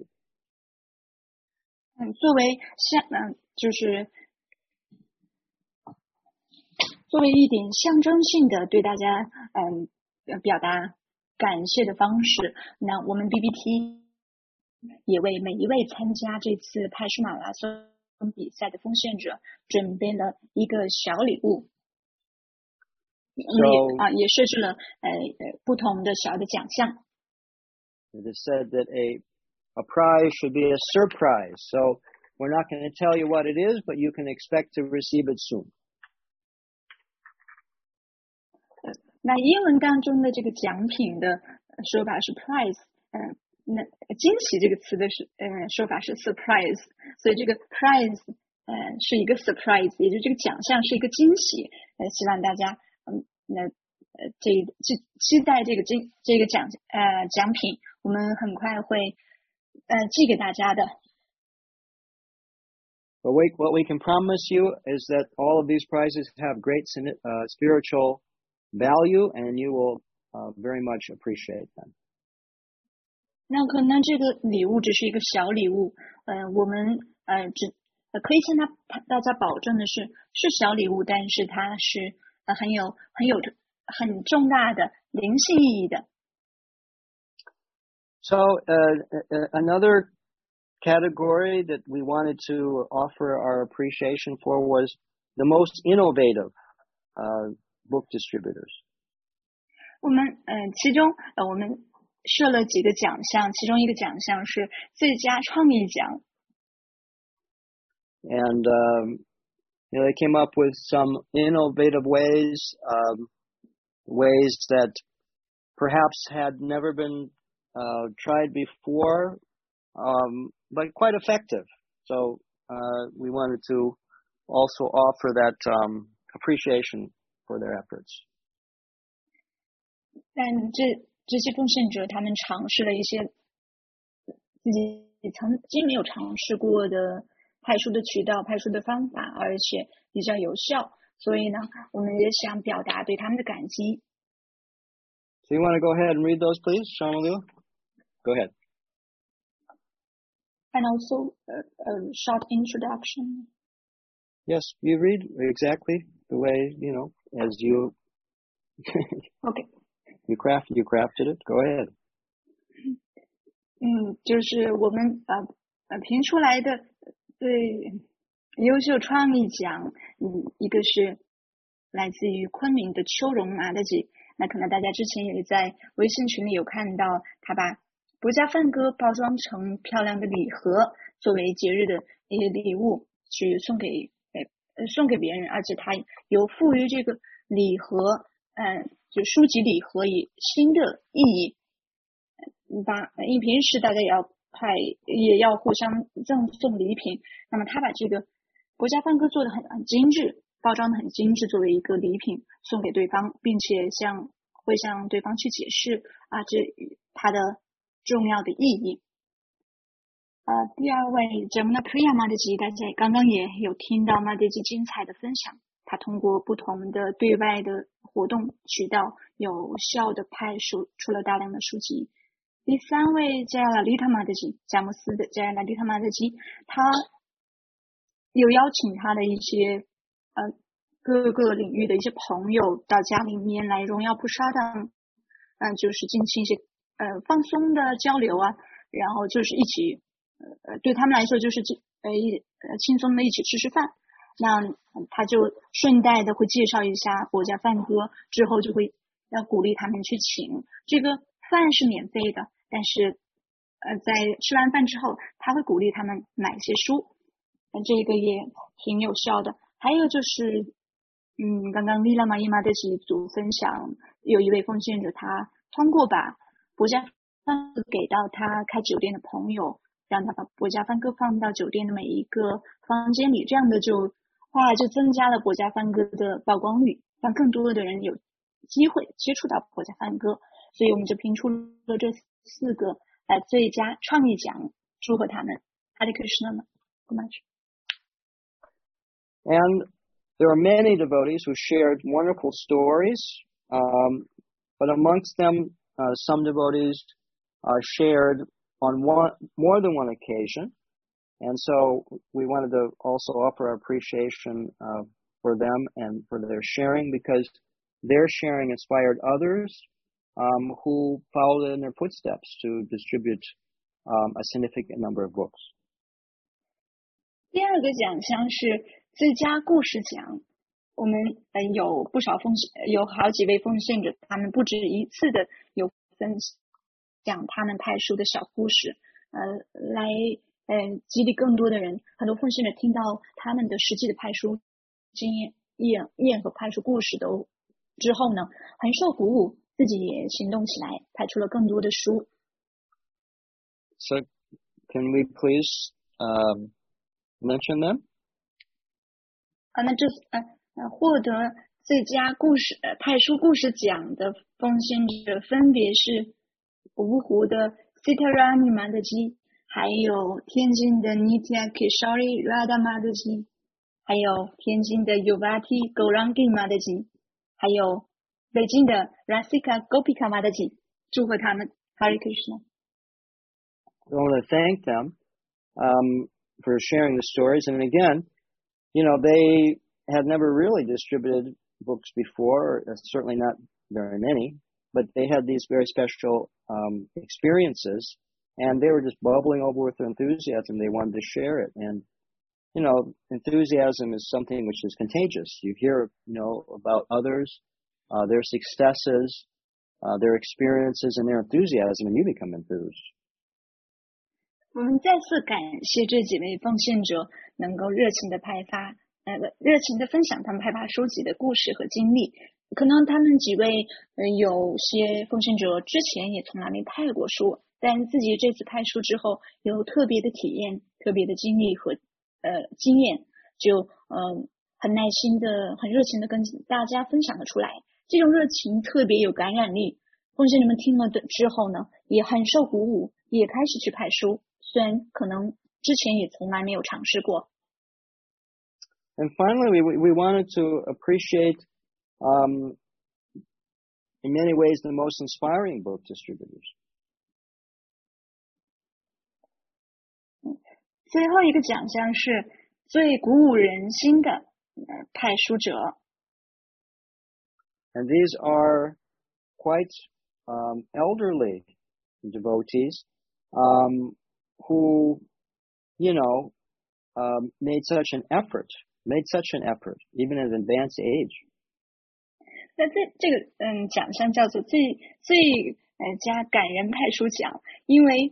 作为一点象征性的对大家表达感谢的方式，那我们 BBT 也为每一位参加这次派书马拉松比赛的奉献者准备了一个小礼物，也设置了不同的小的奖项。 It is said that a prize should be a surprise, so we're not going to tell you what it is, but you can expect to receive it soon. 那英文当中的这个奖品的说法是 prize， 那惊喜这个词的说法是 surprise， 所以这个 prize 是一个 surprise， 也就是这个奖项是一个惊喜，希望大家期待这个奖品，我们很快会寄给大家的。 But what we can promise you is that all of these prizes have great spiritual value, and you will very much appreciate them. 那可能这个礼物只是一个小礼物，我们可以向大家保证的是小礼物，但是它是很重大的灵性意义的。 So another category that we wanted to offer our appreciation for was the most innovative book distributors. 我们其中我们设了几个奖项，其中一个奖项是最佳创意奖。 And they came up with some innovative ways that perhaps had never been tried before, but quite effective. So we wanted to also offer that appreciation for their efforts. 但这些奉献者他们尝试了一些自己曾经没有尝试过的派书的渠道、派书的方法，而且比较有效。所以呢，我们也想表达对他们的感激。 So you want to go ahead and read those, please, Shamalu? Go ahead. And also a short introduction. Yes, you read exactly the way, as you Okay. You crafted it. Go ahead. 就是我们评出来的最优秀创意奖，一个是来自于昆明的秋荣麻的姐。那可能大家之前也在微信群里有看到，他把博家梵歌包装成漂亮的礼盒，作为节日的一些礼物去送给别人，而且他有赋予这个礼盒，就书籍礼盒以新的意义。因为平时大家也要互相赠送礼品，那么他把这个博家梵歌做得很精致，包装得很精致，作为一个礼品送给对方，并且会向对方去解释它的重要的意义。第二位 Jamuna Priya Mataji， 大家刚刚也有听到 Mataji 精彩的分享，他通过不同的对外的活动渠道，有效的派出了大量的书籍。第三位 Jayalalita Mataji， 佳木斯的 Jayalalita Mataji， 他有邀请他的一些各个领域的一些朋友到家里面来荣耀菩萨的，就是进行一些放松的交流啊，然后就是一起对他们来说就是轻松的一起吃饭。那他就顺带的会介绍一下博家梵歌，之后就会要鼓励他们去请。这个饭是免费的，但是在吃完饭之后，他会鼓励他们买一些书，这个也挺有效的。还有就是刚刚丽拉玛伊玛的几组分享，有一位奉献者，他通过把博家梵歌给到他开酒店的朋友，让他把博家梵歌放到酒店的每一个房间里，这样的就增加了博家梵歌的曝光率，让更多的人有机会接触到博家梵歌。所以我们就评出了这4个最佳创意奖，祝贺他们。Hare Krishna so much. And there are many devotees who shared wonderful stories, but amongst them, some devotees shared on more than one occasion. And so we wanted to also offer our appreciation for them and for their sharing, because their sharing inspired others who followed in their footsteps to distribute a significant number of books. 第二个奖项是最佳故事奖。我们有好几位奉献者，他们不止一次的有分享他们派书的小故事，来激励更多的人。很多奉献者听到他们的实际的派书经验和派书故事之后呢，很受鼓舞，自己也行动起来，派出了更多的书。 So can we please mention them? 那这获得最佳派书故事奖的奉献者分别是芜湖的 Sitarani Mataji， 还有天津的 Nitya Kishore Radha Mataji， 还有天津的 Yuvati Gaurangi Mataji， 还有北京的 Rasika Gopika Mataji， 祝贺他们 Hare Krishna。 I want to thank them for sharing the stories. And again, they had never really distributed books before, certainly not very many, but they had these very special experiences, and they were just bubbling over with their enthusiasm. They wanted to share it. And, enthusiasm is something which is contagious. You hear, about others, their successes, their experiences, and their enthusiasm, and you become enthused. 我们再次感谢这几位奉献者能够热情的分享他们派发书籍的故事和经历。可能他们几位有些奉献者之前也从来没派过书，但自己这次派书之后有特别的体验、特别的经历和经验，就很耐心的、很热情的跟大家分享了出来。这种热情特别有感染力。奉献者们听了的之后呢，也很受鼓舞，也开始去派书。虽然可能之前也从来没有尝试过。 And finally, we wanted to appreciate, in many ways, the most inspiring book distributors. 最后一个奖项是最鼓舞人心的派书者。 And these are quite elderly devotees who, made such an effort, even at an advanced age. 那这个奖项叫做最佳感人派书奖，因为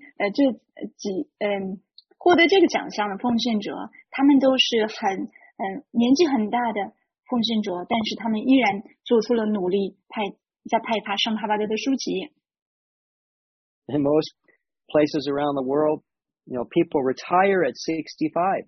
获得这个奖项的奉献者，他们都是年纪很大的奉献者，但是他们依然做出了努力，在派发圣帕巴德的书籍。 In most places around the world, people retire at 65.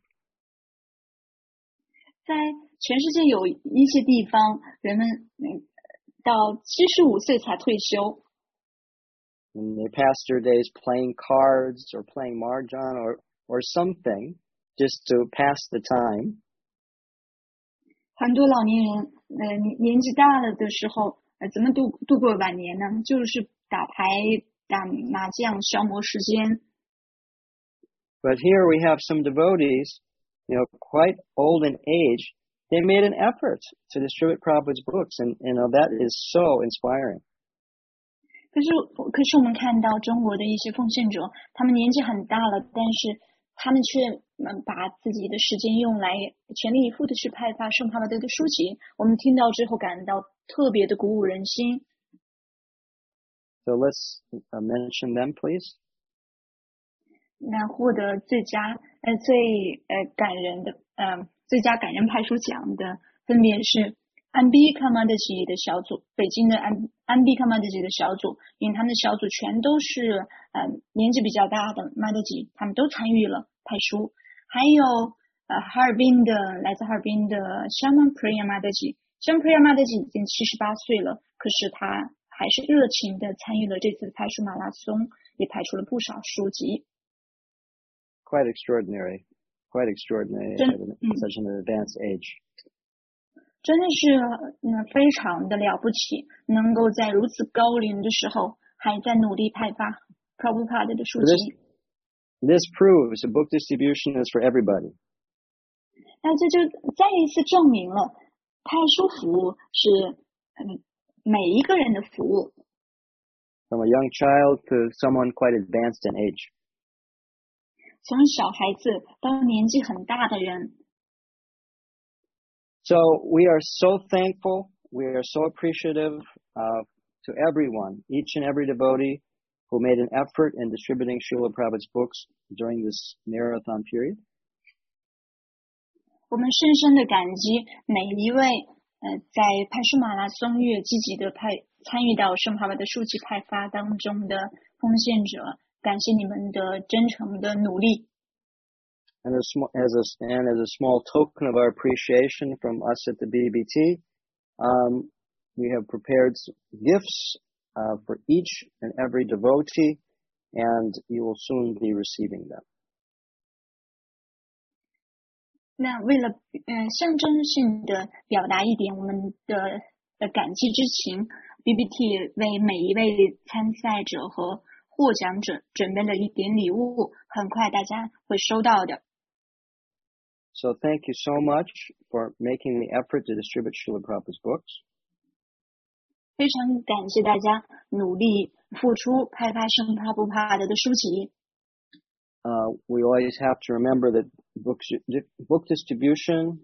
在全世界有一些地方，人们到75岁才退休。 And they pass their days playing cards or playing mahjong or something just to pass the time. 很多老年人年纪大了的时候，怎么度过晚年呢？就是打牌、打麻将消磨时间。 But here we have some devotees, quite old in age. They made an effort to distribute Prabhupada's books, and that is so inspiring. 可是我们看到中国的一些奉献者，他们年纪很大了，但是他们却把自己的时间用来全力以赴的去派发圣帕巴德的书籍。我们听到之后感到特别的鼓舞人心。 So let's mention them, please. 那获得最佳感人派书奖的分别是安比卡玛德吉的小组，北京的安比卡玛德吉的小组，因为他们的小组全都是年纪比较大的玛德吉，他们都参与了派书。还有来自哈尔滨的Shaman Priya Mataji，Shaman Priya Mataji已经78岁了，可是他还是热情的参与了这次派书马拉松，也派出了不少书籍。 Quite extraordinary at such an advanced age. 真的是非常的了不起，能够在如此高龄的时候还在努力派发 Prabhupada 的书籍。 This proves a book distribution is for everybody. 那这就再一次证明了派书服务是每一个人的服务。 From a young child to someone quite advanced in age. 从小孩子到年纪很大的人。 So we are so thankful, we are so appreciative to everyone, each and every devotee who made an effort in distributing Srila Prabhupada's books during this marathon period. 我们深深的感激每一位在派书马拉松月积极的参与到圣帕巴的书籍派发当中的奉献者，感谢你们的真诚的努力。 And as a small token of our appreciation from us at the BBT, we have prepared gifts for each and every devotee, and you will soon be receiving them. 那为了象征性的表达一点我们的感激之情 ，BBT 为每一位参赛者和获奖者准备了一点礼物，很快大家会收到的。 So thank you so much for making the effort to distribute Srila Prabhupada's books. 非常感谢大家努力付出派发圣帕布帕的书籍。 We always have to remember that book distribution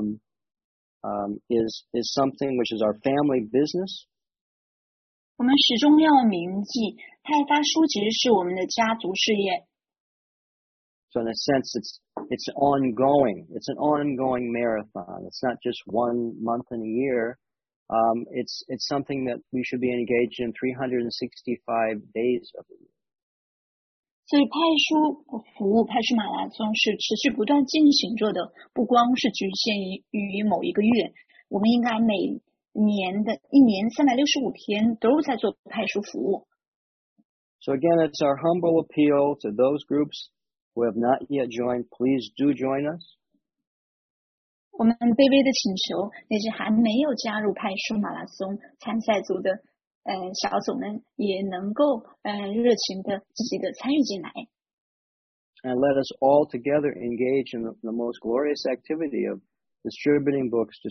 is something which is our family business. 我们始终要铭记，派发书籍是我们的家族事业。 So in a sense, it's ongoing. It's an ongoing marathon. It's not just 1 month in a year. It's something that we should be engaged in 365 days of the year. 所以派书服务、派书马拉松是持续不断进行着的，不光是局限于某一个月，我们应该每年的1年365天都在做派书服务。 So again, it's our humble appeal to those groups who have not yet joined. Please do join us. 我们卑微的请求那些还没有加入派书马拉松参赛组的小组们，也能够热情的积极的参与进来。 And let us all together engage in the most glorious activity of distributing books.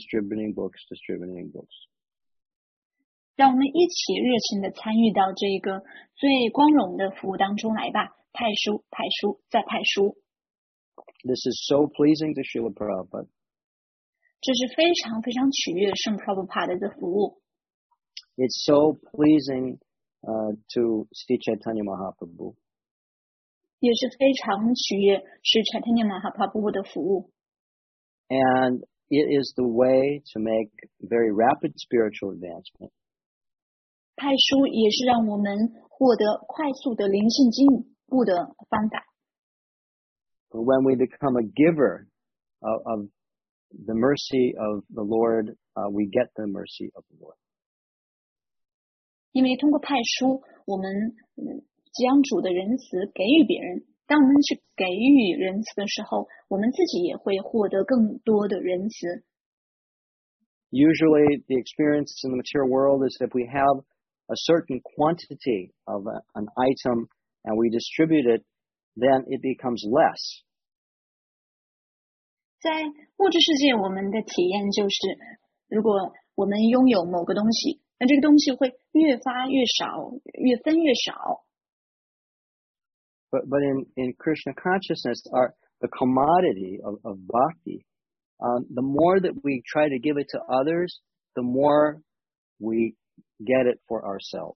让我们一起热情的参与到这个最光荣的服务当中来吧！派书，再派书。 This is so pleasing to Srila Prabhupada. 这是非常非常取悦圣 Prabhupada 的服务。 It's so pleasing to Sri Chaitanya Mahaprabhu. 也是非常取悦是 Chaitanya Mahaprabhu 的服务。 And it is the way to make very rapid spiritual advancement. 派书也是让我们获得快速的灵性进步的方法。 When we become a giver of the mercy of the Lord, we get the mercy of the Lord. 因为通过派书，我们将主的仁慈给予别人。当我们去给予仁慈的时候，我们自己也会获得更多的仁慈。 Usually, the experience in the material world is if we have a certain quantity of an item and we distribute it, then it becomes less. 在物质世界，我们的体验就是，如果我们拥有某个东西，那这个东西会越发越少，越分越少。 But in Krishna consciousness, the commodity of bhakti, the more that we try to give it to others, the more we get it for ourselves.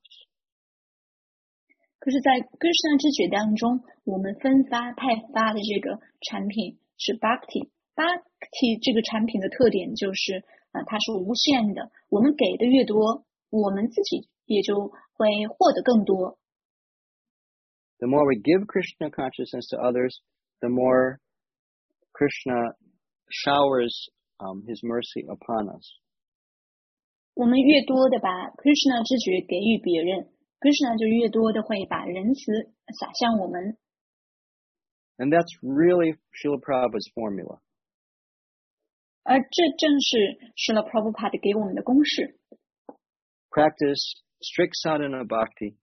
可是，在 Krishna 知觉当中，我们分发派发的这个产品是 Bhakti。Bhakti 这个产品的特点就是，它是无限的。我们给的越多，我们自己也就会获得更多。 The more we give Krishna consciousness to others, the more Krishna showers his mercy upon us. 我们越多的把 Krishna 知觉给予别人， Krishna 就越多的会把仁慈洒向我们。 And that's really Srila Prabhupada's formula. 而这正是 Srila Prabhupada 给我们的公式。 Practice strict sadhana bhakti.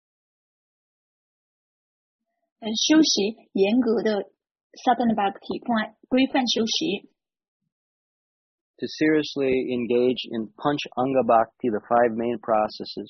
修习严格的 sadhana bhakti 规范修习。 To seriously engage in Panch Anga Bhakti, the 5 main processes.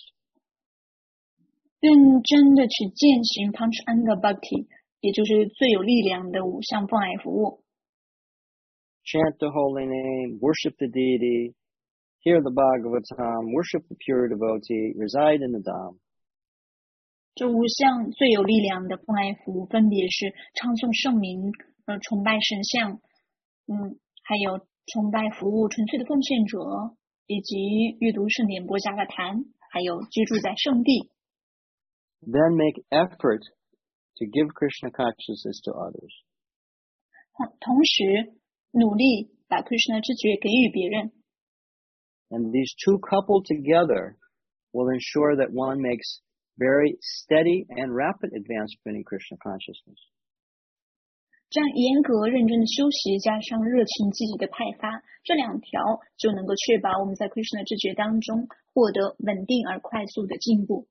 认真的去践行 Panch Anga Bhakti， 也就是最有力量的5项奉爱服务。 Chant the holy name, worship the deity, hear the Bhagavatam, worship the pure devotee, reside in the Dham. 这5项最有力量的奉爱服务分别是唱诵圣名、崇拜神像，还有崇拜服务纯粹的奉献者，以及阅读圣典波迦瓦坛，还有居住在圣地。 Then make effort to give Krishna consciousness to others. 同时努力把 Krishna 知觉给予别人。 And these two coupled together will ensure that one makes very steady and rapid advancement in Krishna consciousness. 这样严格认真的修习，加上热情积极的派发，这两条就能够确保我们在 Krishna 知觉当中获得稳定而快速的进步。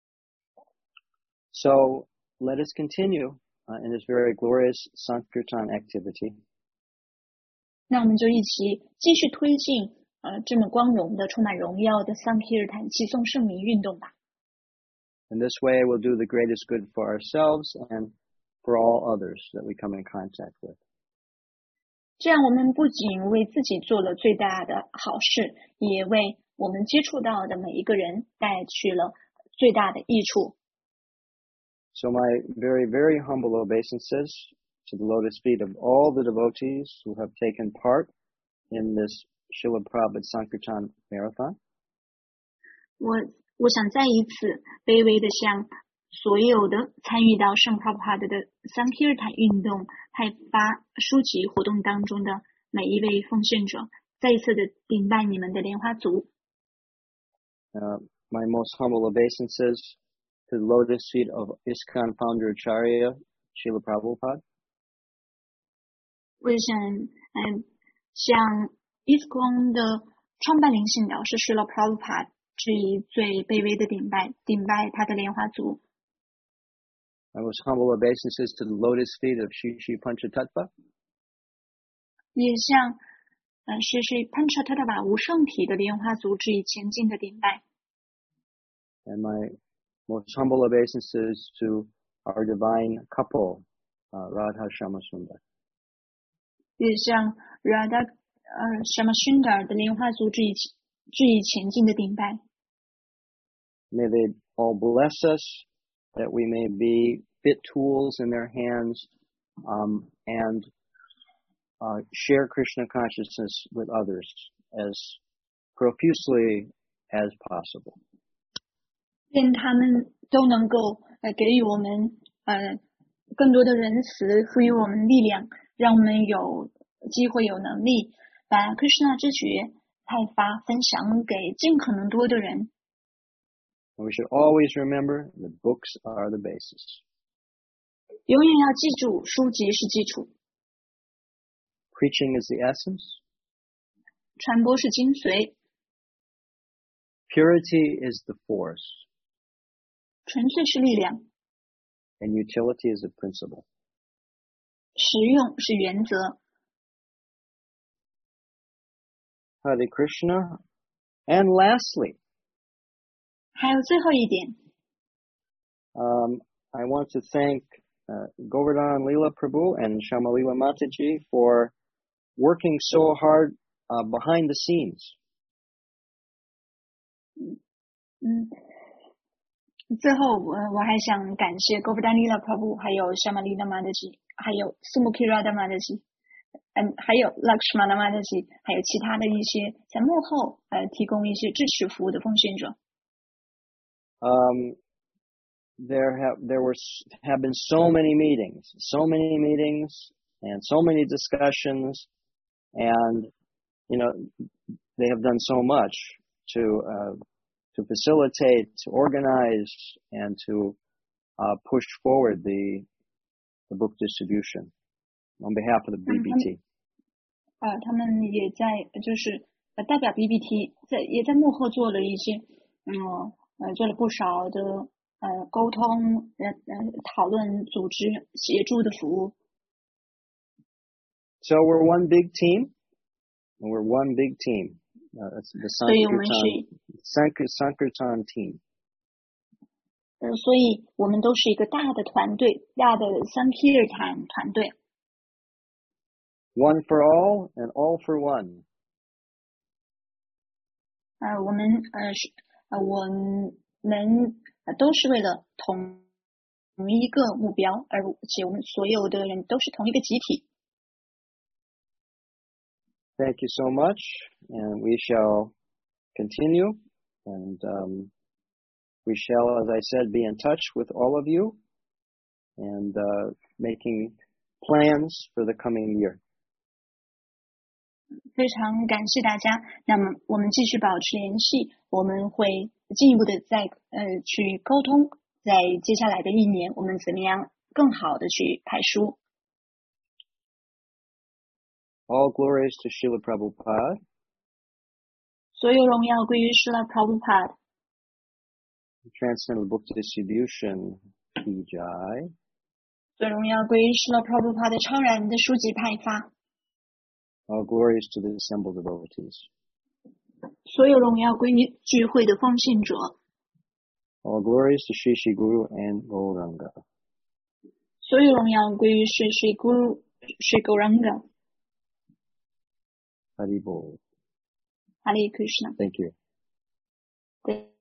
So let us continue in this very glorious Sankirtan activity. 那我们就一起继续推进这么光荣的、充满荣耀的 Sankirtan 齐颂圣名运动吧。 In this way, we'll do the greatest good for ourselves and for all others that we come in contact with. 这样我们不仅为自己做了最大的好事，也为我们接触到的每一个人带去了最大的益处。 So my very, very humble obeisances to the lotus feet of all the devotees who have taken part in this Srila Prabhupada Sankirtan Marathon. 我想再一次卑微的向所有的参与到圣 Prabhupada 的 Sankirtan 运动派发书籍活动当中的每一位奉献者，再一次的顶拜你们的莲花足。 My most humble obeisances to the lotus feet of ISKCON founder Acharya Srila Prabhupada. 我想向 ISKCON 的创办灵性导师 Srila Prabhupada 致以最卑微的顶拜他的莲花足。 My most humble obeisances to the lotus feet of Shri Shri Panchatattva. 也向Shri Shri Panchatattva 无上体的莲花足致以前进的顶拜。 And my most humble obeisances to our divine couple, Radha Shyamasundar. 也向 Radha Shyamasundar 的莲花足致以前进的顶拜。 May they all bless us, that we may be fit tools in their hands, and share Krishna consciousness with others as profusely as possible. 愿他们都能够给予我们更多的仁慈，赋予我们力量，让我们有机会有能力把 Krishna 知觉派发分享给尽可能多的人。 And we should always remember that books are the basis. 永远要记住，书籍是基础， Preaching is the essence. 传播是精髓， Purity is the force. 纯粹是力量， And utility is the principle. 实用是原则。 Hare Krishna. And lastly, 还有最后一点， I want to thank Govardhan Leela Prabhu and Shamalila Mataji for working so hard behind the scenes. 最后我还想感谢 Govardhan Leela Prabhu， 还有 Shamalila Mataji， 还有 Sumukhi Radha Mataji， 还有 Lakshmana Mataji， 还有其他的一些在幕后提供一些支持服务的奉献者。 There have been so many meetings and so many discussions, and they have done so much to facilitate, to organize, and to push forward the book distribution on behalf of the BBT. 他们也在就是代表 BBT 也在幕后做了一些做了不少的沟通讨论组织协助的服务。 So we're one big team. It's the Sankirtan team. 所以我们都是一个大的团队，大的 Sankirtan 团队。 One for all and all for one. 我们都是为了同一个目标，而且我们所有的人都是同一个集体。 Thank you so much, and we shall continue, and we shall, as I said, be in touch with all of you, and making plans for the coming year. 非常感谢大家，那么我们继续保持联系，我们会进一步的再去沟通，在接下来的一年，我们怎么样更好的去派书。 All glories to Srila Prabhupada. 所有荣耀归于Srila Prabhupada. Transcendental Book Distribution Ki Jai. 所有荣耀归于Srila Prabhupada 的超然的书籍派发。 All glories to the assembled devotees. 所有荣耀归于聚会的奉献者。 All glories to Sri Sri Guru and Gauranga. 所有荣耀归于Sri Sri Guru, Sri Gauranga. Hari Bol. Hare Krishna. Thank you.